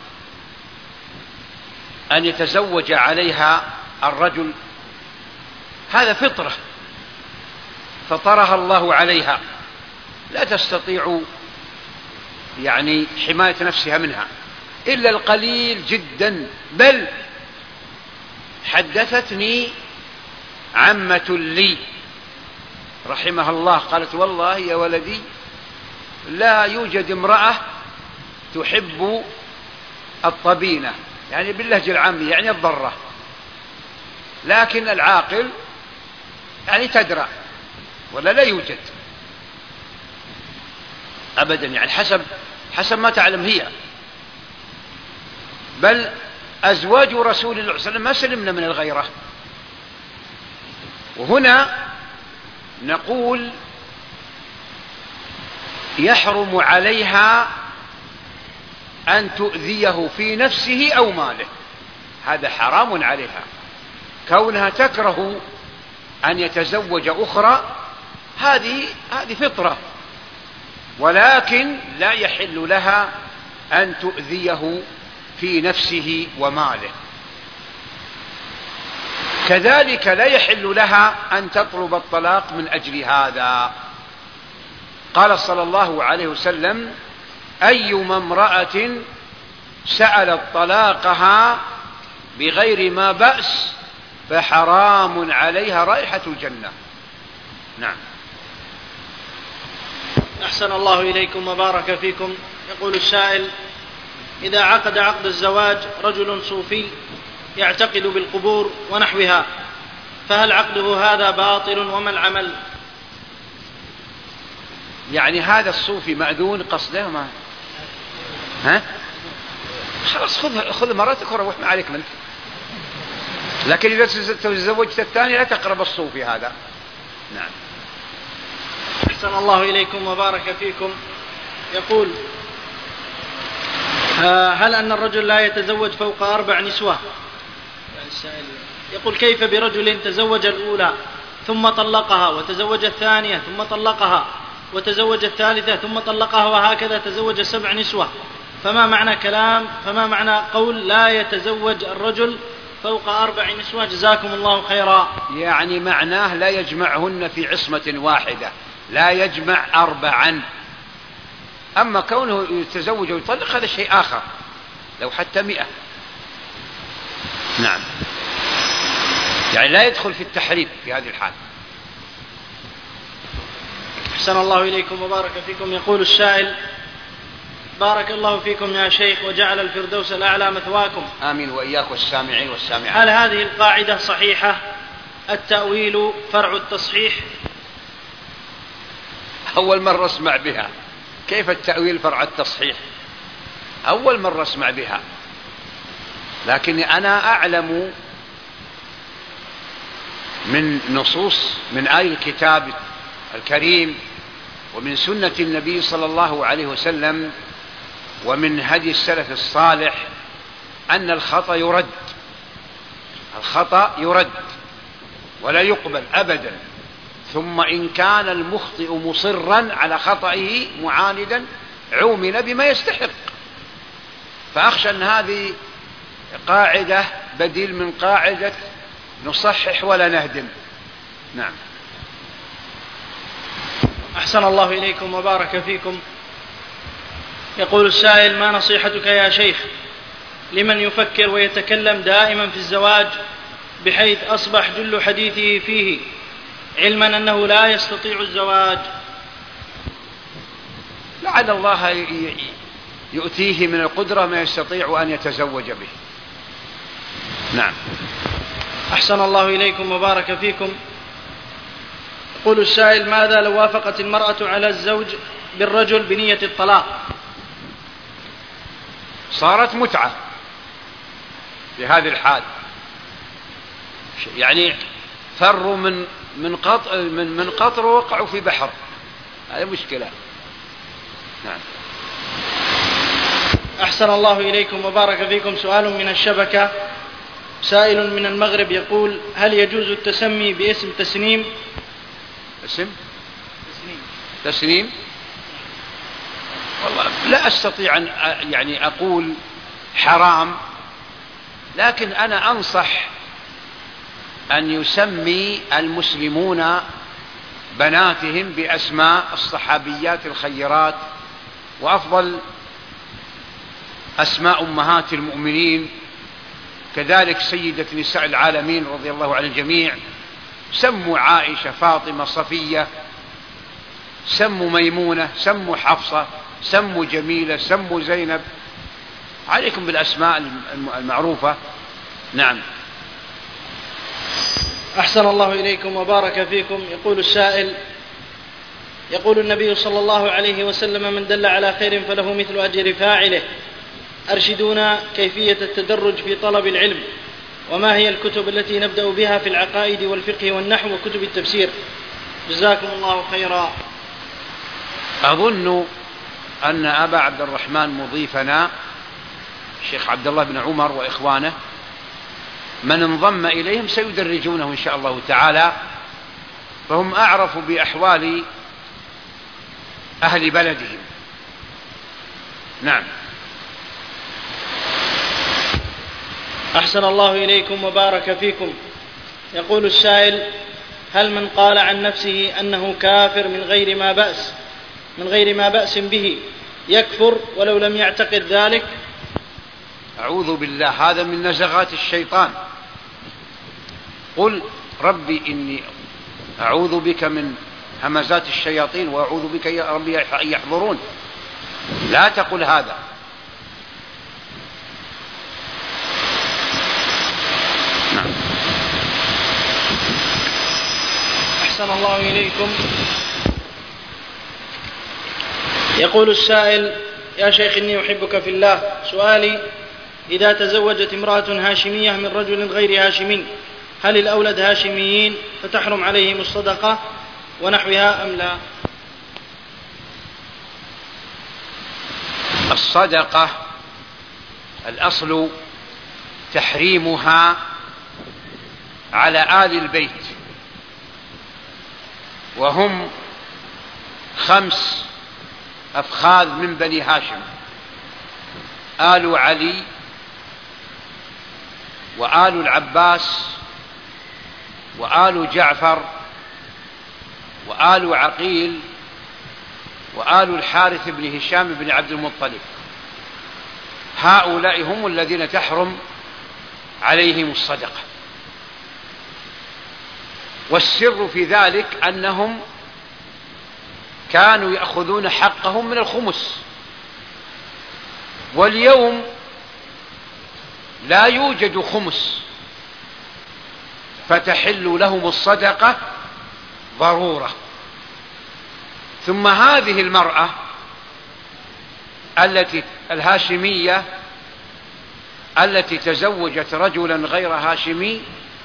S1: أن يتزوج عليها الرجل، هذا فطرة فطرها الله عليها، لا تستطيع يعني حماية نفسها منها إلا القليل جدا. بل حدثتني عمة لي رحمها الله قالت: والله يا ولدي لا يوجد امرأة تحب الطبينة، يعني باللهجة العامية يعني الضرة، لكن العاقل يعني تدرى، ولا لا يوجد أبدا، يعني حسب ما تعلم هي. بل أزواج رسول الله صلى الله عليه وسلم ما سلمنا من الغيرة. وهنا نقول يحرم عليها أن تؤذيه في نفسه أو ماله، هذا حرام عليها. كونها تكره أن يتزوج أخرى هذه فطرة، ولكن لا يحل لها أن تؤذيه في نفسه وماله. كذلك لا يحل لها أن تطلب الطلاق من أجل هذا. قال صلى الله عليه وسلم: أيما امرأة سألت طلاقها بغير ما بأس فحرام عليها رائحة الجنة. نعم.
S2: أحسن الله إليكم وبارك فيكم. يقول السائل: إذا عقد عقد الزواج رجل صوفي يعتقد بالقبور ونحوها، فهل عقده هذا باطل وما العمل؟
S1: يعني هذا الصوفي مأذون قصده ما خلاص خذ مراتك وروح، ما عليك منك. لكن إذا تزوجت الثاني لا تقرب الصوفي هذا. نعم.
S2: أحسن الله إليكم وبارك فيكم. يقول: هل أن الرجل لا يتزوج فوق 4 نسوة؟ يقول: كيف برجل تزوج الأولى ثم طلقها، وتزوج الثانية ثم طلقها، وتزوج الثالثة ثم طلقها، وهكذا تزوج 7 نسوة؟ فما معنى قول لا يتزوج الرجل فوق 4 نسوة؟ جزاكم الله خيرا.
S1: يعني معناه لا يجمعهن في عصمة واحدة، لا يجمع 4. أما كونه يتزوج ويطلق هذا شيء آخر، لو حتى 100. نعم. يعني لا يدخل في التحريم في هذه الحال.
S2: أحسن الله إليكم وبارك فيكم. يقول السائل: بارك الله فيكم يا شيخ وجعل الفردوس الأعلى مثواكم.
S1: آمين وإياك والسامعين والسامعات.
S2: هل هذه القاعدة صحيحة: التأويل فرع التصحيح؟
S1: أول مرة أسمع بها. كيف التأويل فرع التصحيح؟ أول مرة أسمع بها، لكن أنا أعلم من نصوص من آية الكتاب الكريم ومن سنة النبي صلى الله عليه وسلم ومن هدي السلف الصالح أن الخطأ يرد. الخطأ يرد ولا يقبل أبدا. ثم إن كان المخطئ مصرا على خطئه معاندا عومل بما يستحق. فأخشى أن هذه قاعدة بديل من قاعدة نصحح ولا نهدم. نعم.
S2: أحسن الله إليكم وبارك فيكم. يقول السائل: ما نصيحتك يا شيخ لمن يفكر ويتكلم دائما في الزواج بحيث أصبح جل حديثه فيه، علما أنه لا يستطيع الزواج؟
S1: لعل الله يؤتيه من القدرة ما يستطيع أن يتزوج به. نعم.
S2: أحسن الله إليكم وبارك فيكم. يقول السائل: ماذا لو وافقت المرأة على الزوج بالرجل بنية الطلاق؟
S1: صارت متعة في هذه الحال. يعني فروا من قطر وقعوا في بحر. هذه مشكلة. نعم.
S2: أحسن الله إليكم وبارك فيكم. سؤال من الشبكة. سائل من المغرب يقول: هل يجوز التسمي باسم تسنيم؟
S1: اسم تسنيم؟ والله لا أستطيع أن يعني أقول حرام، لكن أنا أنصح أن يسمي المسلمون بناتهم بأسماء الصحابيات الخيرات، وأفضل أسماء أمهات المؤمنين، كذلك سيدة نساء العالمين رضي الله عن الجميع. سموا عائشة، فاطمة، صفية، سموا ميمونة، سموا حفصة، سموا جميلة، سموا زينب. عليكم بالأسماء المعروفة. نعم.
S2: أحسن الله إليكم وبارك فيكم. يقول السائل: يقول النبي صلى الله عليه وسلم: من دل على خير فله مثل أجر فاعله. أرشدونا كيفية التدرج في طلب العلم، وما هي الكتب التي نبدأ بها في العقائد والفقه والنحو وكتب التفسير؟ جزاكم الله خيرا.
S1: أظن أن أبا عبد الرحمن مضيفنا الشيخ عبد الله بن عمر وإخوانه من انضم إليهم سيدرجونه إن شاء الله تعالى، فهم أعرف بأحوال أهل بلدهم. نعم.
S2: أحسن الله إليكم وبارك فيكم. يقول السائل: هل من قال عن نفسه أنه كافر من غير ما بأس به يكفر ولو لم يعتقد ذلك؟
S1: أعوذ بالله، هذا من نزغات الشيطان. قل ربي إني أعوذ بك من همزات الشياطين وأعوذ بك يا ربي أن يحضرون. لا تقل هذا. نعم.
S2: أحسن الله إليكم. يقول السائل: يا شيخ إني أحبك في الله، سؤالي: إذا تزوجت امرأة هاشمية من رجل غير هاشمي، هل الأولد هاشميين فتحرم عليهم الصدقة ونحوها أم لا؟
S1: الصدقة الأصل تحريمها على آل البيت، وهم 5 أفخاذ من بني هاشم: آل علي وآل العباس وآل جعفر وآل عقيل وآل الحارث بن هشام بن عبد المطلب. هؤلاء هم الذين تحرم عليهم الصدقة. والسر في ذلك أنهم كانوا يأخذون حقهم من الخمس، واليوم لا يوجد خمس، فتحل لهم الصدقة ضرورة. ثم هذه المرأة الهاشمية التي تزوجت رجلا غير هاشمي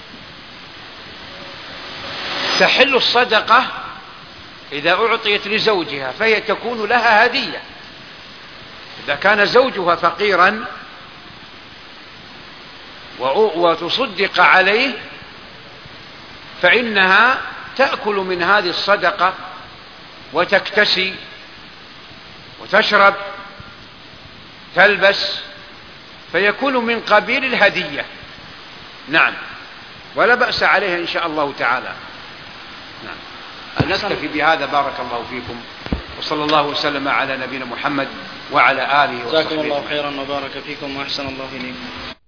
S1: تحل الصدقة إذا أعطيت لزوجها، فهي تكون لها هدية. إذا كان زوجها فقيرا وتصدق عليه فإنها تأكل من هذه الصدقة وتكتسي وتشرب تلبس، فيكون من قبيل الهدية. نعم، ولا بأس عليها إن شاء الله تعالى. نعم. نكتفي بهذا. بارك الله فيكم، وصلى الله وسلم على نبينا محمد وعلى آله وصحبه.
S2: جزاكم الله خيرا وبارك فيكم وأحسن الله إليكم.